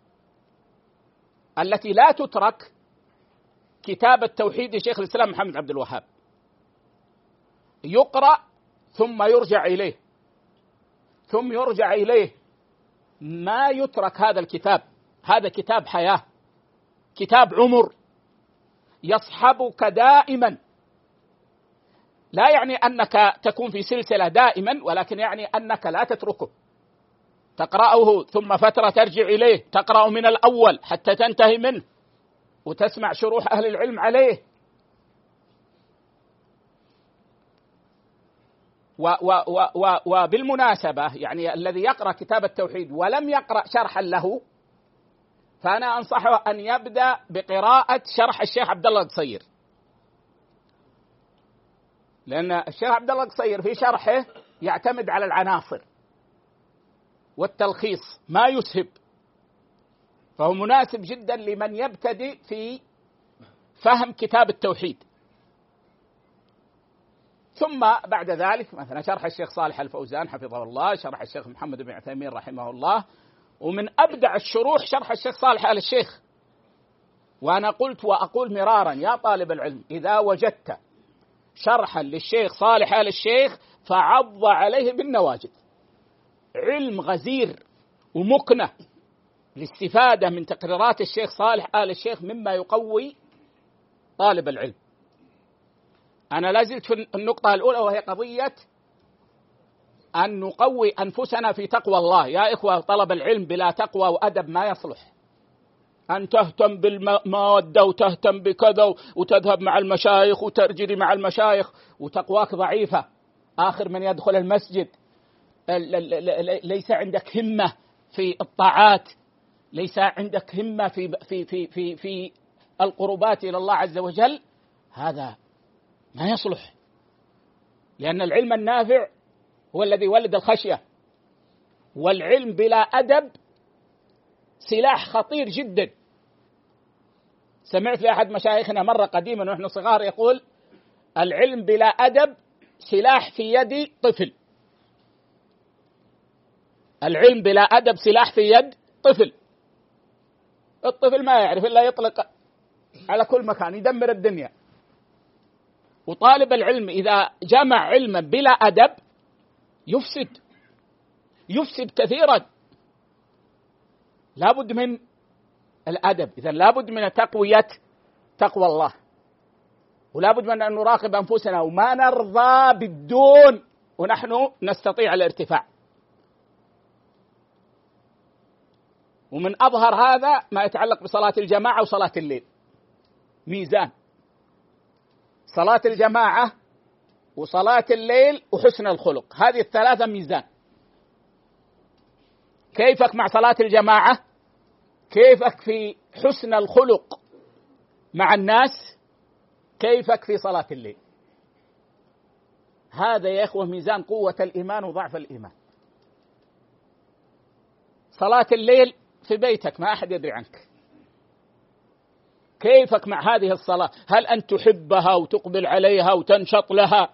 التي لا تترك كتاب التوحيد لشيخ الإسلام محمد عبد الوهاب، يقرأ ثم يرجع إليه ثم يرجع إليه، ما يترك هذا الكتاب. هذا كتاب حياة، كتاب عمر يصحبك دائما. لا يعني أنك تكون في سلسلة دائما، ولكن يعني أنك لا تتركه، تقرأه ثم فترة ترجع إليه، تقرأ من الأول حتى تنتهي منه وتسمع شروح أهل العلم عليه. و و و و وبالمناسبة يعني الذي يقرأ كتاب التوحيد ولم يقرأ شرحا له، فأنا أنصحه أن يبدأ بقراءة شرح الشيخ عبد الله القصير، لأن الشيخ عبد الله القصير في شرحه يعتمد على العناصر والتلخيص ما يسهب، فهو مناسب جدا لمن يبتدئ في فهم كتاب التوحيد. ثم بعد ذلك مثلا شرح الشيخ صالح الفوزان حفظه الله، شرح الشيخ محمد بن عثيمين رحمه الله، ومن أبدع الشروح شرح الشيخ صالح آل الشيخ. وأنا قلت وأقول مرارا يا طالب العلم، إذا وجدت شرحا للشيخ صالح آل الشيخ فعض عليه بالنواجذ، علم غزير ومكنة للاستفادة من تقريرات الشيخ صالح آل الشيخ مما يقوي طالب العلم. أنا لازلت في النقطة الأولى، وهي قضية أن نقوي أنفسنا في تقوى الله. يا إخوة، طلب العلم بلا تقوى وأدب ما يصلح. أن تهتم بالمادة وتهتم بكذا وتذهب مع المشايخ وترجري مع المشايخ وتقواك ضعيفة، آخر من يدخل المسجد. ليس عندك همة في الطاعات، ليس عندك همة في في في في في القربات إلى الله عز وجل، هذا ما يصلح. لأن العلم النافع هو الذي ولد الخشية، والعلم بلا أدب سلاح خطير جدا. سمعت لأحد مشايخنا مرة قديما ونحن صغار يقول: العلم بلا أدب سلاح في يد طفل. العلم بلا أدب سلاح في يد طفل. الطفل ما يعرف إلا يطلق على كل مكان يدمر الدنيا. وطالب العلم إذا جمع علما بلا أدب يفسد يفسد كثيرا. لابد من الأدب، إذا لابد من تقوية تقوى الله، ولابد من أن نراقب أنفسنا وما نرضى بالدون ونحن نستطيع الارتفاع. ومن أظهر هذا ما يتعلق بصلاة الجماعة وصلاة الليل. ميزان صلاة الجماعة وصلاة الليل وحسن الخلق، هذه الثلاثة ميزان. كيفك مع صلاة الجماعة؟ كيفك في حسن الخلق مع الناس؟ كيفك في صلاة الليل؟ هذا يا إخوة ميزان قوة الإيمان وضعف الإيمان. صلاة الليل في بيتك ما أحد يدري عنك، كيفك مع هذه الصلاة؟ هل أن تحبها وتقبل عليها وتنشط لها،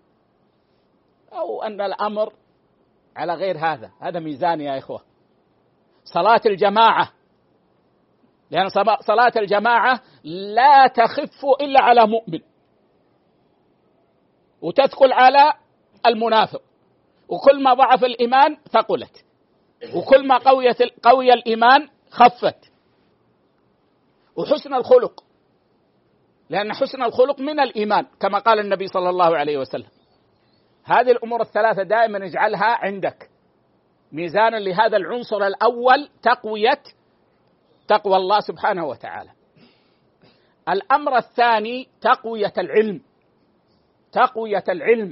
أو أن الأمر على غير هذا؟ هذا ميزان يا إخوة. صلاة الجماعة، لأن صلاة الجماعة لا تخف إلا على مؤمن، وتثقل على المنافق، وكل ما ضعف الإيمان ثقلت، وكل ما قويت قوي الإيمان خفت. وحسن الخلق، لأن حسن الخلق من الإيمان كما قال النبي صلى الله عليه وسلم. هذه الأمور الثلاثة دائما اجعلها عندك ميزانا لهذا العنصر الأول، تقوية تقوى الله سبحانه وتعالى. الأمر الثاني تقوية العلم. تقوية العلم،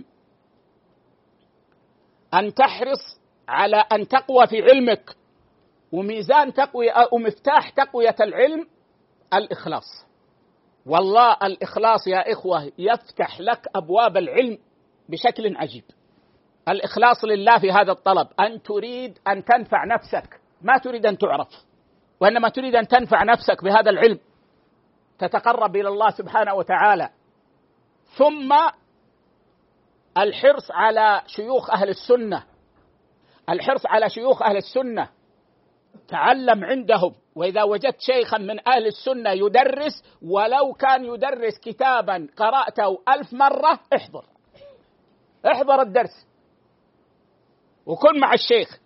أن تحرص على أن تقوى في علمك. وميزان تقوية ومفتاح تقوية العلم الإخلاص. والله الإخلاص يا إخوة يفتح لك أبواب العلم بشكل عجيب. الإخلاص لله في هذا الطلب، أن تريد أن تنفع نفسك، ما تريد أن تعرف، وإنما تريد أن تنفع نفسك بهذا العلم، تتقرب إلى الله سبحانه وتعالى. ثم الحرص على شيوخ أهل السنة، الحرص على شيوخ أهل السنة، تعلم عندهم. وإذا وجدت شيخا من أهل السنة يدرس، ولو كان يدرس كتابا قرأته ألف مرة، احضر احضر الدرس وكن مع الشيخ.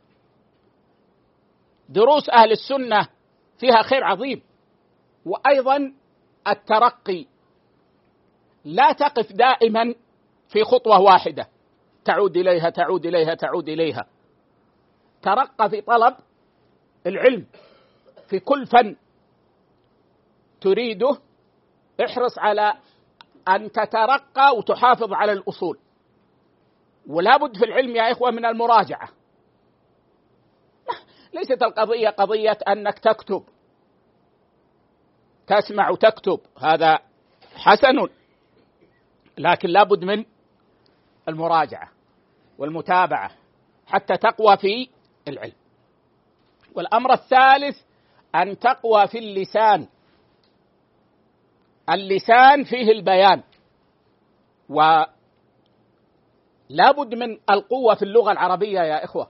دروس أهل السنة فيها خير عظيم. وأيضا الترقي، لا تقف دائما في خطوة واحدة، تعود إليها تعود إليها تعود إليها. ترقى في طلب العلم في كل فن تريده، احرص على أن تترقى وتحافظ على الأصول. ولا بد في العلم يا إخوة من المراجعة. ليست القضية قضية أنك تكتب، تسمع وتكتب، هذا حسن، لكن لا بد من المراجعة والمتابعة حتى تقوى في العلم. والأمر الثالث أن تقوى في اللسان. اللسان فيه البيان، ولا بد من القوة في اللغة العربية يا إخوة،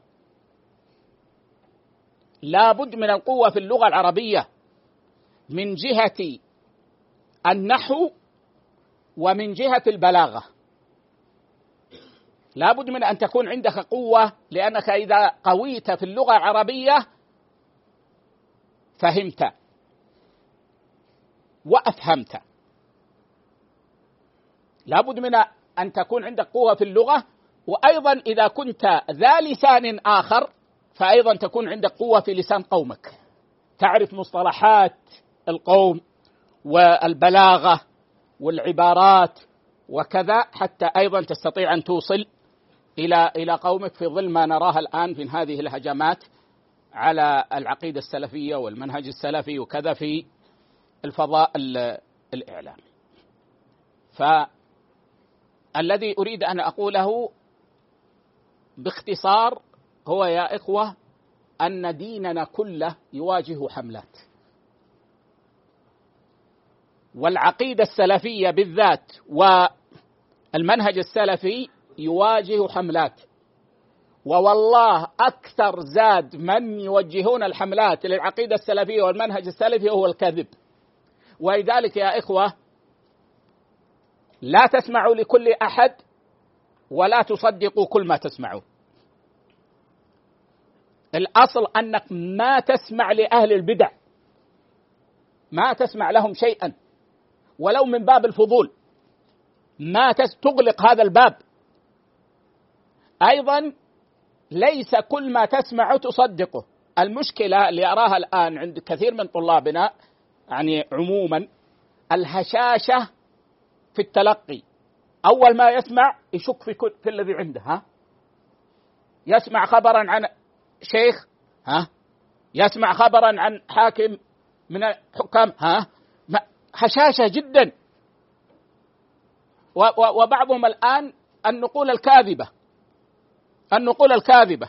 لا بد من القوة في اللغة العربية من جهة النحو ومن جهة البلاغة. لا بد من أن تكون عندك قوة، لأنك إذا قويت في اللغة العربية فهمت وأفهمت. لا بد من أن تكون عندك قوة في اللغة، وأيضا إذا كنت ذا لسان آخر فأيضا تكون عندك قوة في لسان قومك، تعرف مصطلحات القوم والبلاغة والعبارات وكذا، حتى أيضا تستطيع أن توصل إلى إلى قومك في ظل ما نراها الآن في هذه الهجمات على العقيدة السلفية والمنهج السلفي وكذا في الفضاء الإعلامي. فالذي أريد أن أقوله باختصار هو يا إخوة أن ديننا كله يواجه حملات، والعقيدة السلفية بالذات والمنهج السلفي يواجه حملات. ووالله أكثر زاد من يوجهون الحملات للعقيدة السلفية والمنهج السلفي هو الكذب. ولذلك يا إخوة لا تسمعوا لكل أحد ولا تصدقوا كل ما تسمعوا. الأصل أنك ما تسمع لأهل البدع، ما تسمع لهم شيئا ولو من باب الفضول، ما تغلق هذا الباب. أيضا ليس كل ما تسمع تصدقه. المشكلة اللي أراها الآن عند كثير من طلابنا يعني عموما الهشاشة في التلقي. أول ما يسمع يشك في, كل في الذي عنده، ها يسمع خبرا عن شيخ، ها يسمع خبرا عن حاكم من الحكام، ها هشاشة جدا. وبعضهم الآن النقول الكاذبة النقول الكاذبة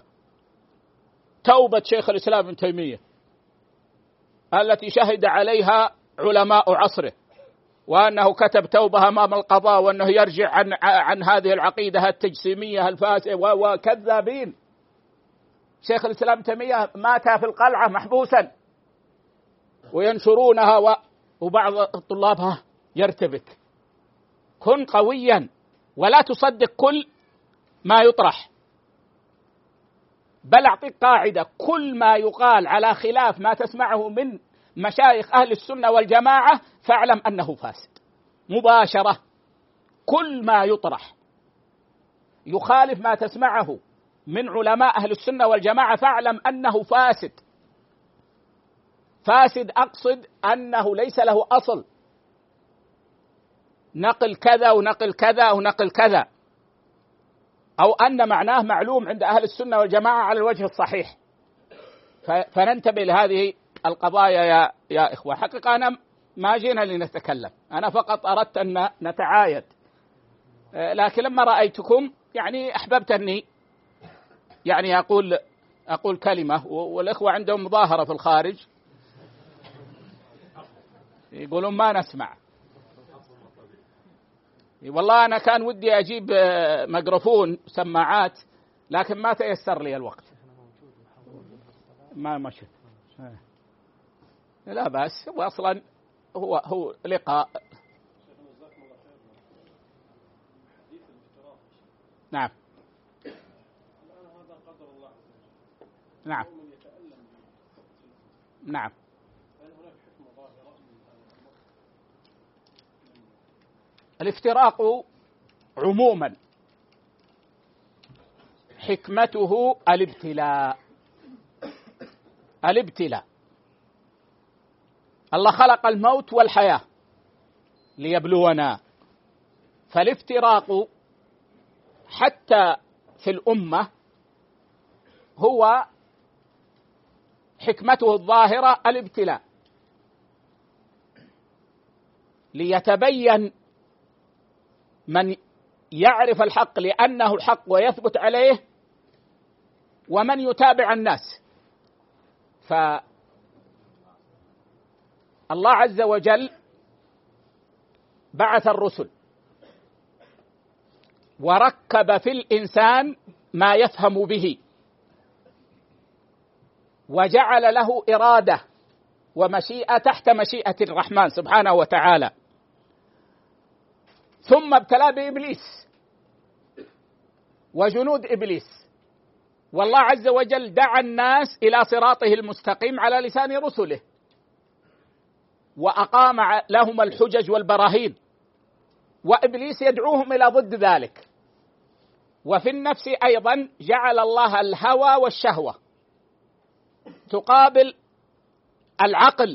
توبة شيخ الإسلام ابن تيمية التي شهد عليها علماء عصره، وأنه كتب توبة أمام القضاء، وأنه يرجع عن عن هذه العقيدة التجسيمية الفاسدة، وكذابين. شيخ الإسلام تيمية مات في القلعة محبوسا وينشرونها، وبعض طلابها يرتبك. كن قويا ولا تصدق كل ما يطرح، بل أعطيك قاعدة: كل ما يقال على خلاف ما تسمعه من مشايخ أهل السنة والجماعة فاعلم أنه فاسد مباشرة. كل ما يطرح يخالف ما تسمعه من علماء أهل السنة والجماعة فاعلم أنه فاسد. فاسد أقصد أنه ليس له أصل، نقل كذا ونقل كذا ونقل كذا، أو أن معناه معلوم عند أهل السنة والجماعة على الوجه الصحيح. فننتبه لهذه القضايا يا يا إخوة. حقيقة أنا ما جينا لنتكلم، أنا فقط أردت أن نتعايد، لكن لما رأيتكم يعني أحببت أني يعني أقول أقول كلمة. والإخوة عندهم مظاهرة في الخارج يقولون ما نسمع. والله أنا كان ودي أجيب ميكروفون سماعات، لكن ما تيسر لي الوقت، ما مشت. لا بأس، وأصلا هو هو لقاء. نعم نعم نعم. الافتراق عموما حكمته الابتلاء. الابتلاء. الله خلق الموت والحياة ليبلونا، فالافتراق حتى في الأمة هو حكمته الظاهرة الابتلاء، ليتبين من يعرف الحق لأنه الحق ويثبت عليه، ومن يتابع الناس. فالله عز وجل بعث الرسل وركب في الإنسان ما يفهم به، وجعل له إرادة ومشيئة تحت مشيئة الرحمن سبحانه وتعالى. ثم ابتلى بإبليس وجنود إبليس، والله عز وجل دعا الناس إلى صراطه المستقيم على لسان رسله، وأقام لهم الحجج والبراهين، وإبليس يدعوهم إلى ضد ذلك. وفي النفس أيضا جعل الله الهوى والشهوة تقابل العقل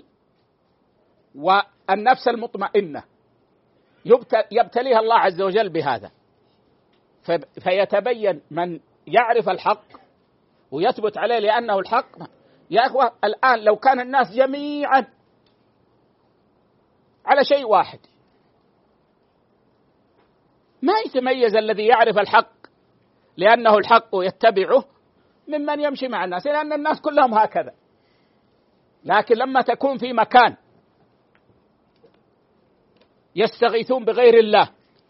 والنفس المطمئنة، يبتليها الله عز وجل بهذا، فيتبين من يعرف الحق ويثبت عليه لأنه الحق. يا أخوة الآن لو كان الناس جميعا على شيء واحد ما يتميز الذي يعرف الحق لأنه الحق يتبعه ممن يمشي مع الناس، لأن الناس كلهم هكذا. لكن لما تكون في مكان يستغيثون بغير الله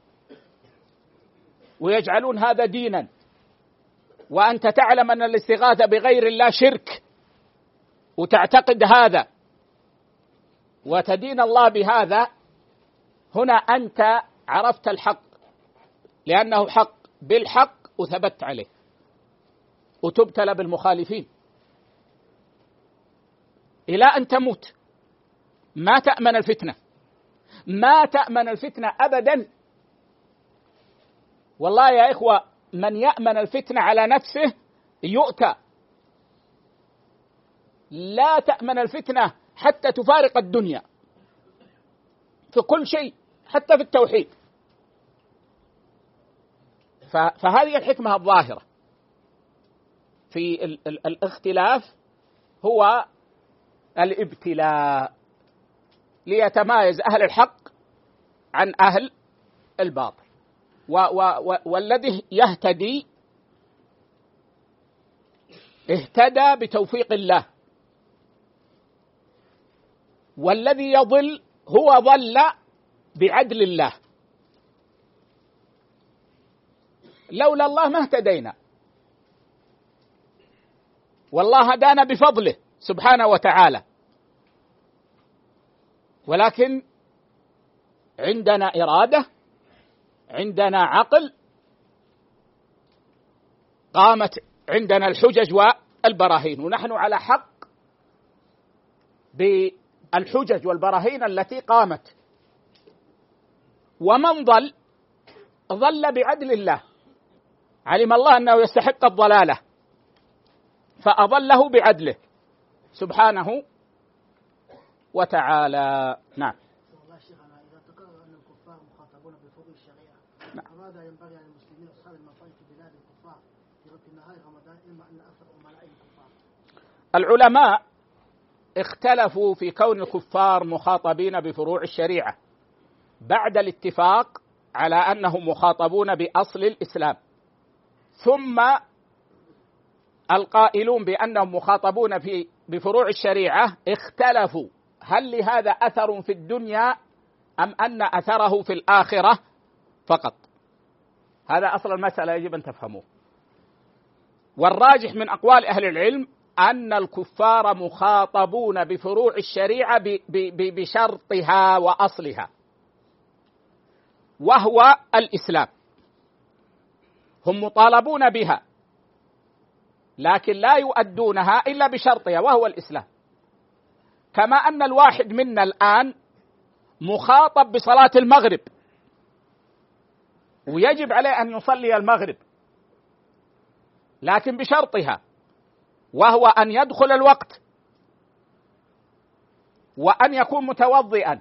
ويجعلون هذا دينا، وأنت تعلم أن الاستغاثة بغير الله شرك وتعتقد هذا وتدين الله بهذا، هنا أنت عرفت الحق لأنه حق بالحق وثبت عليه، وتبتلى بالمخالفين إلى أن تموت. ما تأمن الفتنة، ما تأمن الفتنة أبدا. والله يا إخوة من يأمن الفتنة على نفسه يؤتى. لا تأمن الفتنة حتى تفارق الدنيا في كل شيء، حتى في التوحيد. فهذه الحكمة الظاهرة في الاختلاف، هو الابتلاء ليتمايز أهل الحق عن أهل الباطل. والذي يهتدي اهتدى بتوفيق الله، والذي يضل هو ضل بعدل الله، لولا الله ما اهتدينا، والله هدانا بفضله سبحانه وتعالى، ولكن عندنا إرادة، عندنا عقل، قامت عندنا الحجج والبراهين، ونحن على حق بالحجج والبراهين التي قامت. ومن ضل ضل بعدل الله، علم الله أنه يستحق الضلالة فأضله بعدله سبحانه وتعالى. نعم. والله شيخنا إذا تقرر أن الكفار مخاطبون بفروع الشريعة، فماذا ينبغي على المسلمين أصحاب المصائب في بلاد الكفار في نهاية رمضان إما أن أكثر أمناء الكفار؟ العلماء اختلفوا في كون الكفار مخاطبين بفروع الشريعة بعد الاتفاق على أنهم مخاطبون بأصل الإسلام، ثم القائلون بأنهم مخاطبون في بفروع الشريعة اختلفوا هل لهذا أثر في الدنيا أم أن أثره في الآخرة فقط. هذا أصل المسألة يجب أن تفهموه. والراجح من أقوال أهل العلم أن الكفار مخاطبون بفروع الشريعة بشرطها وأصلها، وهو الإسلام. هم مطالبون بها لكن لا يؤدونها إلا بشرطها وهو الإسلام. كما أن الواحد منا الآن مخاطب بصلاة المغرب ويجب عليه أن يصلي المغرب، لكن بشرطها وهو أن يدخل الوقت وأن يكون متوضئا،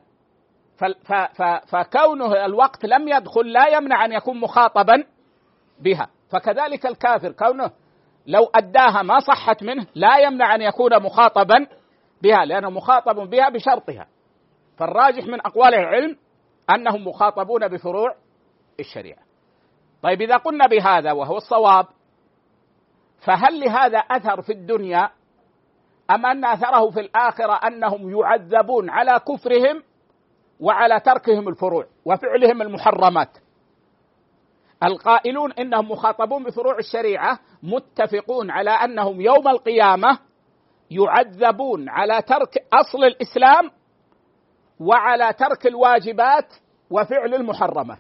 فكونه الوقت لم يدخل لا يمنع أن يكون مخاطبا بها. فكذلك الكافر كونه لو أداها ما صحت منه لا يمنع أن يكون مخاطبا بها، لأنه مخاطب بها بشرطها. فالراجح من أقوال العلم أنهم مخاطبون بفروع الشريعة. طيب إذا قلنا بهذا وهو الصواب، فهل لهذا أثر في الدنيا أم أن أثره في الآخرة أنهم يعذبون على كفرهم وعلى تركهم الفروع وفعلهم المحرمات؟ القائلون إنهم مخاطبون بفروع الشريعة متفقون على أنهم يوم القيامة يعذبون على ترك أصل الإسلام وعلى ترك الواجبات وفعل المحرمات.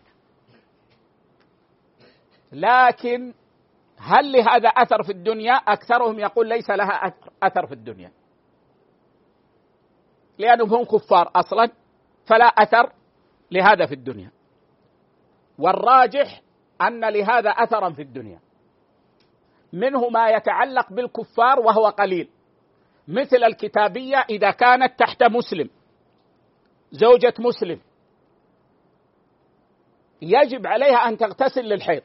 لكن هل لهذا أثر في الدنيا؟ أكثرهم يقول ليس لها أثر في الدنيا، لأنهم هم كفار أصلا فلا أثر لهذا في الدنيا. والراجح أن لهذا أثرا في الدنيا، منه ما يتعلق بالكفار وهو قليل، مثل الكتابية إذا كانت تحت مسلم، زوجة مسلم يجب عليها أن تغتسل للحيض،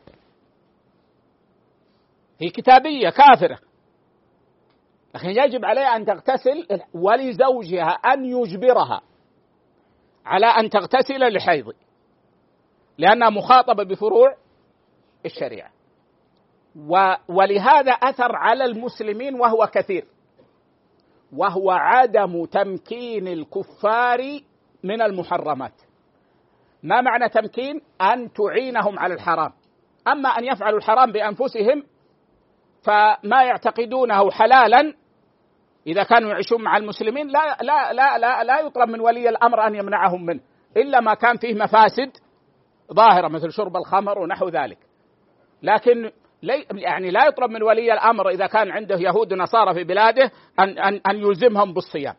هي كتابية كافرة لكن يجب عليها أن تغتسل، ولزوجها أن يجبرها على أن تغتسل للحيض لأنها مخاطبة بفروع الشريعة. ولهذا أثر على المسلمين وهو كثير، وهو عدم تمكين الكفار من المحرمات. ما معنى تمكين؟ أن تعينهم على الحرام. أما أن يفعلوا الحرام بأنفسهم فما يعتقدونه حلالا إذا كانوا يعيشون مع المسلمين لا لا لا لا, لا يطلب من ولي الأمر أن يمنعهم منه إلا ما كان فيه مفاسد ظاهرة مثل شرب الخمر ونحو ذلك. لكن يعني لا يطلب من ولي الأمر إذا كان عنده يهود ونصارى في بلاده أن أن أن يلزمهم بالصيام،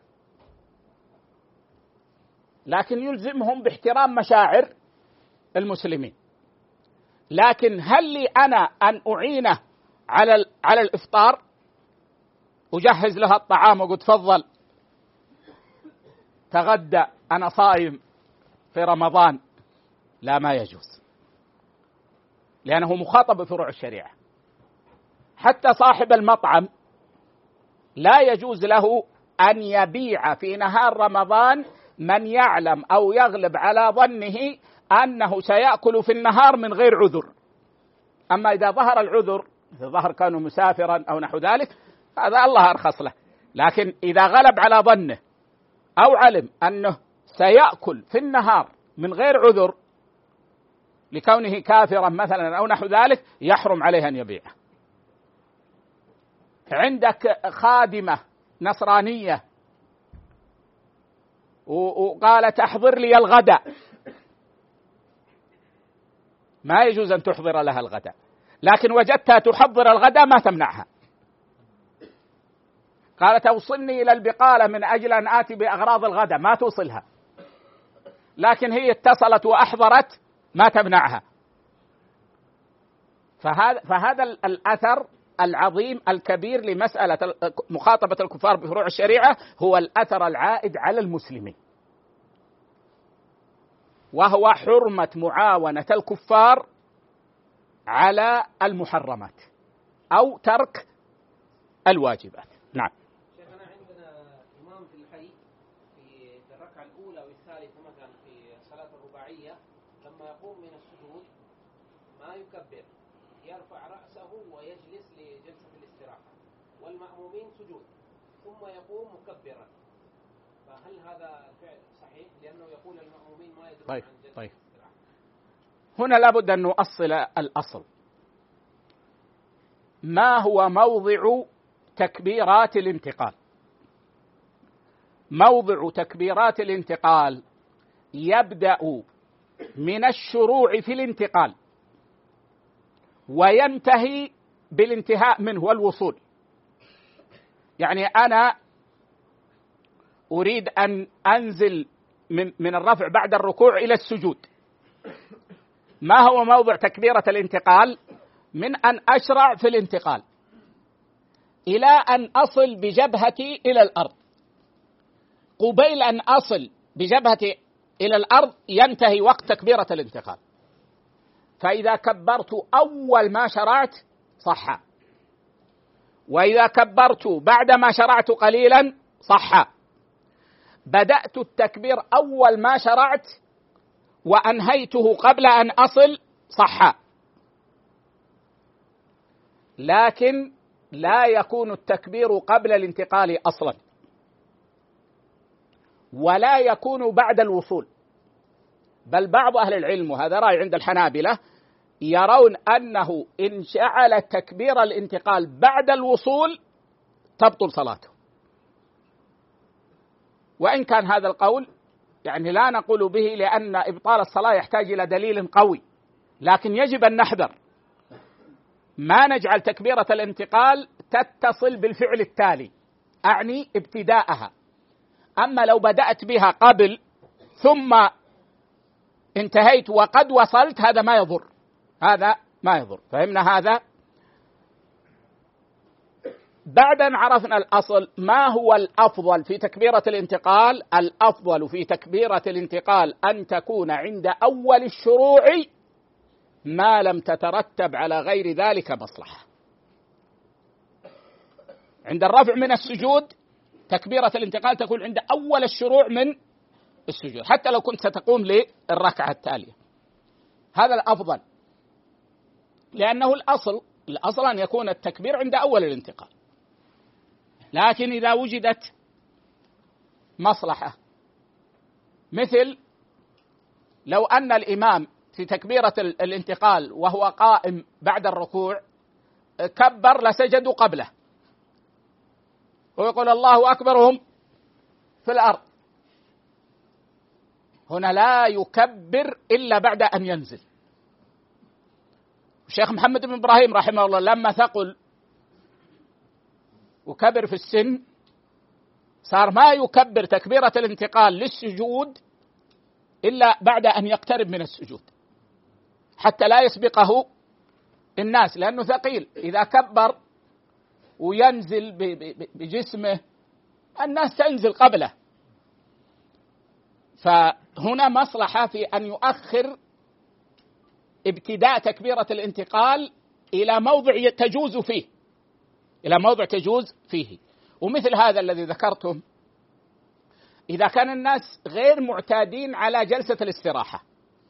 لكن يلزمهم باحترام مشاعر المسلمين. لكن هل لي أنا أن أعينه على على الإفطار، أجهز له الطعام وقل تفضل تغدى أنا صائم في رمضان؟ لا، ما يجوز، لأنه مخاطب بفروع الشريعة. حتى صاحب المطعم لا يجوز له أن يبيع في نهار رمضان من يعلم أو يغلب على ظنه أنه سيأكل في النهار من غير عذر. أما إذا ظهر العذر، إذا ظهر كانوا مسافرا أو نحو ذلك، هذا الله أرخص له. لكن إذا غلب على ظنه أو علم أنه سيأكل في النهار من غير عذر لكونه كافرا مثلا أو نحو ذلك، يحرم عليه أن يبيعه. عندك خادمة نصرانية وقالت أحضر لي الغداء، ما يجوز أن تحضر لها الغداء، لكن وجدتها تحضر الغداء ما تمنعها. قالت أوصلني إلى البقالة من أجل أن آتي بأغراض الغداء، ما توصلها، لكن هي اتصلت وأحضرت ما تمنعها. فهذا فهذا الأثر العظيم الكبير لمسألة مخاطبة الكفار بفروع الشريعة هو الأثر العائد على المسلمين، وهو حرمة معاونة الكفار على المحرمات أو ترك الواجبات. نعم. شيخنا عندنا إمام في الحي في الركعة الأولى والثالثة مثلا في صلاة الرباعية لما يقوم من السجود ما يكبر، يرفع رأسه ويجلس لجلسة الاستراحة، والمأمومين سجود، ثم يقوم مكبرا، فهل هذا الفعل صحيح؟ لأنه يقول المأمومين ما يدرون طيب. عن جلسة طيب. الاستراحة. هنا لابد أن نؤصل الأصل. ما هو موضع تكبيرات الانتقال؟ موضع تكبيرات الانتقال يبدأ من الشروع في الانتقال وينتهي بالانتهاء منه والوصول. يعني أنا أريد أن أنزل من من الرفع بعد الركوع إلى السجود، ما هو موضع تكبيرة الانتقال؟ من أن أشرع في الانتقال إلى أن أصل بجبهتي إلى الأرض. قبيل أن أصل بجبهتي إلى الأرض ينتهي وقت تكبيرة الانتقال، فإذا كبرت أول ما شرعت صح، وإذا كبرت بعد ما شرعت قليلا صح. بدأت التكبير أول ما شرعت وأنهيته قبل أن أصل صح، لكن لا يكون التكبير قبل الانتقال أصلا، ولا يكون بعد الوصول. بل بعض أهل العلم، وهذا رأي عند الحنابلة، يرون أنه إن جعل تكبير الانتقال بعد الوصول تبطل صلاته. وإن كان هذا القول يعني لا نقول به، لأن إبطال الصلاة يحتاج إلى دليل قوي، لكن يجب أن نحذر ما نجعل تكبيرة الانتقال تتصل بالفعل التالي، أعني ابتداءها. أما لو بدأت بها قبل ثم انتهيت وقد وصلت هذا ما يضر، هذا ما يضر. فهمنا هذا؟ بعد أن عرفنا الأصل، ما هو الأفضل في تكبيرة الانتقال؟ الأفضل في تكبيرة الانتقال أن تكون عند أول الشروع ما لم تترتب على غير ذلك مصلحة. عند الرفع من السجود تكبيرة الانتقال تكون عند أول الشروع من السجود، حتى لو كنت ستقوم للركعة التالية. هذا الأفضل، لأنه الأصل الأصل أن يكون التكبير عند أول الانتقال. لكن إذا وجدت مصلحة، مثل لو أن الإمام في تكبيرة الانتقال وهو قائم بعد الركوع كبر لسجدوا قبله، ويقول الله أكبر هم في الأرض، هنا لا يكبر إلا بعد أن ينزل. الشيخ محمد بن إبراهيم رحمه الله لما ثقل وكبر في السن صار ما يكبر تكبيرة الانتقال للسجود إلا بعد أن يقترب من السجود حتى لا يسبقه الناس، لأنه ثقيل. إذا كبر وينزل بجسمه الناس تنزل قبله، فهنا مصلحة في أن يؤخر ابتداء تكبيرة الانتقال إلى موضع تجوز فيه، إلى موضع تجوز فيه. ومثل هذا الذي ذكرتم، إذا كان الناس غير معتادين على جلسة الاستراحة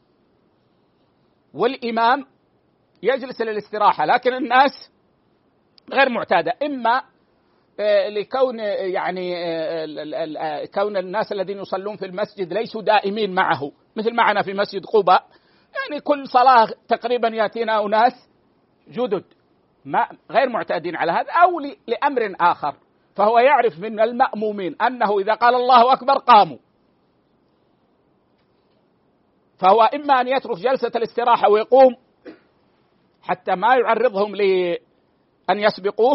والإمام يجلس للاستراحة، لكن الناس غير معتادة، إما لكون يعني كون الناس الذين يصلون في المسجد ليسوا دائمين معه، مثل معنا في مسجد قباء، يعني كل صلاة تقريبا يأتينا أناس جدد ما غير معتادين على هذا، أو لأمر آخر، فهو يعرف من المأمومين أنه إذا قال الله أكبر قاموا، فهو إما أن يترك جلسة الاستراحة ويقوم حتى ما يعرضهم لأن يسبقوه،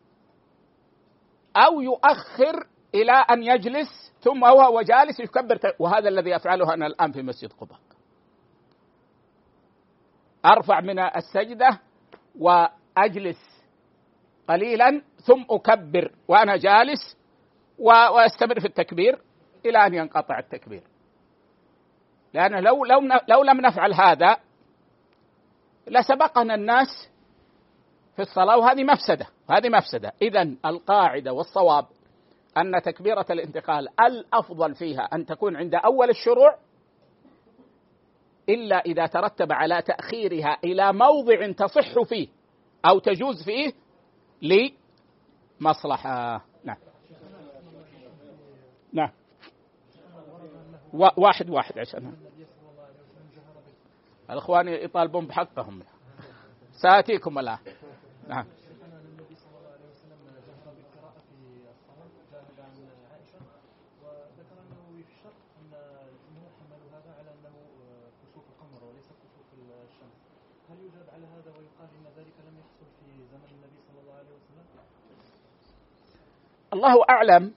أو يؤخر إلى أن يجلس ثم هو جالس يكبر، وهذا الذي أفعله أنا الآن في مسجد قباء. أرفع من السجدة وأجلس قليلا ثم أكبر وأنا جالس وأستمر في التكبير إلى أن ينقطع التكبير، لأن لو, لو, لو لم نفعل هذا لسبقنا الناس في الصلاة، وهذه مفسدة هذه مفسدة. إذن القاعدة والصواب أن تكبيرة الانتقال الأفضل فيها أن تكون عند أول الشروع، إلا إذا ترتب على تأخيرها إلى موضع تصح فيه أو تجوز فيه لمصلحة. نعم نعم واحد واحد عشان الإخوان يطالبون بحقهم، سآتيكم الآن. نعم. الله أعلم،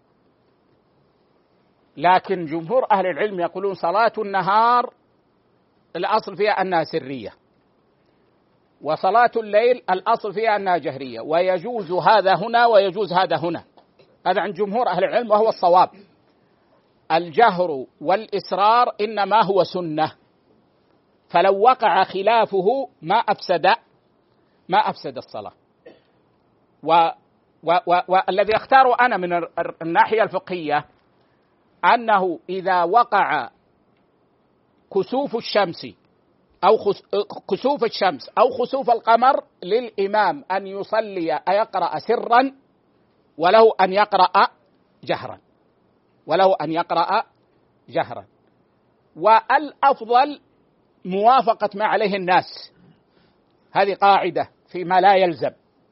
لكن جمهور أهل العلم يقولون صلاة النهار الأصل فيها أنها سرية، وصلاة الليل الأصل فيها أنها جهرية، ويجوز هذا هنا ويجوز هذا هنا. هذا عند جمهور أهل العلم وهو الصواب. الجهر والإسرار إنما هو سنة، فلو وقع خلافه ما أفسد ما أفسد الصلاة. و والذي اختاره أنا من الناحية الفقهية أنه إذا وقع كسوف الشمس أو كسوف الشمس أو خسوف القمر للإمام أن يصلي أيقرأ سرا وله أن يقرأ جهرا وله أن يقرأ جهرا والأفضل موافقة ما عليه الناس. هذه قاعدة فيما لا يلزم،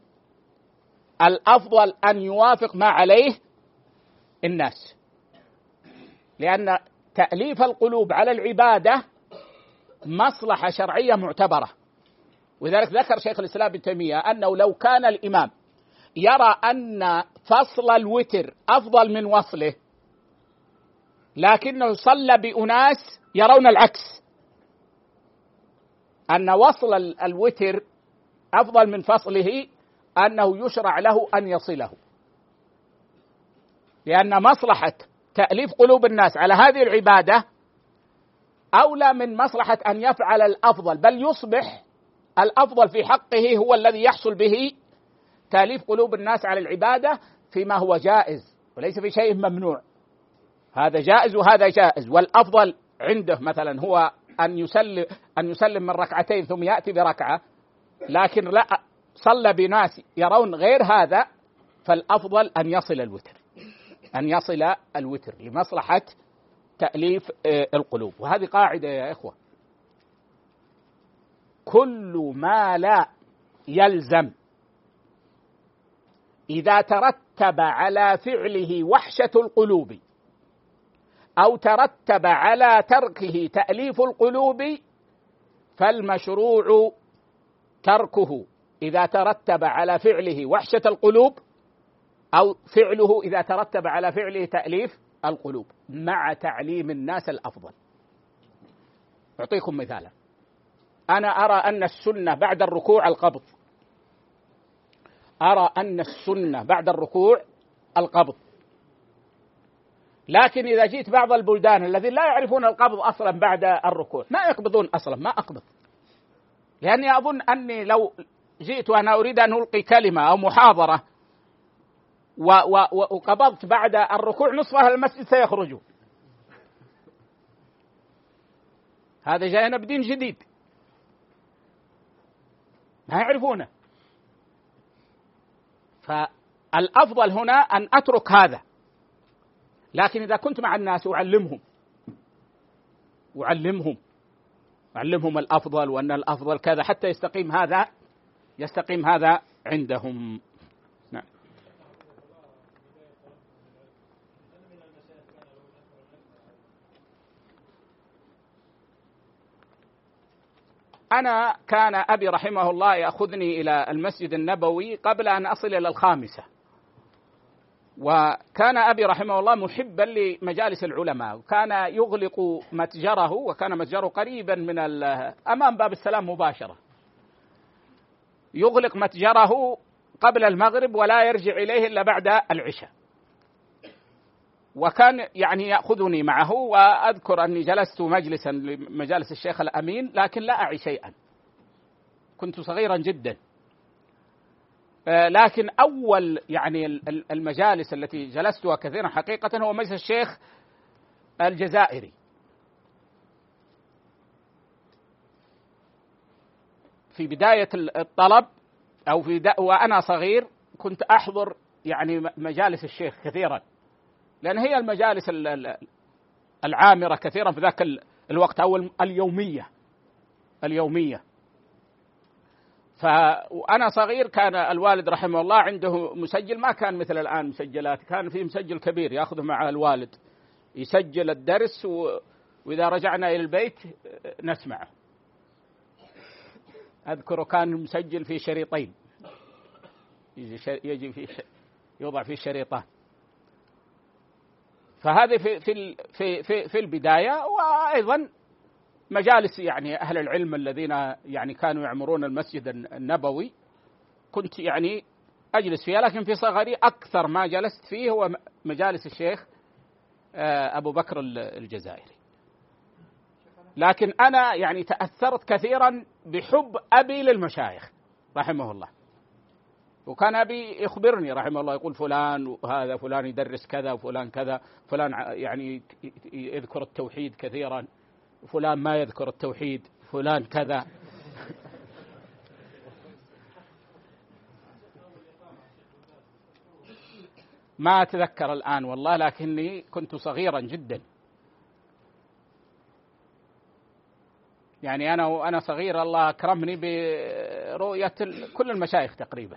الأفضل أن يوافق ما عليه الناس، لأن تأليف القلوب على العبادة مصلحة شرعية معتبرة. ولذلك ذكر شيخ الإسلام ابن تيمية أنه لو كان الإمام يرى أن فصل الوتر أفضل من وصله، لكنه صلى بأناس يرون العكس، أن وصل الوتر أفضل من فصله، أنه يشرع له أن يصله، لأن مصلحة تأليف قلوب الناس على هذه العبادة أولى من مصلحة أن يفعل الأفضل، بل يصبح الأفضل في حقه هو الذي يحصل به تأليف قلوب الناس على العبادة فيما هو جائز وليس في شيء ممنوع. هذا جائز وهذا جائز، والأفضل عنده مثلا هو أن يسلم أن يسلم من ركعتين ثم يأتي بركعة، لكن لا صلى بناس يرون غير هذا، فالأفضل أن يصل الوتر أن يصل الوتر لمصلحة تأليف القلوب. وهذه قاعدة يا إخوة، كل ما لا يلزم إذا ترتب على فعله وحشة القلوب أو ترتب على تركه تأليف القلوب فالمشروع تركه إذا ترتب على فعله وحشة القلوب، أو فعله إذا ترتب على فعله تأليف القلوب، مع تعليم الناس الأفضل. أعطيكم مثالا، أنا أرى أن السنة بعد الركوع القبض، أرى أن السنة بعد الركوع القبض، لكن إذا جيت بعض البلدان الذين لا يعرفون القبض أصلا بعد الركوع ما يقبضون أصلا، ما أقبض، لأني أظن أني لو جئت وأنا أريد أن ألقي كلمة أو محاضرة وقبضت بعد الركوع نصف أهل المسجد سيخرجوا. هذا جاءنا بدين جديد ما يعرفونه. الأفضل هنا أن أترك هذا، لكن إذا كنت مع الناس أعلمهم أعلمهم أعلمهم الأفضل، وأن الأفضل كذا حتى يستقيم هذا يستقيم هذا عندهم. نعم. أنا كان أبي رحمه الله يأخذني إلى المسجد النبوي قبل أن أصل إلى الخامسة، وكان أبي رحمه الله محبا لمجالس العلماء، وكان يغلق متجره، وكان متجره قريبا من أمام باب السلام مباشرة، يغلق متجره قبل المغرب ولا يرجع إليه إلا بعد العشاء، وكان يعني يأخذني معه. وأذكر أني جلست مجلسا لمجالس الشيخ الأمين لكن لا أعي شيئا، كنت صغيرا جدا. لكن أول يعني المجالس التي جلستها كثيرا حقيقة هو مجلس الشيخ الجزائري في بداية الطلب، أو في وأنا صغير كنت أحضر يعني مجالس الشيخ كثيرا، لأن هي المجالس العامرة كثيرا في ذاك الوقت، أو اليومية اليومية. فأنا صغير كان الوالد رحمه الله عنده مسجل، ما كان مثل الآن مسجلات، كان في مسجل كبير يأخذه مع الوالد يسجل الدرس، وإذا رجعنا إلى البيت نسمعه. أذكره كان مسجل في شريطين، يجي في يوضع فيه شريطان. فهذه في في في في, في البداية. وأيضا مجالس يعني أهل العلم الذين يعني كانوا يعمرون المسجد النبوي كنت يعني أجلس فيها، لكن في صغري أكثر ما جلست فيه هو مجالس الشيخ أبو بكر الجزائري. لكن أنا يعني تأثرت كثيرا بحب أبي للمشايخ رحمه الله، وكان أبي يخبرني رحمه الله يقول فلان وهذا فلان يدرس كذا وفلان كذا، فلان يعني يذكر التوحيد كثيرا، فلان ما يذكر التوحيد، فلان كذا. ما أتذكر الآن والله، لكني كنت صغيرا جدا، يعني أنا وأنا صغير الله أكرمني برؤية كل المشايخ تقريبا.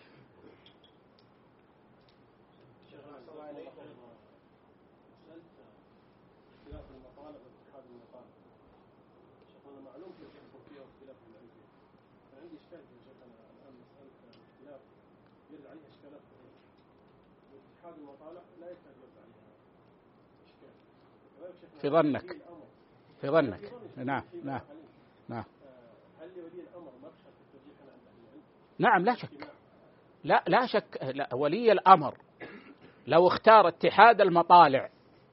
في ظنك في ظنك نعم نعم نعم هل لولي الأمر مبحث الترجيح عند أهل العلم؟ نعم لا شك، لا لا شك. لا، ولي الأمر لو اختار اتحاد المطالع،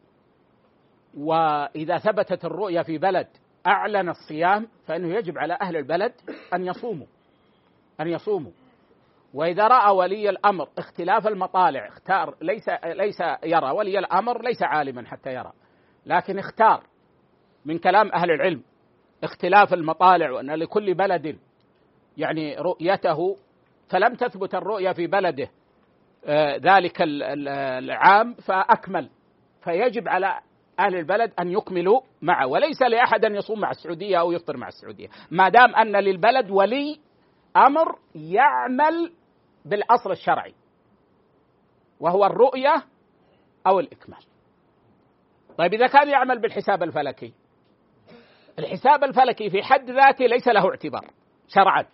وإذا ثبتت الرؤية في بلد أعلن الصيام، فإنه يجب على أهل البلد أن يصوموا أن يصوموا. وإذا رأى ولي الأمر اختلاف المطالع، اختار ليس ليس يرى ولي الأمر ليس عالما حتى يرى، لكن اختار من كلام أهل العلم اختلاف المطالع، وأن لكل بلد يعني رؤيته، فلم تثبت الرؤية في بلده آه ذلك العام فأكمل، فيجب على أهل البلد أن يكملوا معه، وليس لأحد أن يصوم مع السعودية أو يفطر مع السعودية، ما دام أن للبلد ولي أمر يعمل بالأصل الشرعي وهو الرؤية أو الإكمال. طيب إذا كان يعمل بالحساب الفلكي، الحساب الفلكي في حد ذاته ليس له اعتبار شرعا،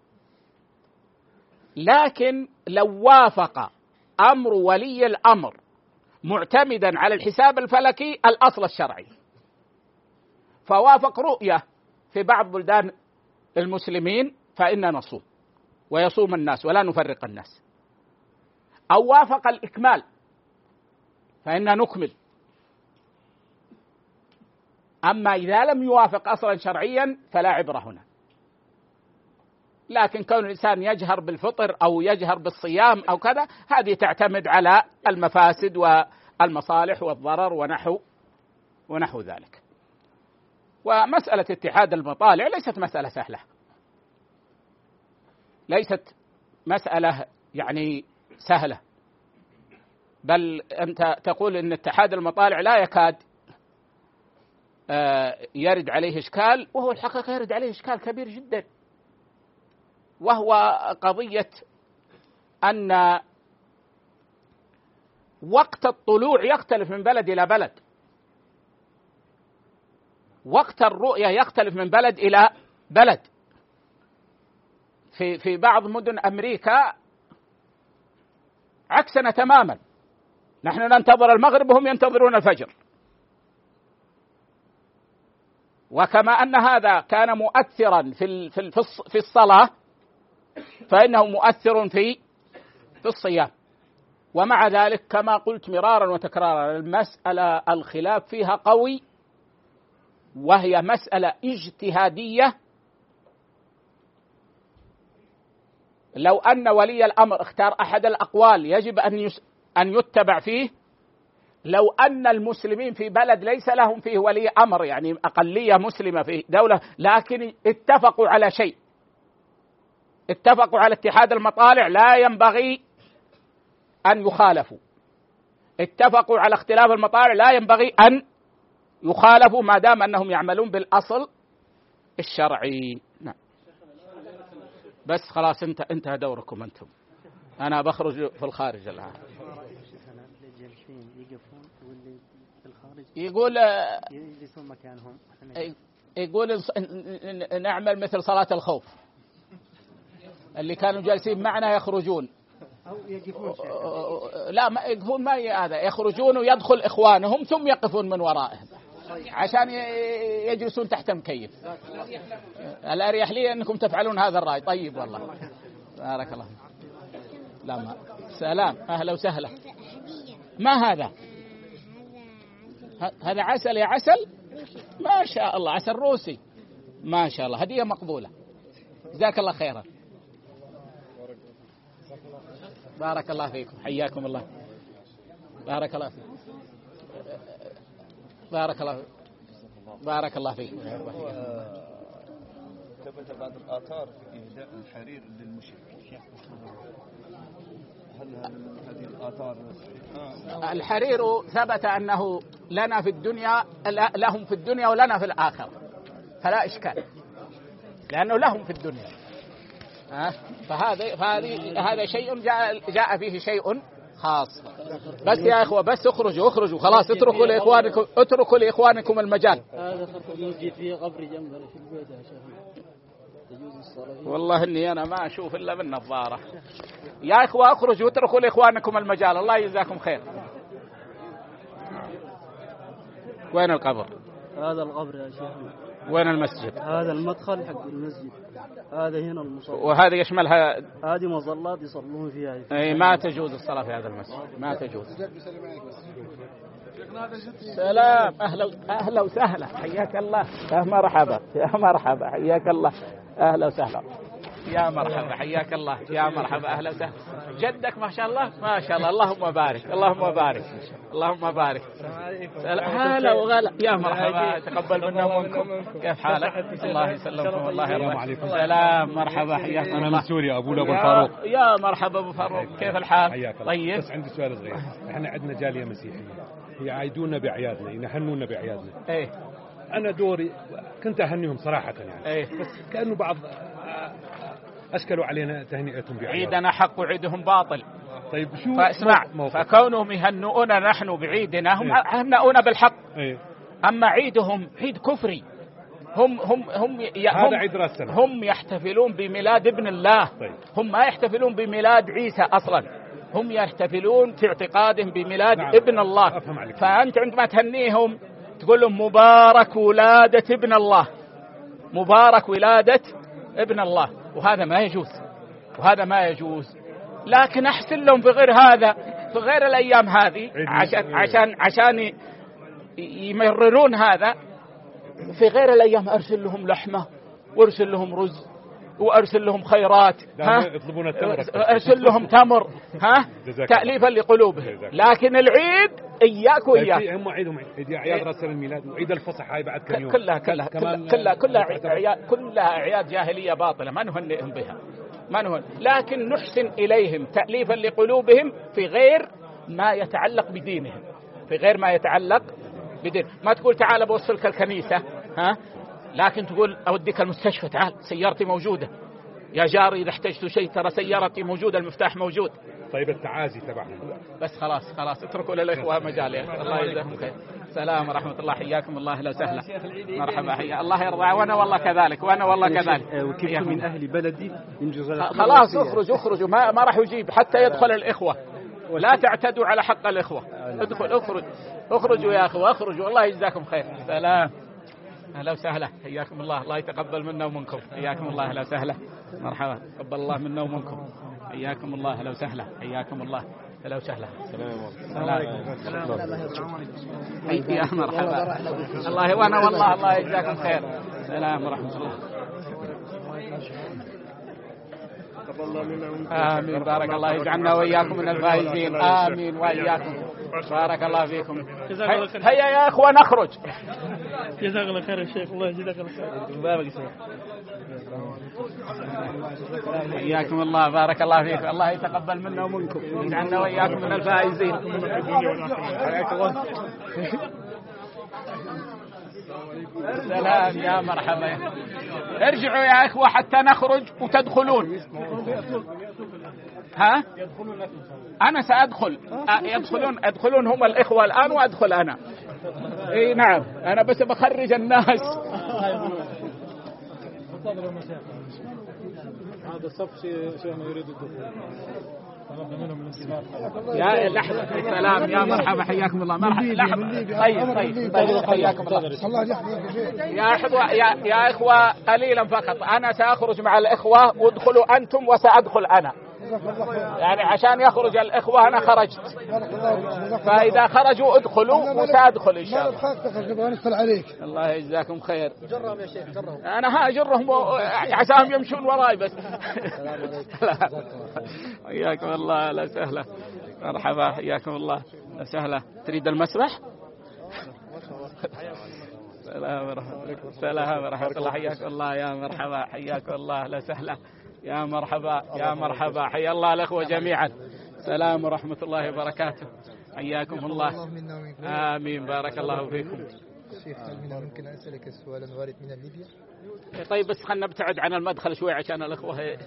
لكن لو وافق أمر ولي الأمر معتمدا على الحساب الفلكي الأصل الشرعي، فوافق رؤية في بعض بلدان المسلمين فإننا نصوم ويصوم الناس ولا نفرق الناس، أو وافق الإكمال فإننا نكمل. أما إذا لم يوافق أصلا شرعيا فلا عبرة هنا. لكن كون الإنسان يجهر بالفطر أو يجهر بالصيام أو كذا، هذه تعتمد على المفاسد والمصالح والضرر ونحو ونحو ذلك. ومسألة اتحاد المطالع ليست مسألة سهلة، ليست مسألة يعني سهلة، بل أنت تقول أن اتحاد المطالع لا يكاد يرد عليه إشكال، وهو الحقيقة يرد عليه إشكال كبير جدا، وهو قضية أن وقت الطلوع يختلف من بلد إلى بلد، وقت الرؤية يختلف من بلد إلى بلد. في في بعض مدن أمريكا عكسنا تماما، نحن ننتظر المغرب وهم ينتظرون الفجر. وكما أن هذا كان مؤثرا في في في الصلاة، فإنه مؤثر في في الصيام. ومع ذلك كما قلت مرارا وتكرارا، المسألة الخلاف فيها قوي، وهي مسألة اجتهادية. لو أن ولي الأمر اختار أحد الأقوال يجب أن أن يتبع فيه، لو أن المسلمين في بلد ليس لهم فيه ولي أمر، يعني أقلية مسلمة في دولة، لكن اتفقوا على شيء، اتفقوا على اتحاد المطالع، لا ينبغي أن يخالفوا. اتفقوا على اختلاف المطالع، لا ينبغي أن يخالفوا ما دام أنهم يعملون بالأصل الشرعي. نعم. بس خلاص انت انتهى دوركم انتم، انا بخرج في الخارج الان. يقول يجلسون مكانهم، يقول نعمل مثل صلاة الخوف، اللي كانوا جالسين معنا يخرجون أو يقفون. لا ما يقفون، ما هذا، يخرجون ويدخل إخوانهم ثم يقفون من ورائهم عشان يجلسون تحت مكيف. الأريح لي أنكم تفعلون هذا الرأي. طيب والله بارك الله. لا ما سلام، أهلا وسهلا. ما هذا؟ هذا عسل يا عسل، ما شاء الله، عسل روسي، ما شاء الله، هدية مقبولة، جزاك الله خيرا. بارك الله فيكم، حياكم الله، بارك الله فيكم، بارك الله بارك الله فيكم. ثبت بعض الآثار في إهداء الحرير للمشركين، هل هذه الآثار صحيحة؟ الحرير ثبت أنه لنا في الدنيا، لهم في الدنيا ولنا في الآخرة، فلا إشكال، لأنه لهم في الدنيا. ها فهذا فهذه هذا شيء جاء جاء فيه شيء خاص. بس يا إخوة بس اخرجوا اخرجوا خلاص، اتركوا لإخوانكم اتركوا لإخوانكم المجال. هذا خط المسجد في قبر جنبنا في البيت يا شيخ، تجوز الصلاة. والله إني أنا ما أشوف إلا بالنظارة. يا إخوة اخرجوا اتركوا لإخوانكم المجال، الله يجزاكم خير. وين القبر؟ هذا القبر يا شيخ. وين المسجد؟ هذا المدخل حق المسجد، هذا هنا المصلى. وهذا يشملها؟ هذه مظلات يصلون فيها. اي ما تجوز الصلاة في هذا المسجد، ما تجوز. سلام، اهلا اهلا وسهلا، حياك الله، يا مرحبا يا مرحبا، حياك الله، اهلا وسهلا، يا مرحبا، حياك الله، يا مرحبا، اهلا وسهلا. جدك ما شاء الله ما شاء الله، اللهم بارك اللهم بارك اللهم بارك. هلا وغلا، يا مرحبا، تقبل منا ومنكم، كيف حالك؟ الله يسلمكم، الله يرحمكم. سلام، مرحبا، حياك الله. انا من سوريا، ابو ابو الفاروق. يا مرحبا ابو فاروق، كيف الحال؟ طيب. بس عندي سؤال صغير، احنا عندنا جاليه مسيحيه يعيدونا باعيادنا، ينهنونا باعيادنا. ايه انا دوري كنت اهنيهم صراحه يعني. ايه بس كانه بعض أشكلوا علينا تهنئتهم بعيد. عيدنا حق وعيدهم باطل. طيب شو فاسمع، فكونهم يهنئونا نحن بعيدنا هم ايه؟ هنئونا بالحق. ايه؟ أما عيدهم عيد كفري، هم هم هم هذا عيد راس السنة، هم يحتفلون بميلاد ابن الله. طيب. هم ما يحتفلون بميلاد عيسى أصلا، هم يحتفلون في اعتقادهم بميلاد نعم. ابن الله. أفهم عليك. فأنت عندما تهنيهم تقول لهم مبارك ولادة ابن الله، مبارك ولادة ابن الله، وهذا ما يجوز، وهذا ما يجوز. لكن أحسن لهم في غير هذا، في غير الأيام هذه، عشان عشان عشان يمررون هذا. في غير الأيام أرسل لهم لحمة، وارسل لهم رز، وارسل لهم خيرات، ها يطلبون التمر، ارسل لهم تمر، ها تأليفا لقلوبهم. لكن العيد إياك وإياك. هم عيدهم عيد أعياد رأس الميلاد وعيد الفصح هاي بعد كم يوم. كلها كلها كلها كلها أعياد، كلها أعياد جاهلية باطلة، ما نهنئهم بها، ما نهن. لكن نحسن إليهم تأليفا لقلوبهم في غير ما يتعلق بدينهم، في غير ما يتعلق بدين. ما تقول تعال بوصلك الكنيسة ها، لكن تقول أوديك المستشفى، تعال سيارتي موجودة، يا جاري إذا احتجت شيء ترى سيارتي موجودة، المفتاح موجود. طيب التعازي تبعهم بس خلاص خلاص اتركوا للإخوة مجال. الله يجزاهم خير. سلام ورحمة الله، حياكم الله. أهلا وسهلا، مرحبا، حيا الله يرضى. وأنا والله كذلك، وأنا والله كذلك. وكيف من أهل بلدي خلاص اخرجوا اخرجوا، ما ما راح يجيب حتى يدخل الإخوة. لا تعتدوا على حق الإخوة. ادخل اخرج اخرجوا يا أخوة اخرجوا. الله يجزاكم خير. سلام، أهلا وسهلا، حياكم الله. الله يتقبل منا ومنكم. حياكم الله، أهلا وسهلا، مرحبا، تقبل الله منا ومنكم. حياكم الله، أهلا وسهلا، حياكم الله، أهلا وسهلا. السلام عليكم. يا مرحبا. الله وأنا والله الله يجزاكم خير. سلام ورحمة الله. آمين، بارك الله يجعلنا وإياكم من الفائزين. آمين وإياكم، بارك الله فيكم. هيا يا أخوة نخرج. جزاك الله خير يا شيخ. الله يجزاك الله خير. حياكم الله، بارك الله فيكم. الله يتقبل منا ومنكم ويجعلنا وإياكم من الفائزين. سلام، يا مرحبا. ارجعوا يا اخوة حتى نخرج وتدخلون. ها انا سأدخل، يدخلون ادخلون هم الاخوة الان وادخل انا. اي نعم، انا بس بخرج الناس. هذا الصف شيء ما يريد الدخول. يا لحظة، سلام، يا مرحبا، حياكم الله. مرحبا، لحظة. طيب طيب طيب، حياكم الله. يا إخوة يا يا إخوة قليلا فقط، أنا سأخرج مع الإخوة وادخلوا أنتم وسأدخل أنا، يعني عشان يخرج الإخوة أنا خرجت، فإذا خرجوا ادخلوا وسأدخل إن شاء الله. الله يجزاكم خير. جرهم يا شيخ، جرهم. أنا هاجرهم عساهم يمشون وراي بس. حياكم الله، لا سهلة، مرحبا، حياكم الله، لا سهلة. تريد المسبح؟ سلام ورحمة الله. سلام ورحمة الله، حياكم الله، يا مرحبا، حياكم الله، لا سهلة، يا مرحبا، يا مرحبا، حيا الله الأخوة جميعا. سلام ورحمة الله وبركاته، حياكم الله. آمين، بارك الله فيكم. شيخ هل ممكن أسألك سؤالا وارد من ليبيا؟ طيب بس خلنا نبتعد عن المدخل شوي عشان الأخوة.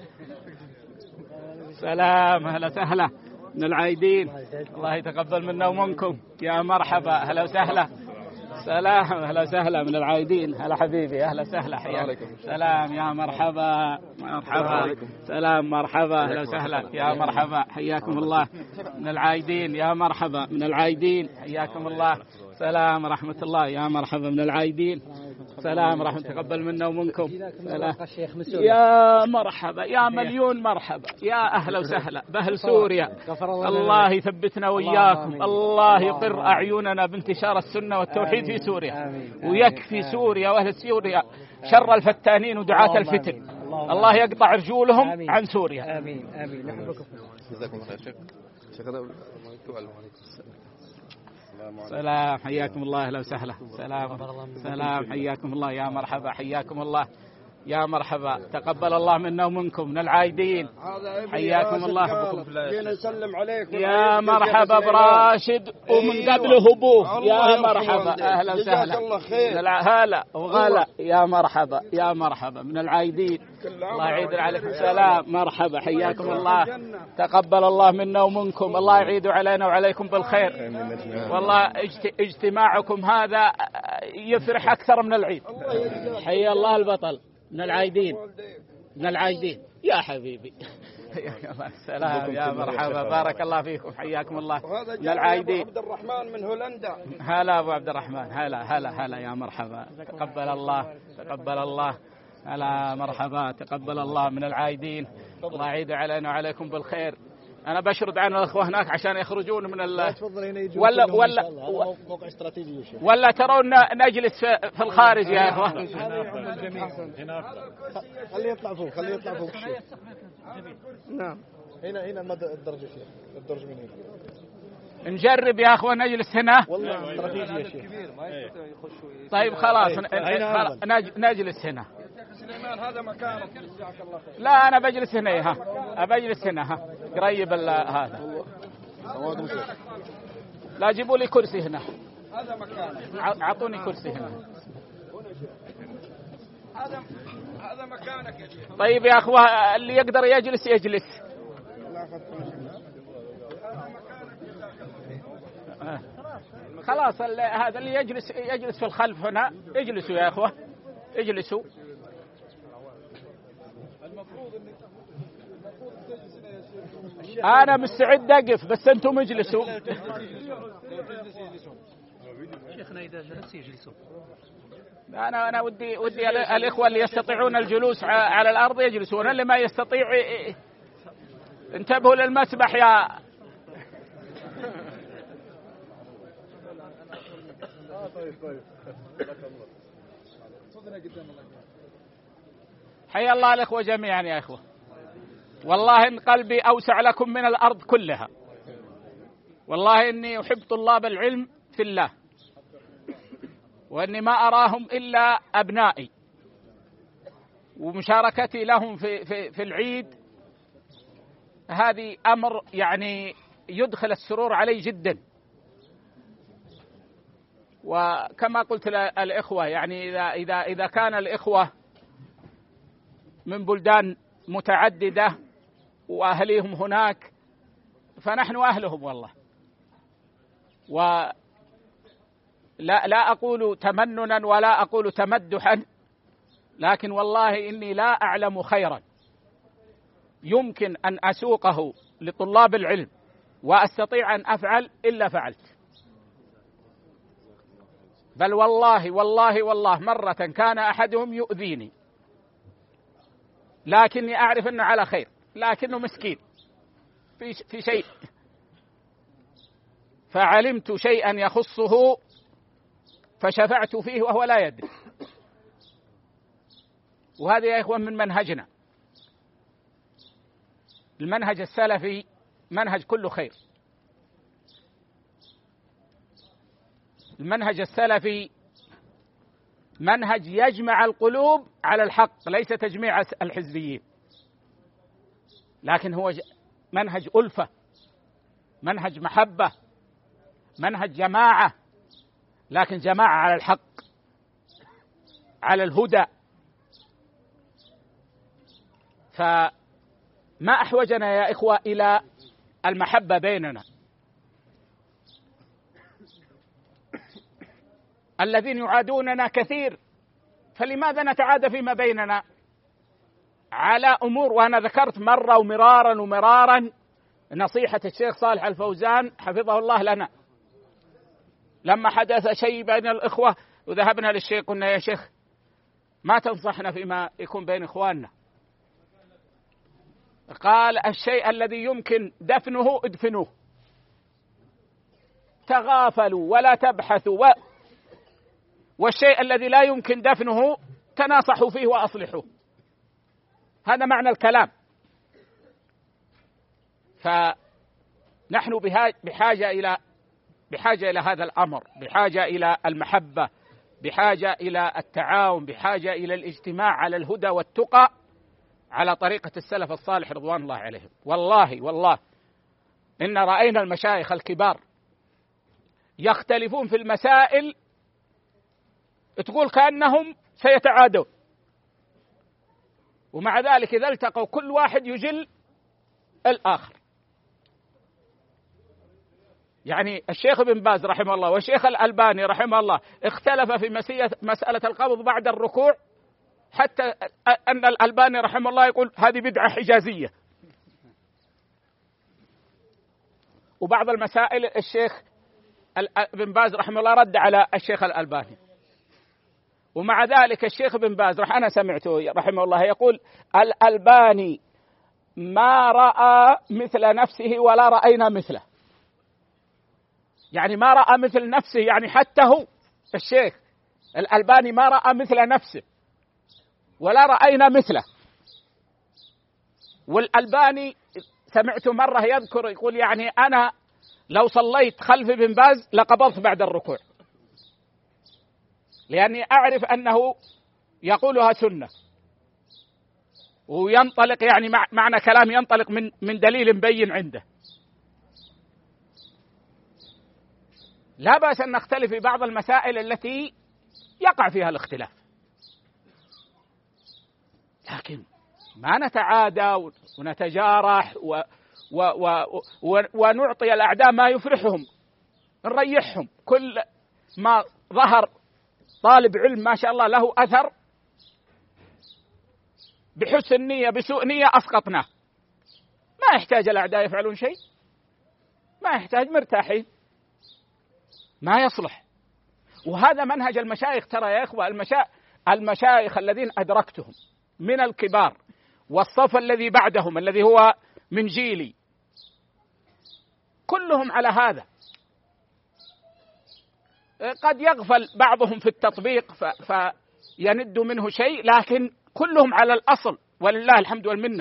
سلام، أهلا وسهلا، من العايدين. الله يتقبل منا ومنكم. يا مرحبا، أهلا وسهلا. سلام، أهلا وسهلا، من العايدين. هلا حبيبي، أهلا وسهلا، حياك. سلام، يا مرحبا، مرحبا، سلام، مرحبا، أهلا وسهلا، يا مرحبا، حياكم الله، من العايدين. يا مرحبا، من العايدين، حياكم الله. سلام رحمة الله، يا مرحبا، من العايدين. سلام رحمة، تقبل منا ومنكم. سلام، يا مرحبا، يا مليون مرحبا، يا أهلا وسهلا بأهل سوريا. الله يثبتنا وإياكم، الله يقر أعيننا بانتشار السنة والتوحيد في سوريا، ويكفي سوريا وأهل سوريا شر الفتانين ودعاة الفتن. الله يقطع رجولهم عن سوريا. آمين آمين. نحبكم. جزاكم الله خير. سلام، حياكم الله، أهلا وسهلا. سلام سلام، حياكم الله، يا مرحبا، حياكم الله، يا مرحبا، تقبل الله منا ومنكم، من العايدين. حياكم الله. يا مرحبا براشد، ومن قبله ابوه. يا مرحبا، اهلا وسهلا. هلا وغلا، يا مرحبا، يا مرحبا، من العايدين. الله يعيد عليكم. سلام، مرحبا، حياكم الله، تقبل الله منا ومنكم. الله يعيد علينا وعليكم بالخير. والله اجتماعكم هذا يفرح اكثر من العيد. حيا الله البطل، من العايدين، من العايدين، يا حبيبي. السلام، يا مرحبا، بارك الله فيكم، حياكم الله، من العايدين. عبد الرحمن من هولندا. هلا أبو عبد الرحمن، هلا هلا هلا، يا مرحبا، تقبل الله، تقبل الله، هلا مرحبا، تقبل الله، من العايدين. الله يعيد علينا وعليكم بالخير. أنا بشرد عن الأخوة هناك عشان يخرجون من ال ولا ولا موقع استراتيجي. ولا ترون نجلس في الخارج يا إخوة. خليه يطلع فوق، خليه يطلع فوق. نعم، هنا هنا الدرجة شيخ، الدرجة من هنا. نجرب يا أخوة نجلس هنا. والله استراتيجي يا شيخ. طيب خلاص نجلس هنا. هذا مكانك. لا أنا بجلس هنا، ها أبجلس هنا، ها قريب هذا. لا جيبوا لي كرسي هنا. هذا مكانك. أعطوني كرسي هنا. هذا هذا مكانك يا شيخ. طيب يا أخوة اللي يقدر يجلس يجلس. آه. خلاص هذا اللي يجلس يجلس في الخلف هنا. اجلسوا يا أخوة اجلسوا. أنا مستعد أقف بس أنتم اجلسوا. شيخنا إذا جلس يجلسوا. أنا أنا ودي ودي الإخوة اللي يستطيعون الجلوس على الأرض يجلسون، اللي ما يستطيع انتبهوا للمسبح يا. حيا الله الإخوة جميعا يا إخوة، والله إن قلبي أوسع لكم من الأرض كلها، والله إني أحب طلاب العلم في الله، وإني ما أراهم إلا أبنائي، ومشاركتي لهم في, في, في العيد هذه أمر يعني يدخل السرور علي جدا. وكما قلت للإخوة يعني إذا, إذا, إذا كان الإخوة من بلدان متعددة وأهليهم هناك فنحن أهلهم والله. ولا لا أقول تمننا ولا أقول تمدحا، لكن والله إني لا أعلم خيرا يمكن أن أسوقه لطلاب العلم وأستطيع أن أفعل إلا فعلت. بل والله والله والله مرة كان أحدهم يؤذيني لكني أعرف أنه على خير، لكنه مسكين في في شيء، فعلمت شيئا يخصه فشفعت فيه وهو لا يدري. وهذا يا إخوان من منهجنا، المنهج السلفي منهج كله خير. المنهج السلفي منهج يجمع القلوب على الحق، ليس تجميع الحزبيين، لكن هو منهج ألفة، منهج محبة، منهج جماعة، لكن جماعة على الحق على الهدى. فما أحوجنا يا إخوة إلى المحبة بيننا. الذين يعادوننا كثير، فلماذا نتعادى فيما بيننا على أمور؟ وأنا ذكرت مرة ومرارا ومرارا نصيحة الشيخ صالح الفوزان حفظه الله لنا لما حدث شيء بين الإخوة وذهبنا للشيخ قلنا يا شيخ ما تنصحنا فيما يكون بين إخواننا؟ قال الشيء الذي يمكن دفنه ادفنوه، تغافلوا ولا تبحثوا، و... والشيء الذي لا يمكن دفنه تناصحوا فيه وأصلحوه. هذا معنى الكلام. فنحن بحاجة إلى بحاجة إلى هذا الأمر، بحاجة إلى المحبة، بحاجة إلى التعاون، بحاجة إلى الاجتماع على الهدى والتقى على طريقة السلف الصالح رضوان الله عليهم. والله والله إن رأينا المشايخ الكبار يختلفون في المسائل تقول كأنهم سيتعادون، ومع ذلك إذا التقوا كل واحد يجل الآخر. يعني الشيخ ابن باز رحمه الله والشيخ الألباني رحمه الله اختلف في مسألة القبض بعد الركوع، حتى أن الألباني رحمه الله يقول هذه بدعة حجازية. وبعض المسائل الشيخ ابن باز رحمه الله رد على الشيخ الألباني، ومع ذلك الشيخ ابن باز رح أنا سمعته رحمه الله يقول الألباني ما رأى مثل نفسه ولا رأينا مثله. يعني ما رأى مثل نفسه، يعني حتى هو الشيخ الألباني ما رأى مثل نفسه ولا رأينا مثله. والألباني سمعته مرة يذكر يقول يعني أنا لو صليت خلف ابن باز لقبضت بعد الركوع، لأني أعرف أنه يقولها سنة وينطلق يعني معنى كلام ينطلق من من دليل بين عنده. لا بأس أن نختلف في بعض المسائل التي يقع فيها الاختلاف، لكن ما نتعادى ونتجارح و و و ونعطي الأعداء ما يفرحهم، نريحهم. كل ما ظهر طالب علم ما شاء الله له أثر بحسن نية بسوء نية أسقطناه، ما يحتاج الأعداء يفعلون شيء، ما يحتاج، مرتاحين، ما يصلح. وهذا منهج المشايخ. ترى يا إخوة المشا... المشايخ الذين أدركتهم من الكبار والصف الذي بعدهم الذي هو من جيلي كلهم على هذا. قد يغفل بعضهم في التطبيق ف... فيند منه شيء، لكن كلهم على الأصل ولله الحمد والمنة.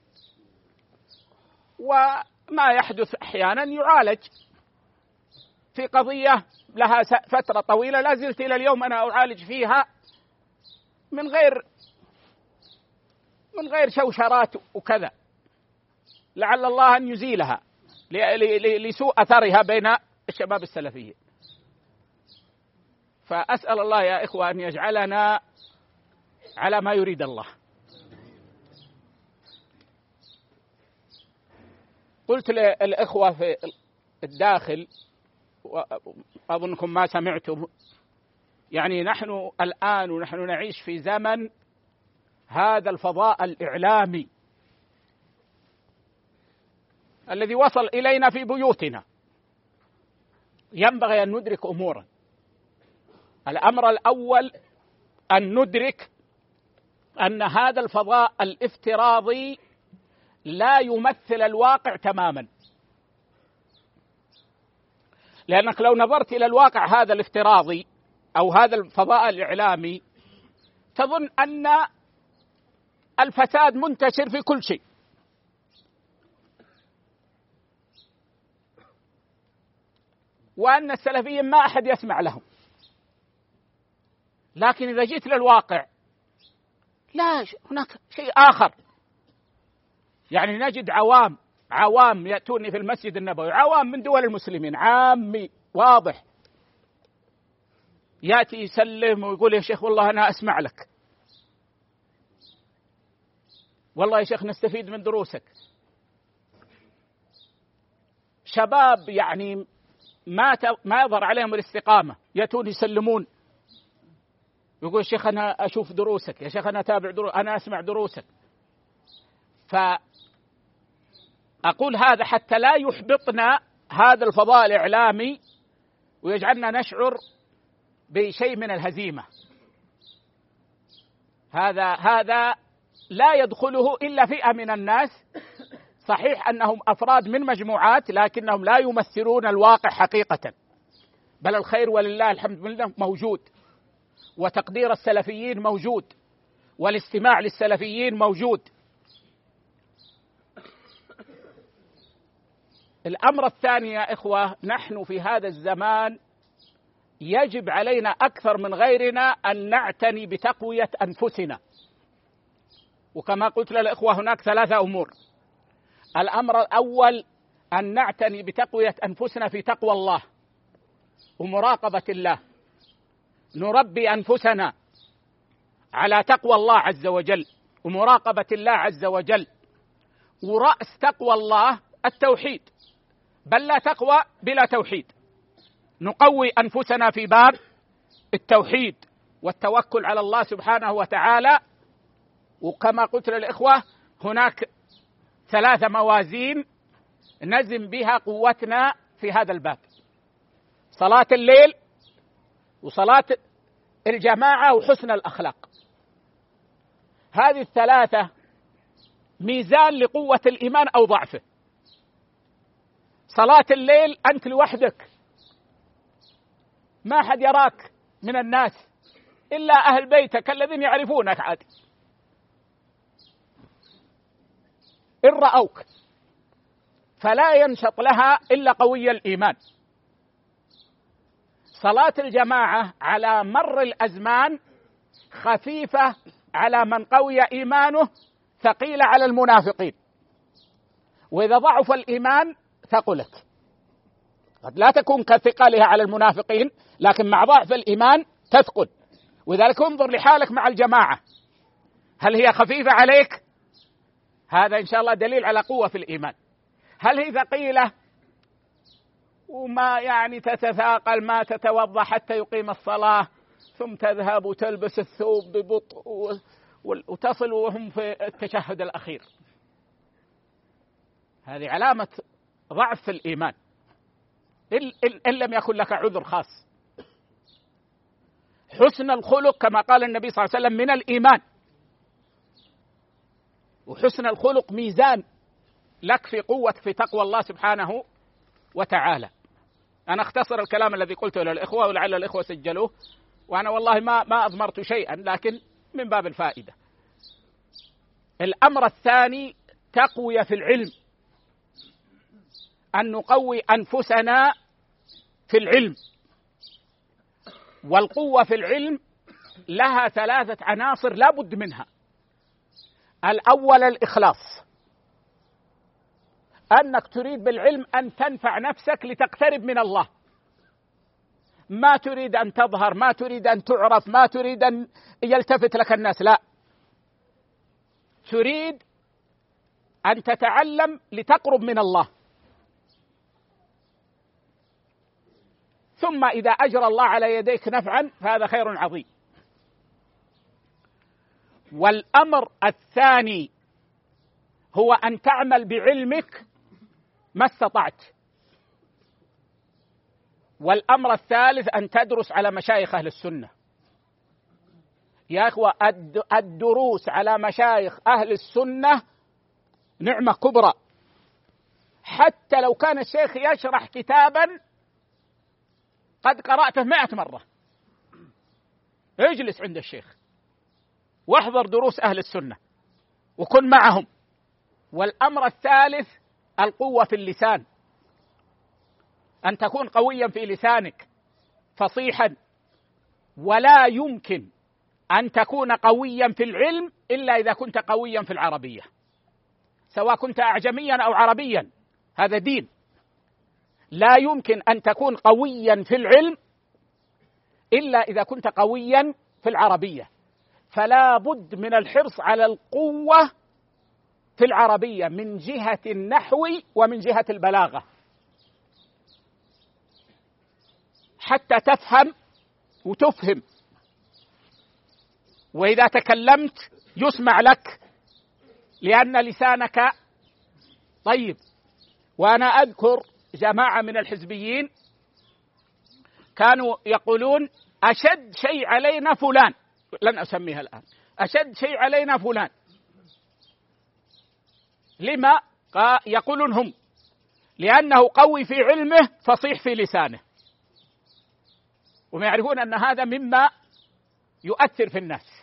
وما يحدث أحيانا يعالج في قضية لها فترة طويلة لا زلت إلى اليوم أنا أعالج فيها من غير من غير شوشرات وكذا، لعل الله أن يزيلها لسوء أثرها بين الشباب السلفيين. فأسأل الله يا إخوة أن يجعلنا على ما يريد الله. قلت للإخوة في الداخل وأظنكم ما سمعتم، يعني نحن الآن ونحن نعيش في زمن هذا الفضاء الإعلامي الذي وصل إلينا في بيوتنا. ينبغي أن ندرك أمورا. الأمر الأول أن ندرك أن هذا الفضاء الافتراضي لا يمثل الواقع تماما، لأنك لو نظرت إلى الواقع هذا الافتراضي أو هذا الفضاء الإعلامي تظن أن الفساد منتشر في كل شيء، وأن السلفيين ما أحد يسمع لهم. لكن إذا جيت للواقع لا، هناك شيء آخر. يعني نجد عوام عوام يأتوني في المسجد النبوي، عوام من دول المسلمين، عامي واضح، يأتي يسلم ويقول يا شيخ والله أنا أسمع لك، والله يا شيخ نستفيد من دروسك. شباب يعني ما ما يظهر عليهم الاستقامة، يأتون يسلمون، يقول شيخ أنا أشوف دروسك، يا شيخ أنا أتابع دروسك، أنا أسمع دروسك. فأقول هذا حتى لا يحبطنا هذا الفضاء الإعلامي ويجعلنا نشعر بشيء من الهزيمة. هذا هذا لا يدخله إلا فئة من الناس، صحيح أنهم أفراد من مجموعات لكنهم لا يمثلون الواقع حقيقة، بل الخير ولله الحمد لله موجود، وتقدير السلفيين موجود، والاستماع للسلفيين موجود. الأمر الثاني يا إخوة، نحن في هذا الزمان يجب علينا أكثر من غيرنا أن نعتني بتقوية أنفسنا. وكما قلت للإخوة هناك ثلاثة أمور. الأمر الأول أن نعتني بتقوية أنفسنا في تقوى الله ومراقبة الله، نربي أنفسنا على تقوى الله عز وجل ومراقبة الله عز وجل. ورأس تقوى الله التوحيد، بل لا تقوى بلا توحيد. نقوي أنفسنا في باب التوحيد والتوكل على الله سبحانه وتعالى. وكما قلت للإخوة هناك ثلاث موازين نزم بها قوتنا في هذا الباب: صلاة الليل وصلاة الجماعة وحسن الأخلاق. هذه الثلاثة ميزان لقوة الإيمان أو ضعفه. صلاة الليل أنت لوحدك، ما حد يراك من الناس إلا أهل بيتك الذين يعرفونك عادي، إن رأوك، فلا ينشط لها إلا قوي الإيمان. صلاة الجماعة على مر الأزمان خفيفة على من قوي إيمانه، ثقيلة على المنافقين، وإذا ضعف الإيمان ثقلت. قد لا تكون كثقلها على المنافقين، لكن مع ضعف الإيمان تثقل. وذلك انظر لحالك مع الجماعة، هل هي خفيفة عليك؟ هذا إن شاء الله دليل على قوة في الإيمان. هل هي ثقيلة وما يعني تتثاقل، ما تتوضأ حتى يقيم الصلاة ثم تذهب وتلبس الثوب ببطء وتصل وهم في التشهد الأخير، هذه علامة ضعف في الإيمان إن لم يكن لك عذر خاص. حسن الخلق كما قال النبي صلى الله عليه وسلم من الإيمان، وحسن الخلق ميزان لك في قوة في تقوى الله سبحانه وتعالى. أنا أختصر الكلام الذي قلته للإخوة ولعل الإخوة سجلوه، وأنا والله ما ما أضمرت شيئا، لكن من باب الفائدة. الأمر الثاني تقوية في العلم، أن نقوي أنفسنا في العلم. والقوة في العلم لها ثلاثة عناصر لا بد منها. الأول الإخلاص، أنك تريد بالعلم أن تنفع نفسك لتقترب من الله، ما تريد أن تظهر، ما تريد أن تعرف، ما تريد أن يلتفت لك الناس، لا، تريد أن تتعلم لتقرب من الله. ثم إذا أجرى الله على يديك نفعا فهذا خير عظيم. والأمر الثاني هو أن تعمل بعلمك ما استطعت. والأمر الثالث أن تدرس على مشايخ أهل السنة. يا إخوة الدروس على مشايخ أهل السنة نعمة كبرى، حتى لو كان الشيخ يشرح كتابا قد قرأته مئة مرة، اجلس عند الشيخ واحضر دروس أهل السنة وكن معهم. والأمر الثالث القوة في اللسان، أن تكون قويا في لسانك فصيحا. ولا يمكن أن تكون قويا في العلم إلا إذا كنت قويا في العربية، سواء كنت أعجميا أو عربيا، هذا دين. لا يمكن أن تكون قويا في العلم إلا إذا كنت قويا في العربية. فلا بد من الحرص على القوة في العربية من جهة النحو ومن جهة البلاغة، حتى تفهم وتفهم، وإذا تكلمت يسمع لك لأن لسانك طيب. وأنا أذكر جماعة من الحزبيين كانوا يقولون أشد شيء علينا فلان، لن أسميها الآن، أشد شيء علينا فلان. لما؟ يقولون هم لأنه قوي في علمه فصيح في لسانه، وما يعرفون أن هذا مما يؤثر في الناس.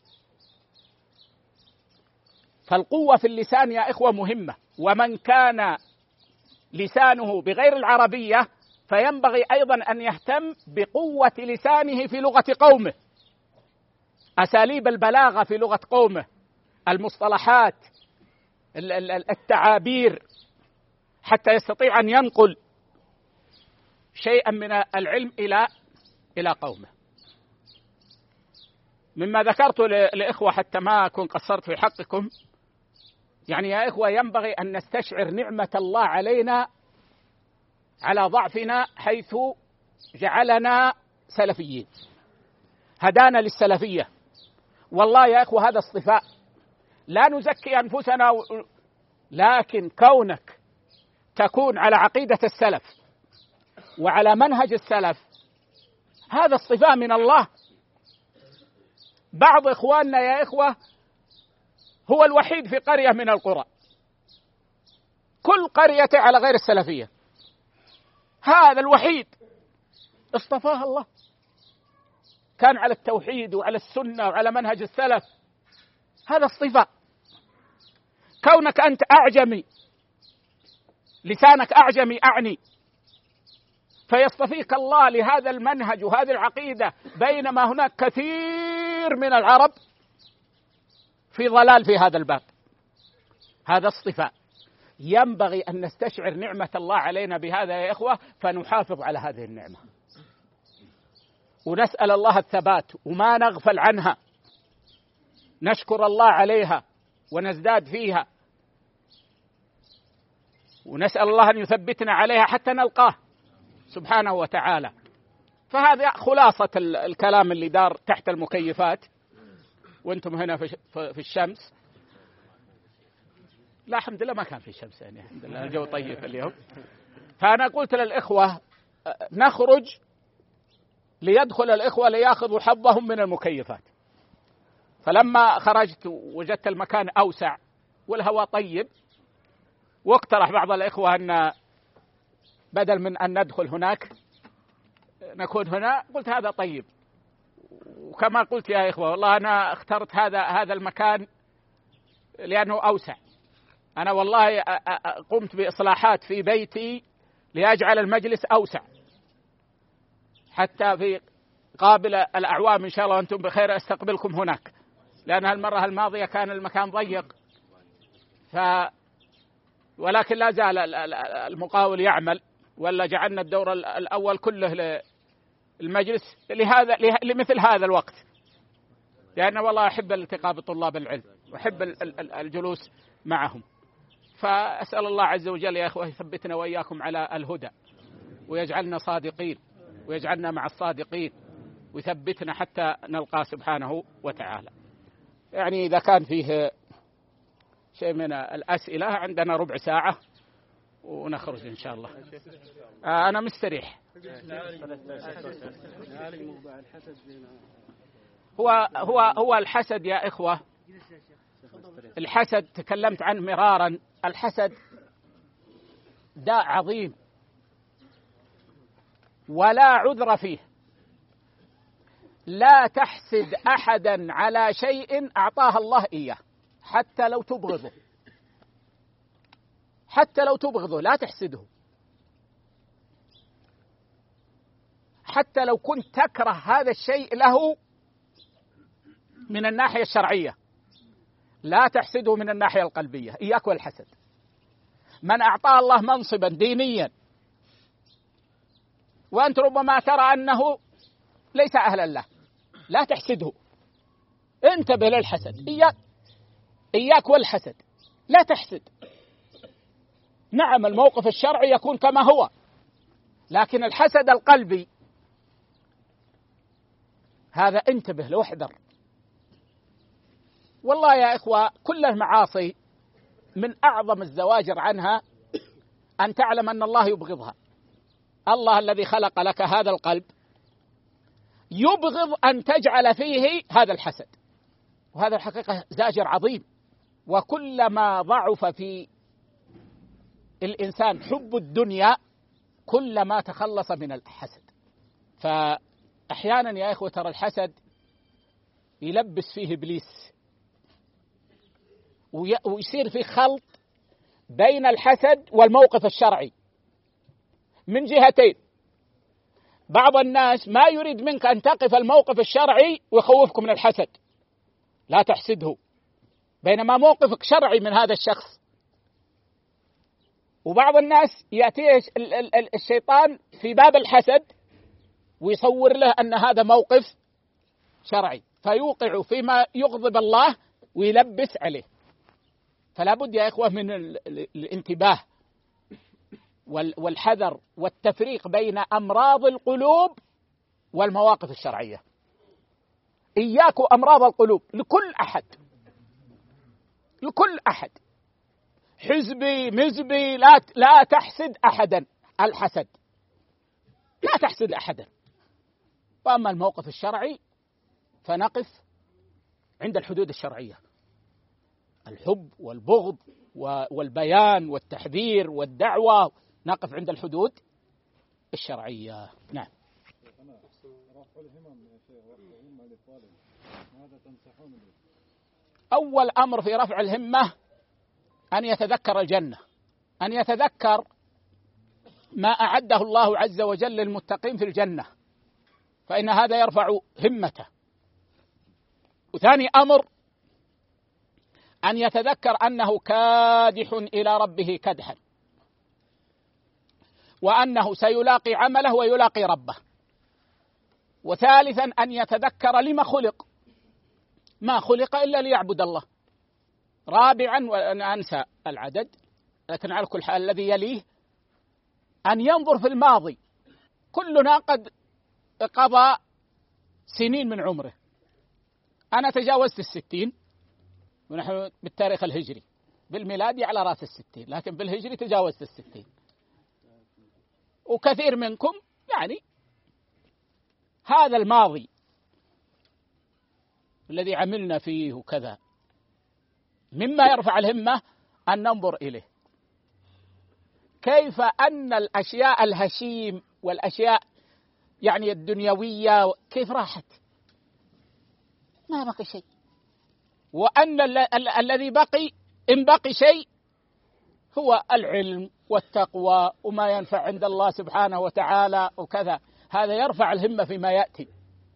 فالقوة في اللسان يا إخوة مهمة. ومن كان لسانه بغير العربية فينبغي أيضا أن يهتم بقوة لسانه في لغة قومه، أساليب البلاغة في لغة قومه، المصطلحات، التعابير، حتى يستطيع أن ينقل شيئا من العلم إلى إلى قومه. مما ذكرت لإخوة حتى ما أكون قصرت في حقكم، يعني يا إخوة ينبغي أن نستشعر نعمة الله علينا على ضعفنا، حيث جعلنا سلفيين، هدانا للسلفية. والله يا إخوة هذا اصطفاء، لا نزكي أنفسنا، لكن كونك تكون على عقيدة السلف وعلى منهج السلف هذا اصطفاء من الله. بعض إخواننا يا إخوة هو الوحيد في قرية من القرى، كل قريته على غير السلفية، هذا الوحيد اصطفاه الله، كان على التوحيد وعلى السنة وعلى منهج السلف، هذا اصطفاء. كونك أنت أعجمي، لسانك أعجمي أعني، فيصطفيك الله لهذا المنهج وهذه العقيدة، بينما هناك كثير من العرب في ضلال في هذا الباب، هذا اصطفاء. ينبغي أن نستشعر نعمة الله علينا بهذا يا إخوة، فنحافظ على هذه النعمة ونسأل الله الثبات وما نغفل عنها، نشكر الله عليها ونزداد فيها، ونسأل الله أن يثبتنا عليها حتى نلقاه سبحانه وتعالى. فهذا خلاصة الكلام اللي دار تحت المكيفات وانتم هنا في الشمس. لا الحمد لله ما كان في شمس، يعني الحمد لله الجو طيب اليوم. فأنا قلت للإخوة نخرج ليدخل الإخوة ليأخذوا حظهم من المكيفات. فلما خرجت وجدت المكان أوسع والهواء طيب، واقترح بعض الإخوة أن بدل من أن ندخل هناك نكون هنا. قلت هذا طيب، وكما قلت يا إخوة والله أنا اخترت هذا هذا المكان لأنه أوسع. أنا والله قمت بإصلاحات في بيتي لأجعل المجلس أوسع، حتى في قابل الأعوام إن شاء الله وأنتم بخير أستقبلكم هناك، لأن المرة الماضية كان المكان ضيق. ف ولكن لا زال المقاول يعمل، ولا جعلنا الدور الأول كله للمجلس لهذا لمثل هذا الوقت، لأن والله أحب الالتقاء بطلاب العلم وأحب الجلوس معهم. فأسأل الله عز وجل يا إخوة يثبتنا وإياكم على الهدى، ويجعلنا صادقين، ويجعلنا مع الصادقين، ويثبتنا حتى نلقى سبحانه وتعالى. يعني إذا كان فيه شيء من الأسئلة عندنا ربع ساعة ونخرج إن شاء الله. آه أنا مستريح. هو هو هو الحسد يا إخوة، الحسد تكلمت عنه مرارا. الحسد داء عظيم ولا عذر فيه. لا تحسد أحدا على شيء أعطاه الله إياه، حتى لو تبغضه، حتى لو تبغضه لا تحسده، حتى لو كنت تكره هذا الشيء له من الناحية الشرعية، لا تحسده من الناحية القلبية. إياك والحسد. من أعطاه الله منصبا دينيا وأنت ربما ترى أنه ليس أهلا له، لا تحسده، انتبه للحسد. إياك إياك والحسد، لا تحسد. نعم الموقف الشرعي يكون كما هو، لكن الحسد القلبي هذا انتبه له واحذر. والله يا إخوة كل المعاصي من أعظم الزواجر عنها أن تعلم أن الله يبغضها. الله الذي خلق لك هذا القلب يبغض أن تجعل فيه هذا الحسد، وهذا الحقيقة زاجر عظيم. وكلما ضعف في الإنسان حب الدنيا كلما تخلص من الحسد. فأحيانا يا إخوة ترى الحسد يلبس فيه إبليس، ويصير في خلط بين الحسد والموقف الشرعي من جهتين. بعض الناس ما يريد منك أن تقف الموقف الشرعي ويخوفك من الحسد، لا تحسده، بينما موقفك شرعي من هذا الشخص. وبعض الناس يأتيه الشيطان في باب الحسد ويصور له أن هذا موقف شرعي، فيوقع فيما يغضب الله ويلبس عليه. فلا بد يا إخوة من الانتباه والحذر والتفريق بين أمراض القلوب والمواقف الشرعية. إياكم أمراض القلوب لكل أحد، لكل أحد، حزبي مزبي، لا لا تحسد أحدا. الحسد لا تحسد أحدا. وأما الموقف الشرعي فنقف عند الحدود الشرعية، الحب والبغض والبيان والتحذير والدعوة، نقف عند الحدود الشرعية. نعم. أول أمر في رفع الهمة أن يتذكر الجنة، أن يتذكر ما أعده الله عز وجل للمتقين في الجنة، فإن هذا يرفع همته. وثاني أمر أن يتذكر أنه كادح إلى ربه كدحا، وأنه سيلاقي عمله ويلاقي ربه. وثالثا أن يتذكر لما خلق، ما خلق إلا ليعبد الله. رابعا، وأنا أنسى العدد لكن على كل حال الذي يليه، أن ينظر في الماضي. كلنا قد قضى سنين من عمره. أنا تجاوزت الستين ونحن بالتاريخ الهجري، بالميلادي على رأس الستين، لكن بالهجري تجاوزت الستين. وكثير منكم يعني هذا الماضي الذي عملنا فيه وكذا، مما يرفع الهمة أن ننظر إليه كيف أن الأشياء الهشيم والأشياء يعني الدنيوية كيف راحت، ما بقي شيء. وأن ال ال الذي بقي إن بقي شيء هو العلم والتقوى وما ينفع عند الله سبحانه وتعالى وكذا. هذا يرفع الهمة فيما يأتي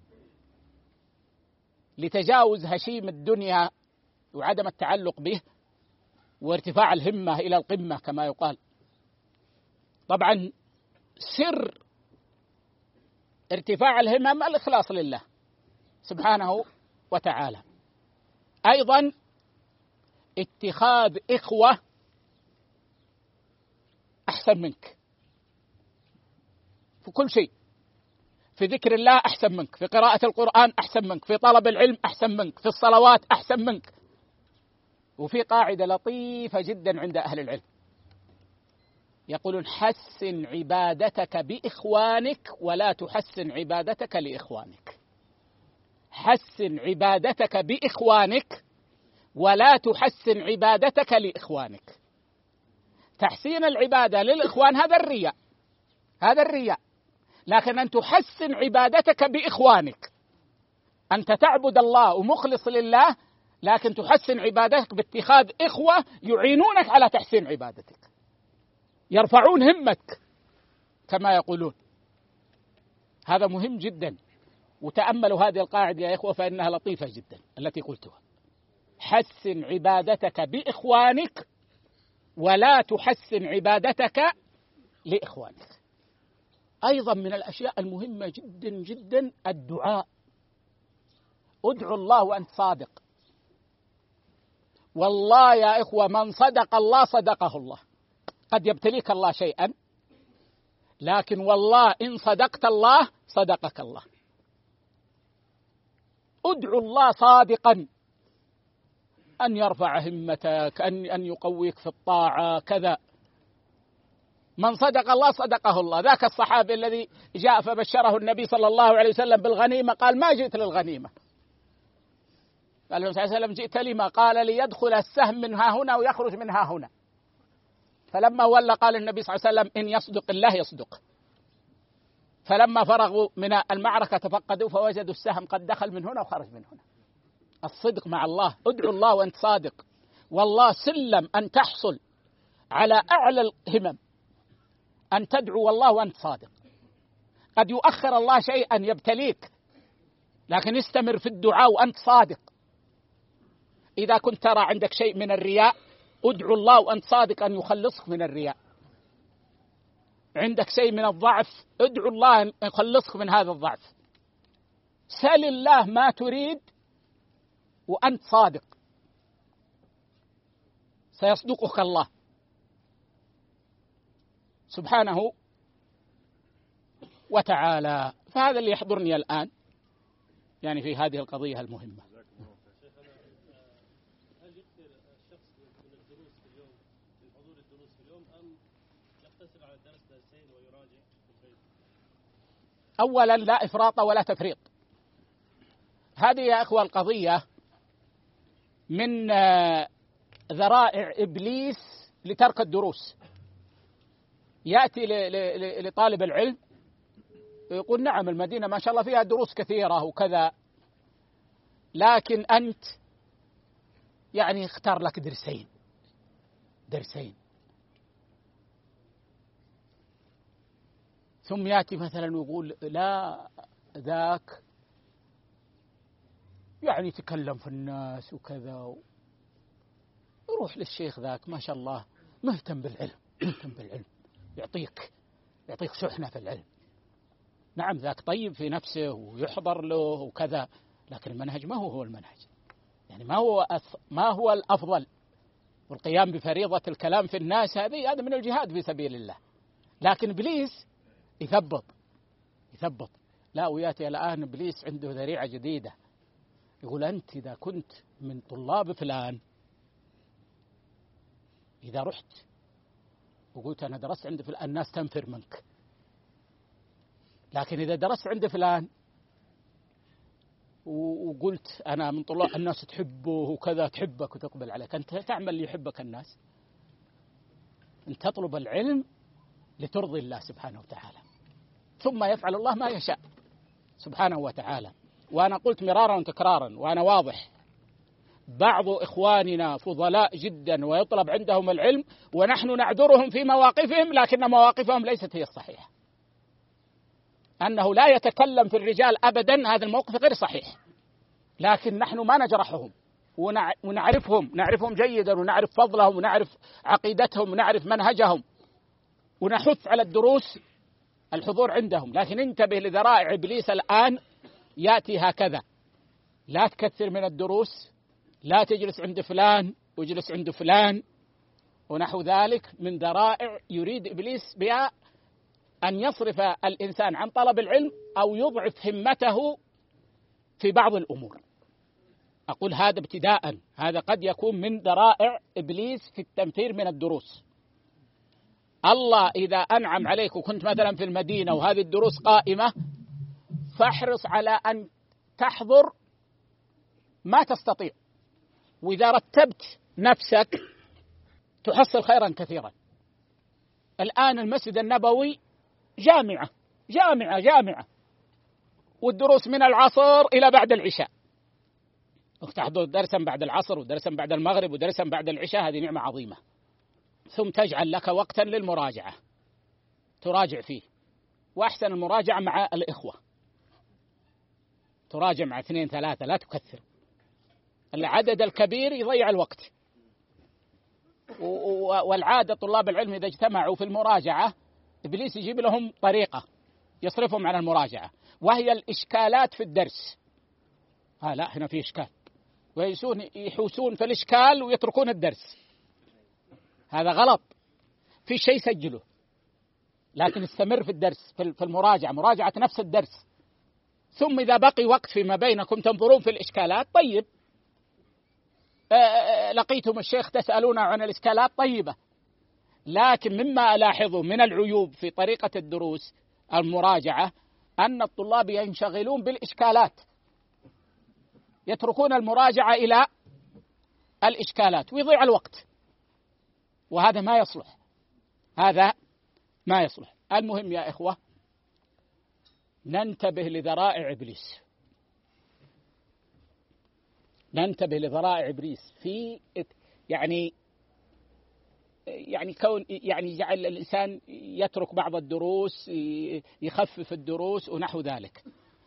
لتجاوز هشيم الدنيا وعدم التعلق به وارتفاع الهمة إلى القمة كما يقال. طبعا سر ارتفاع الهمم الإخلاص لله سبحانه وتعالى. أيضا اتخاذ إخوة أحسن منك في كل شيء، في ذكر الله أحسن منك، في قراءة القرآن أحسن منك، في طلب العلم أحسن منك، في الصلوات أحسن منك. وفي قاعدة لطيفة جدا عند أهل العلم يقولون: حسن عبادتك بإخوانك ولا تحسن عبادتك لإخوانك. حسن عبادتك بإخوانك ولا تحسن عبادتك لإخوانك. تحسين العبادة للإخوان هذا الرياء، هذا الرياء. لكن أن تحسن عبادتك بإخوانك، أنت تعبد الله ومخلص لله، لكن تحسن عبادتك باتخاذ إخوة يعينونك على تحسين عبادتك، يرفعون همتك كما يقولون. هذا مهم جدا. وتأملوا هذه القاعدة يا إخوة فإنها لطيفة جدا التي قلتها: حسن عبادتك بإخوانك ولا تحسن عبادتك لإخوانك. أيضا من الأشياء المهمة جدا جدا الدعاء. ادعوا الله وأنت صادق. والله يا إخوة من صدق الله صدقه الله. قد يبتليك الله شيئا، لكن والله إن صدقت الله صدقك الله. ادعوا الله صادقا أن يرفع همتك، أن أن يقويك في الطاعة كذا. من صدق الله صدقه الله. ذاك الصحابي الذي جاء فبشره النبي صلى الله عليه وسلم بالغنيمة قال: ما جئت للغنيمة. قال النبي صلى الله عليه وسلم: جئت لما؟ قال: ليدخل السهم من ها هنا ويخرج من ها هنا. فلما ولى قال النبي صلى الله عليه وسلم: إن يصدق الله يصدق. فلما فرغوا من المعركة تفقدوا فوجدوا السهم قد دخل من هنا وخرج من هنا. الصدق مع الله. ادعوا الله وأنت صادق. والله سلم أن تحصل على أعلى الهمم أن تدعو والله وأنت صادق. قد يؤخر الله شيئا يبتليك، لكن استمر في الدعاء وأنت صادق. إذا كنت ترى عندك شيء من الرياء ادعو الله وأنت صادق أن يخلصك من الرياء. عندك شيء من الضعف ادعو الله أن يخلصك من هذا الضعف. سل الله ما تريد وأنت صادق، سيصدقك الله سبحانه وتعالى. فهذا اللي يحضرني الآن يعني في هذه القضية المهمة. هل يكثر الشخص من الدروس في اليوم، من حضور الدروس في اليوم، أم يقتصر على الدرس درسين ويراجع في البيت؟ أولا لا إفراط ولا تفريط. هذه يا أخوة القضية من ذرائع إبليس لترك الدروس. يأتي لطالب العلم ويقول: نعم المدينة ما شاء الله فيها دروس كثيرة وكذا، لكن أنت يعني اختار لك درسين درسين ثم يأتي مثلا ويقول: لا ذاك يعني تكلم في الناس وكذا روح للشيخ ذاك ما شاء الله مهتم بالعلم، مهتم بالعلم، يعطيك يعطيك شحنة في العلم. نعم ذاك طيب في نفسه ويحضر له وكذا، لكن المنهج ما هو هو المنهج، يعني ما هو ما هو الأفضل. والقيام بفريضة الكلام في الناس هذه هذا من الجهاد في سبيل الله. لكن إبليس يثبط يثبط لا، وياتي الآن إبليس عنده ذريعة جديدة، يقول أنت إذا كنت من طلاب فلان، إذا رحت وقلت أنا درست عند فلان الناس تنفر منك، لكن إذا درست عند فلان وقلت أنا من طلاب الناس تحبه وكذا، تحبك وتقبل عليك، أنت تعمل ليحبك الناس. أنت تطلب العلم لترضي الله سبحانه وتعالى، ثم يفعل الله ما يشاء سبحانه وتعالى. وأنا قلت مرارا وتكرارا وأنا واضح، بعض إخواننا فضلاء جدا ويطلب عندهم العلم ونحن نعذرهم في مواقفهم، لكن مواقفهم ليست هي الصحيحة. أنه لا يتكلم في الرجال أبدا، هذا الموقف غير صحيح، لكن نحن ما نجرحهم ونعرفهم نعرفهم جيدا، ونعرف فضلهم ونعرف عقيدتهم ونعرف منهجهم، ونحث على الدروس الحضور عندهم. لكن انتبه لذرائع إبليس الآن، يأتي هكذا: لا تكثر من الدروس، لا تجلس عند فلان واجلس عند فلان ونحو ذلك، من ذرائع يريد إبليس بها أن يصرف الإنسان عن طلب العلم أو يضعف همته في بعض الأمور. أقول هذا ابتداء، هذا قد يكون من ذرائع إبليس في التنفير من الدروس. الله إذا أنعم عليك وكنت مثلا في المدينة وهذه الدروس قائمة، فاحرص على أن تحضر ما تستطيع، وإذا رتبت نفسك تحصل خيرا كثيرا. الآن المسجد النبوي جامعة جامعة جامعة، والدروس من العصر إلى بعد العشاء، تحضر درسا بعد العصر ودرسا بعد المغرب ودرسا بعد العشاء، هذه نعمة عظيمة. ثم تجعل لك وقتا للمراجعة تراجع فيه، وأحسن المراجعة مع الإخوة، تراجع مع اثنين ثلاثة، لا تكثر. العدد الكبير يضيع الوقت. والعادة طلاب العلم إذا اجتمعوا في المراجعة إبليس يجيب لهم طريقة يصرفهم عن المراجعة، وهي الإشكالات في الدرس. ها لا، هنا في إشكال، ويسون يحوسون في الإشكال ويتركون الدرس. هذا غلط، في شيء سجله، لكن استمر في الدرس، في المراجعة، مراجعة نفس الدرس. ثم إذا بقي وقت فيما بينكم تنظرون في الإشكالات، طيب لقيتم الشيخ تسألون عن الإشكالات، طيبة. لكن مما ألاحظه من العيوب في طريقة الدروس المراجعة أن الطلاب ينشغلون بالإشكالات، يتركون المراجعة إلى الإشكالات ويضيع الوقت، وهذا ما يصلح، هذا ما يصلح. المهم يا إخوة، ننتبه لذرائع إبليس، ننتبه لذرائع إبليس في يعني يعني كون يعني جعل الإنسان يترك بعض الدروس، يخفف الدروس ونحو ذلك.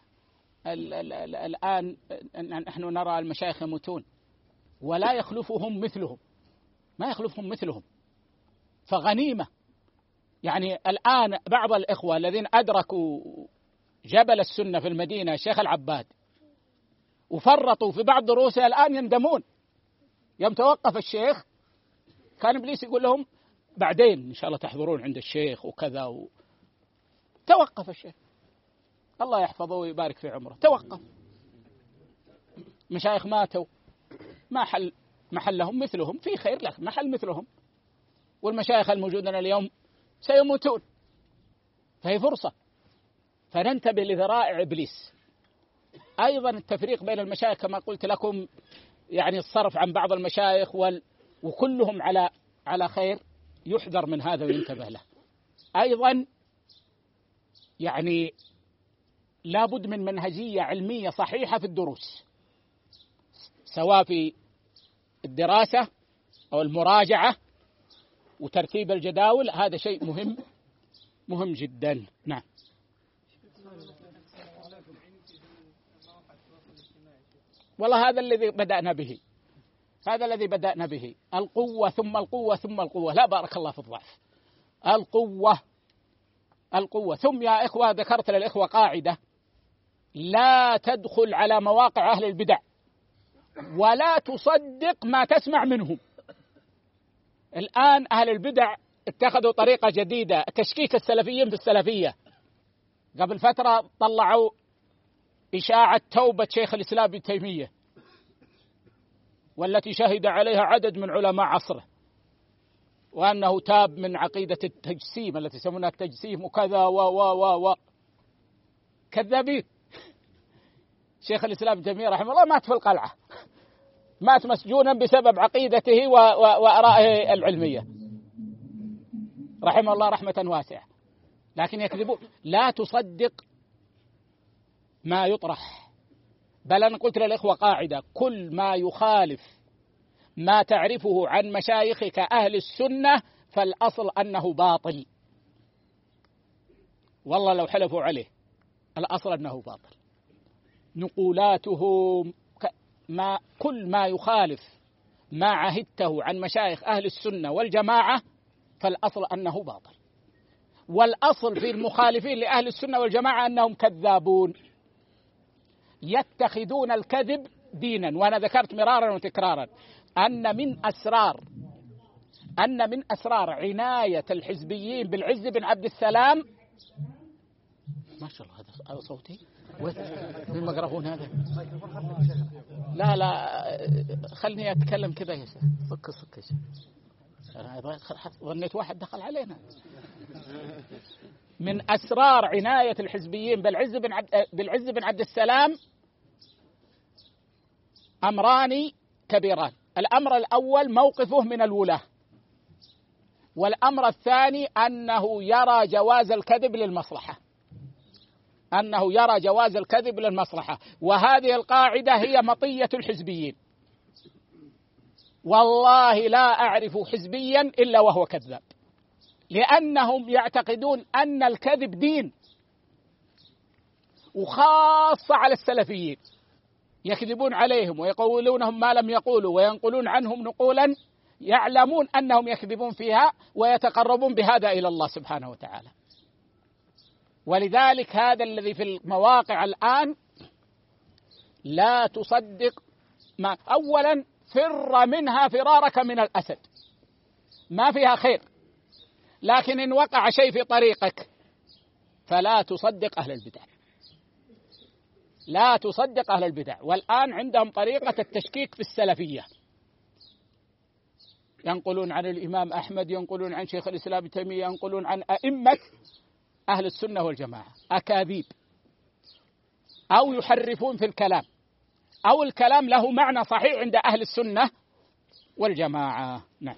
الآن نحن نرى المشايخ يموتون ولا يخلفهم مثلهم، ما يخلفهم مثلهم، فغنيمة. يعني الآن بعض الإخوة الذين أدركوا جبل السنة في المدينة الشيخ العباد وفرطوا في بعض دروسه الآن يندمون. يوم توقف الشيخ كان إبليس يقول لهم بعدين إن شاء الله تحضرون عند الشيخ وكذا و... توقف الشيخ، الله يحفظه ويبارك في عمره، توقف. مشايخ ماتوا، ما حل محلهم مثلهم، في خير لكن محل مثلهم، والمشايخ الموجودين اليوم سيموتون، فهي فرصة. فننتبه لذرائع إبليس. أيضا التفريق بين المشايخ كما قلت لكم، يعني الصرف عن بعض المشايخ وال... وكلهم على على خير، يحذر من هذا وينتبه له. أيضا يعني لابد من منهجية علمية صحيحة في الدروس، سواء في الدراسة أو المراجعة وترتيب الجداول، هذا شيء مهم مهم جدا. نعم. والله هذا الذي بدأنا به، هذا الذي بدأنا به، القوة ثم القوة ثم القوة، لا بارك الله في الضعف، القوة القوة. ثم يا إخوة ذكرت للإخوة قاعدة: لا تدخل على مواقع أهل البدع ولا تصدق ما تسمع منهم. الآن أهل البدع اتخذوا طريقة جديدة، تشكيك السلفيين في السلفية. قبل فترة طلعوا إشاعة توبة شيخ الإسلام ابن تيمية، والتي شهد عليها عدد من علماء عصره، وأنه تاب من عقيدة التجسيم التي يسمونها التجسيم وكذا و و و و كذابين. شيخ الإسلام ابن تيمية رحمه الله مات في القلعة، مات مسجونا بسبب عقيدته وآرائه العلمية رحمه الله رحمة واسعة، لكن يكذبون. لا تصدق ما يطرح، بل أنا قلت للإخوة قاعدة: كل ما يخالف ما تعرفه عن مشايخك أهل السنة فالأصل أنه باطل، والله لو حلفوا عليه الأصل أنه باطل. نقولاتهم ما كل ما يخالف ما عهدته عن مشايخ أهل السنة والجماعة فالأصل أنه باطل، والأصل في المخالفين لأهل السنة والجماعة أنهم كذابون يتخذون الكذب دينا. وأنا ذكرت مرارا وتكرارا أن من أسرار أن من أسرار عناية الحزبيين بالعز بن عبد السلام، ما شاء الله هذا صوتي وين ميكروفون هذا؟ لا لا خلني أتكلم كذا يا شيخ، صك صك يا شيخ، أنا ظنيت واحد دخل علينا. من أسرار عناية الحزبيين بالعز بن عبد بالعز بن عبد السلام أمران كبيران: الأمر الأول موقفه من الولاة، والأمر الثاني أنه يرى جواز الكذب للمصلحة، أنه يرى جواز الكذب للمصلحة. وهذه القاعدة هي مطية الحزبيين. والله لا أعرف حزبيا إلا وهو كذاب، لأنهم يعتقدون أن الكذب دين، وخاصة على السلفيين يكذبون عليهم ويقولونهم ما لم يقولوا وينقلون عنهم نقولا يعلمون أنهم يكذبون فيها ويتقربون بهذا إلى الله سبحانه وتعالى. ولذلك هذا الذي في المواقع الآن لا تصدق ما أولا فر منها فرارك من الأسد، ما فيها خير، لكن إن وقع شيء في طريقك فلا تصدق أهل البدع، لا تصدق أهل البدع. والآن عندهم طريقة التشكيك في السلفية، ينقلون عن الإمام أحمد، ينقلون عن شيخ الإسلام ابن تيمية، ينقلون عن أئمة أهل السنة والجماعة أكاذيب، أو يحرفون في الكلام، أو الكلام له معنى صحيح عند أهل السنة والجماعة. نعم،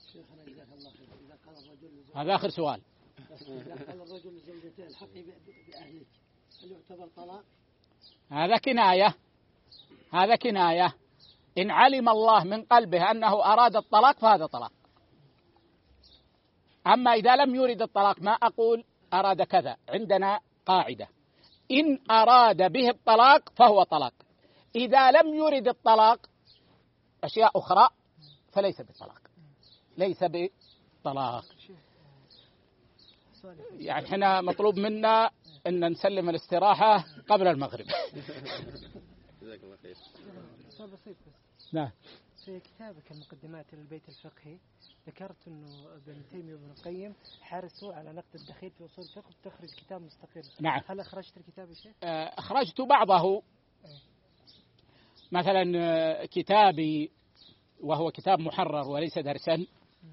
هذا آخر سؤال. إذا قال الرجل لزوجته الحقي بأهلك هل يعتبر طلاق؟ هذا كناية، هذا كناية. إن علم الله من قلبه أنه أراد الطلاق فهذا طلاق. أما إذا لم يرد الطلاق، ما أقول أراد كذا، عندنا قاعدة: إن أراد به الطلاق فهو طلاق، إذا لم يرد الطلاق أشياء أخرى فليس بطلاق، ليس بطلاق. يعني حنا مطلوب منا أن نسلم الاستراحة قبل المغرب. جزاك الله خير. سؤال بسيط بس. نعم. في كتابك المقدمات للبيت الفقهي ذكرت أنه ابن تيمية وابن القيم حرصوا على نقد الدخيل في أصول الفقه وتخرج كتاب مستقل. نعم. هل أخرجت الكتاب يا شيخ؟ أخرجت بعضه، مثلا كتابي وهو كتاب محرر وليس درسا،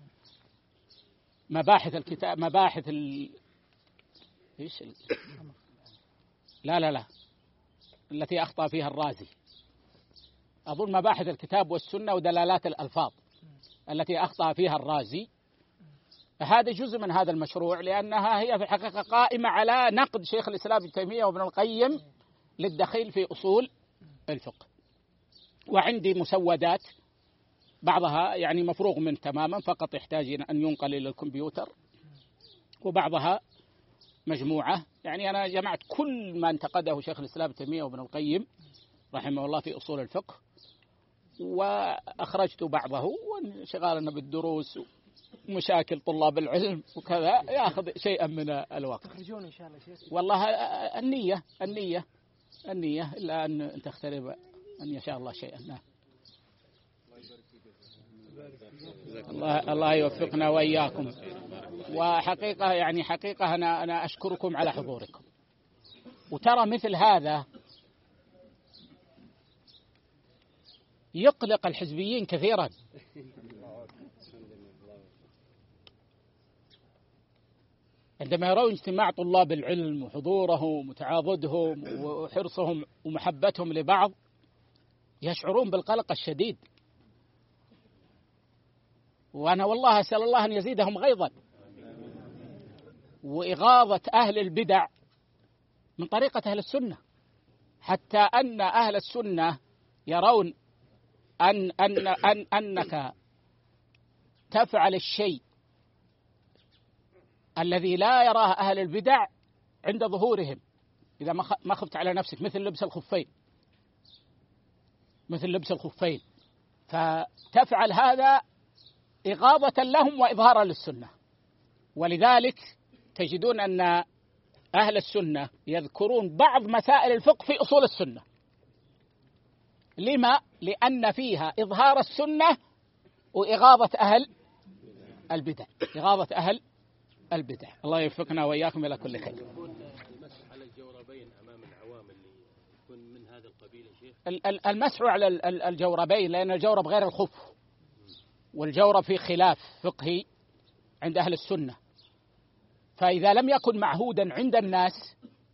مباحث الكتاب، مباحث ال... إيش ال... لا لا لا التي أخطأ فيها الرازي، أظن مباحث الكتاب والسنة ودلالات الألفاظ التي أخطأ فيها الرازي. هذا جزء من هذا المشروع، لأنها هي في الحقيقة قائمة على نقد شيخ الإسلام ابن تيمية وابن القيم للدخيل في أصول الفقه. وعندي مسودات بعضها يعني مفروغ منه تماما، فقط يحتاج أن ينقل إلى الكمبيوتر، وبعضها مجموعة. يعني أنا جمعت كل ما انتقده شيخ الإسلام ابن تيمية وابن القيم رحمه الله في أصول الفقه، وأخرجت بعضه، وانشغالنا بالدروس ومشاكل طلاب العلم وكذا يأخذ شيئا من الوقت. تخرجون إن شاء الله شيخ. والله النية النية النية إلا أن تختلف أن يشاء الله شيئا. نعم. الله الله يوفقنا وإياكم. وحقيقة يعني حقيقة أنا أنا أشكركم على حضوركم. وترى مثل هذا يقلق الحزبيين كثيرا. عندما يرون اجتماع طلاب العلم وحضورهم وتعاضدهم وحرصهم ومحبتهم لبعض يشعرون بالقلق الشديد. وأنا والله أسأل الله أن يزيدهم غيظا وإغاظة أهل البدع من طريقة أهل السنة، حتى أن أهل السنة يرون أن أن أن أنك تفعل الشيء الذي لا يراه أهل البدع عند ظهورهم إذا ما خفت على نفسك، مثل لبس الخفين مثل لبس الخفين فتفعل هذا إغاظة لهم وإظهارا للسنة. ولذلك تجدون أن أهل السنة يذكرون بعض مسائل الفقه في أصول السنة. لما؟ لأن فيها إظهار السنة وإغاظة أهل البدع إغاظة أهل البدع. الله يوفقنا وإياكم إلى كل خير. المسح على الجوربين أمام العوام اللي يكون من هذا القبيل يا شيخ. المسح على الجوربين، لأن الجورب غير الخف، والجورب في خلاف فقهي عند أهل السنة. فإذا لم يكن معهودا عند الناس،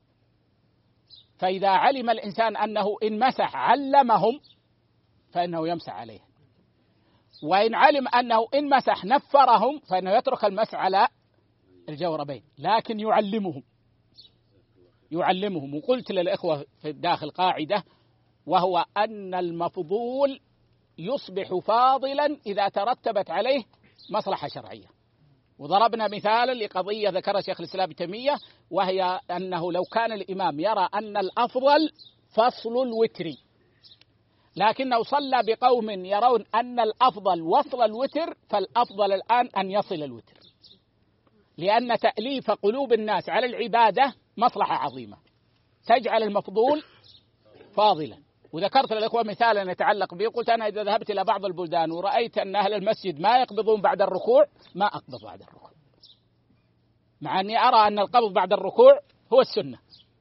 فإذا علم الإنسان أنه إن مسح علمهم فإنه يمسح عليه، وإن علم أنه إن مسح نفرهم فإنه يترك المسح على الجوربين، لكن يعلمهم يعلمهم. وقلت للإخوة في الداخل قاعدة، وهو أن المفضول يصبح فاضلا إذا ترتبت عليه مصلحة شرعية. وضربنا مثالا لقضية ذكرها شيخ الإسلام ابن تيمية، وهي أنه لو كان الإمام يرى أن الأفضل فصل الوتر، لكنه صلى بقوم يرون أن الأفضل وصل الوتر، فالأفضل الآن أن يصل الوتر، لأن تأليف قلوب الناس على العبادة مصلحة عظيمة تجعل المفضول فاضلا. وذكرت للأخوة مثالا يتعلق به، قلت أنا إذا ذهبت إلى بعض البلدان ورأيت أن أهل المسجد ما يقبضون بعد الركوع ما أقبض بعد الركوع، مع أني أرى أن القبض بعد الركوع هو السنة،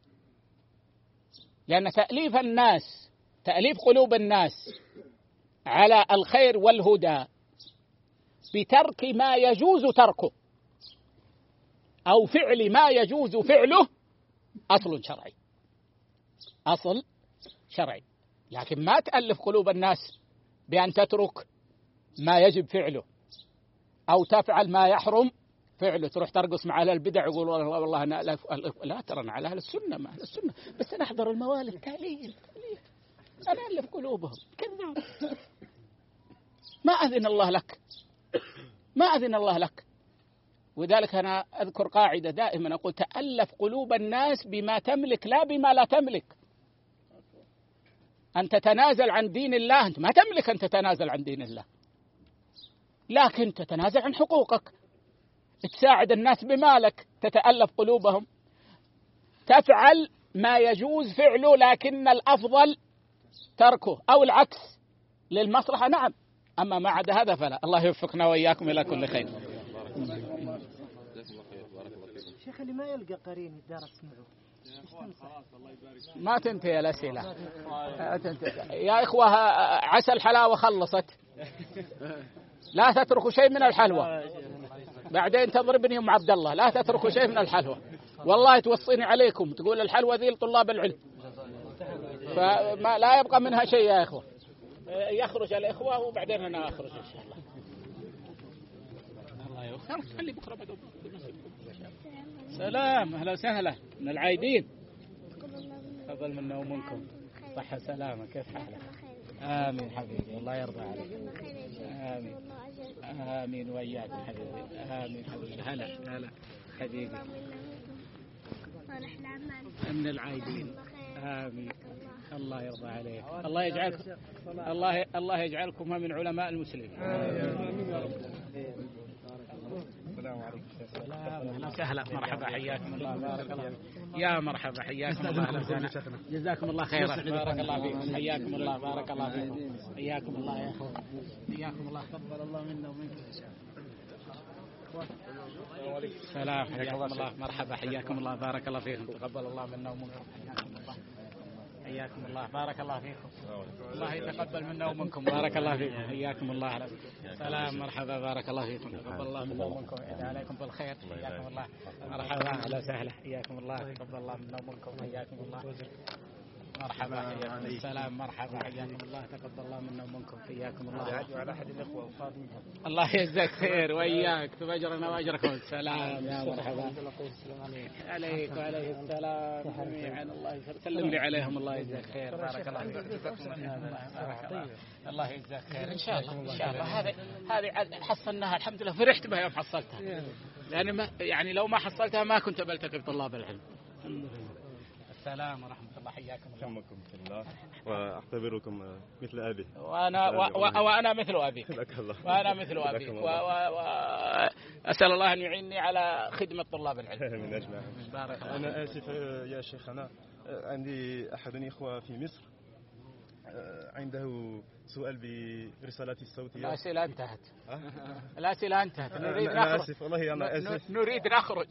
لأن تأليف الناس تأليف قلوب الناس على الخير والهدى بترك ما يجوز تركه أو فعل ما يجوز فعله أصل شرعي أصل شرعي. لكن ما تألف قلوب الناس بأن تترك ما يجب فعله أو تفعل ما يحرم فعله، تروح ترقص مع أهل البدع يقول والله والله أنا لا, لا ترى أنا على أهل السنة مع أهل السنة، بس أنا أحضر الموالد تأليف أنا ألف قلوبهم كذاب. ما أذن الله لك ما أذن الله لك. وذلك أنا أذكر قاعدة دائما أقول تألف قلوب الناس بما تملك لا بما لا تملك. أن تتنازل عن دين الله، أنت ما تملك أن تتنازل عن دين الله، لكن تتنازل عن حقوقك، تساعد الناس بمالك، تتألف قلوبهم، تفعل ما يجوز فعله لكن الأفضل تركه، أو العكس للمصلحة نعم، أما ما عدا هذا فلا. الله يوفقنا وإياكم إلى كل خير. شيخ اللي ما يلقى قرين يدارس معه ما تنتهي الأسئلة يا إخوة، عسى الحلاوة خلصت، لا تتركوا شيء من الحلوى، بعدين تضربني أم عبد الله، لا تتركوا شيء من الحلوى، والله توصيني عليكم تقول الحلوى ذي لطلاب العلم، فما لا يبقى منها شيء يا إخوة. يخرج الإخوة وبعدين أنا أخرج إن شاء الله. الله يوفقك. خلي بكرة بدو. سلام، أهلا وسهلا من العايدين. تفضل منا ومنكم. صحة سلامة، كيف حالك؟ آمين حبيبي، الله يرضى عليك. آمين آمين وإياك حبيبي. آمين حبيبي. هلا هلا حبيبي من العايدين. آمين. الله يرضى عليك. الله يجعلكم الله الله يجعلكم من علماء المسلمين. السلام عليكم. اهلا وسهلا، مرحبا، حياكم الله، بارك الله. يا مرحبا، حياكم الله، اهلا وسهلا، جزاكم الله خيرا، بارك الله فيكم، حياكم الله، بارك الله فيكم، حياكم الله يا اخوان، حياكم الله، تقبل الله منا ومنكم. السلام، حياكم الله، مرحبا، حياكم الله، بارك الله فيكم، تقبل الله منا ومنكم، حياكم الله، حياكم الله، بارك الله فيكم، الله يتقبل منا ومنكم، بارك الله فيكم، حياكم الله. سلام، مرحبا، بارك الله فيكم، تقبل الله منا ومنكم، يعد عليكم بالخير، حياكم الله، مرحبا، اهلا وسهلا، حياكم الله، تقبل الله منا ومنكم، حياكم الله، مرحبا، حياكم السلام، مرحبا، حياكم الله، تقبل الله منا ومنكم، حياكم الله. على احد الاخوه وصاد منهم. الله يجزاك خير وإياك، تبجرنا وأجركم. السلام، يا مرحبا عليك وعليه السلام جميعا، الله يسلم لي عليهم، الله يجزاك خير، بارك الله فيك، الله يجزاك خير، إن شاء الله، إن شاء الله. هذه هذه حصلناها الحمد لله، فرحت بها يوم حصلتها، لأن ما يعني لو ما حصلتها ما كنت بلتقي بطلاب العلم. السلام ورحمة الله، حياكم الله. حمكم في الله، وأعتبركم مثل أبي. وأنا و... وأنا مثل أبي. وأنا مثل أبي. و... و... وأسأل الله أن يعيني على خدمة طلاب العلم. من أجمعهم. أنا آسف يا شيخنا، عندي أحد الإخوة في مصر عنده سؤال برسالتي الصوتية. الأسئلة انتهت. الأسئلة انتهت. نريد أنا نخرج. آسف والله، أنا آسف. نريد نخرج.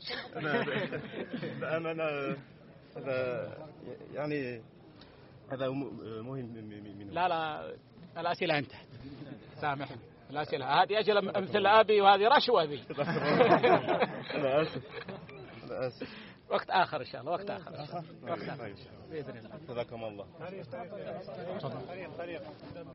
بأمانة هذا يعني هذا مهم من لا لا، الأسئلة انتهت، سامحني، الأسئلة هذه أجل مثل أبي، وهذه رشوة ذي. أنا آسف، أنا آسف. وقت آخر إن شاء الله، وقت آخر، وقت آخر بإذن الله. جزاكم الله.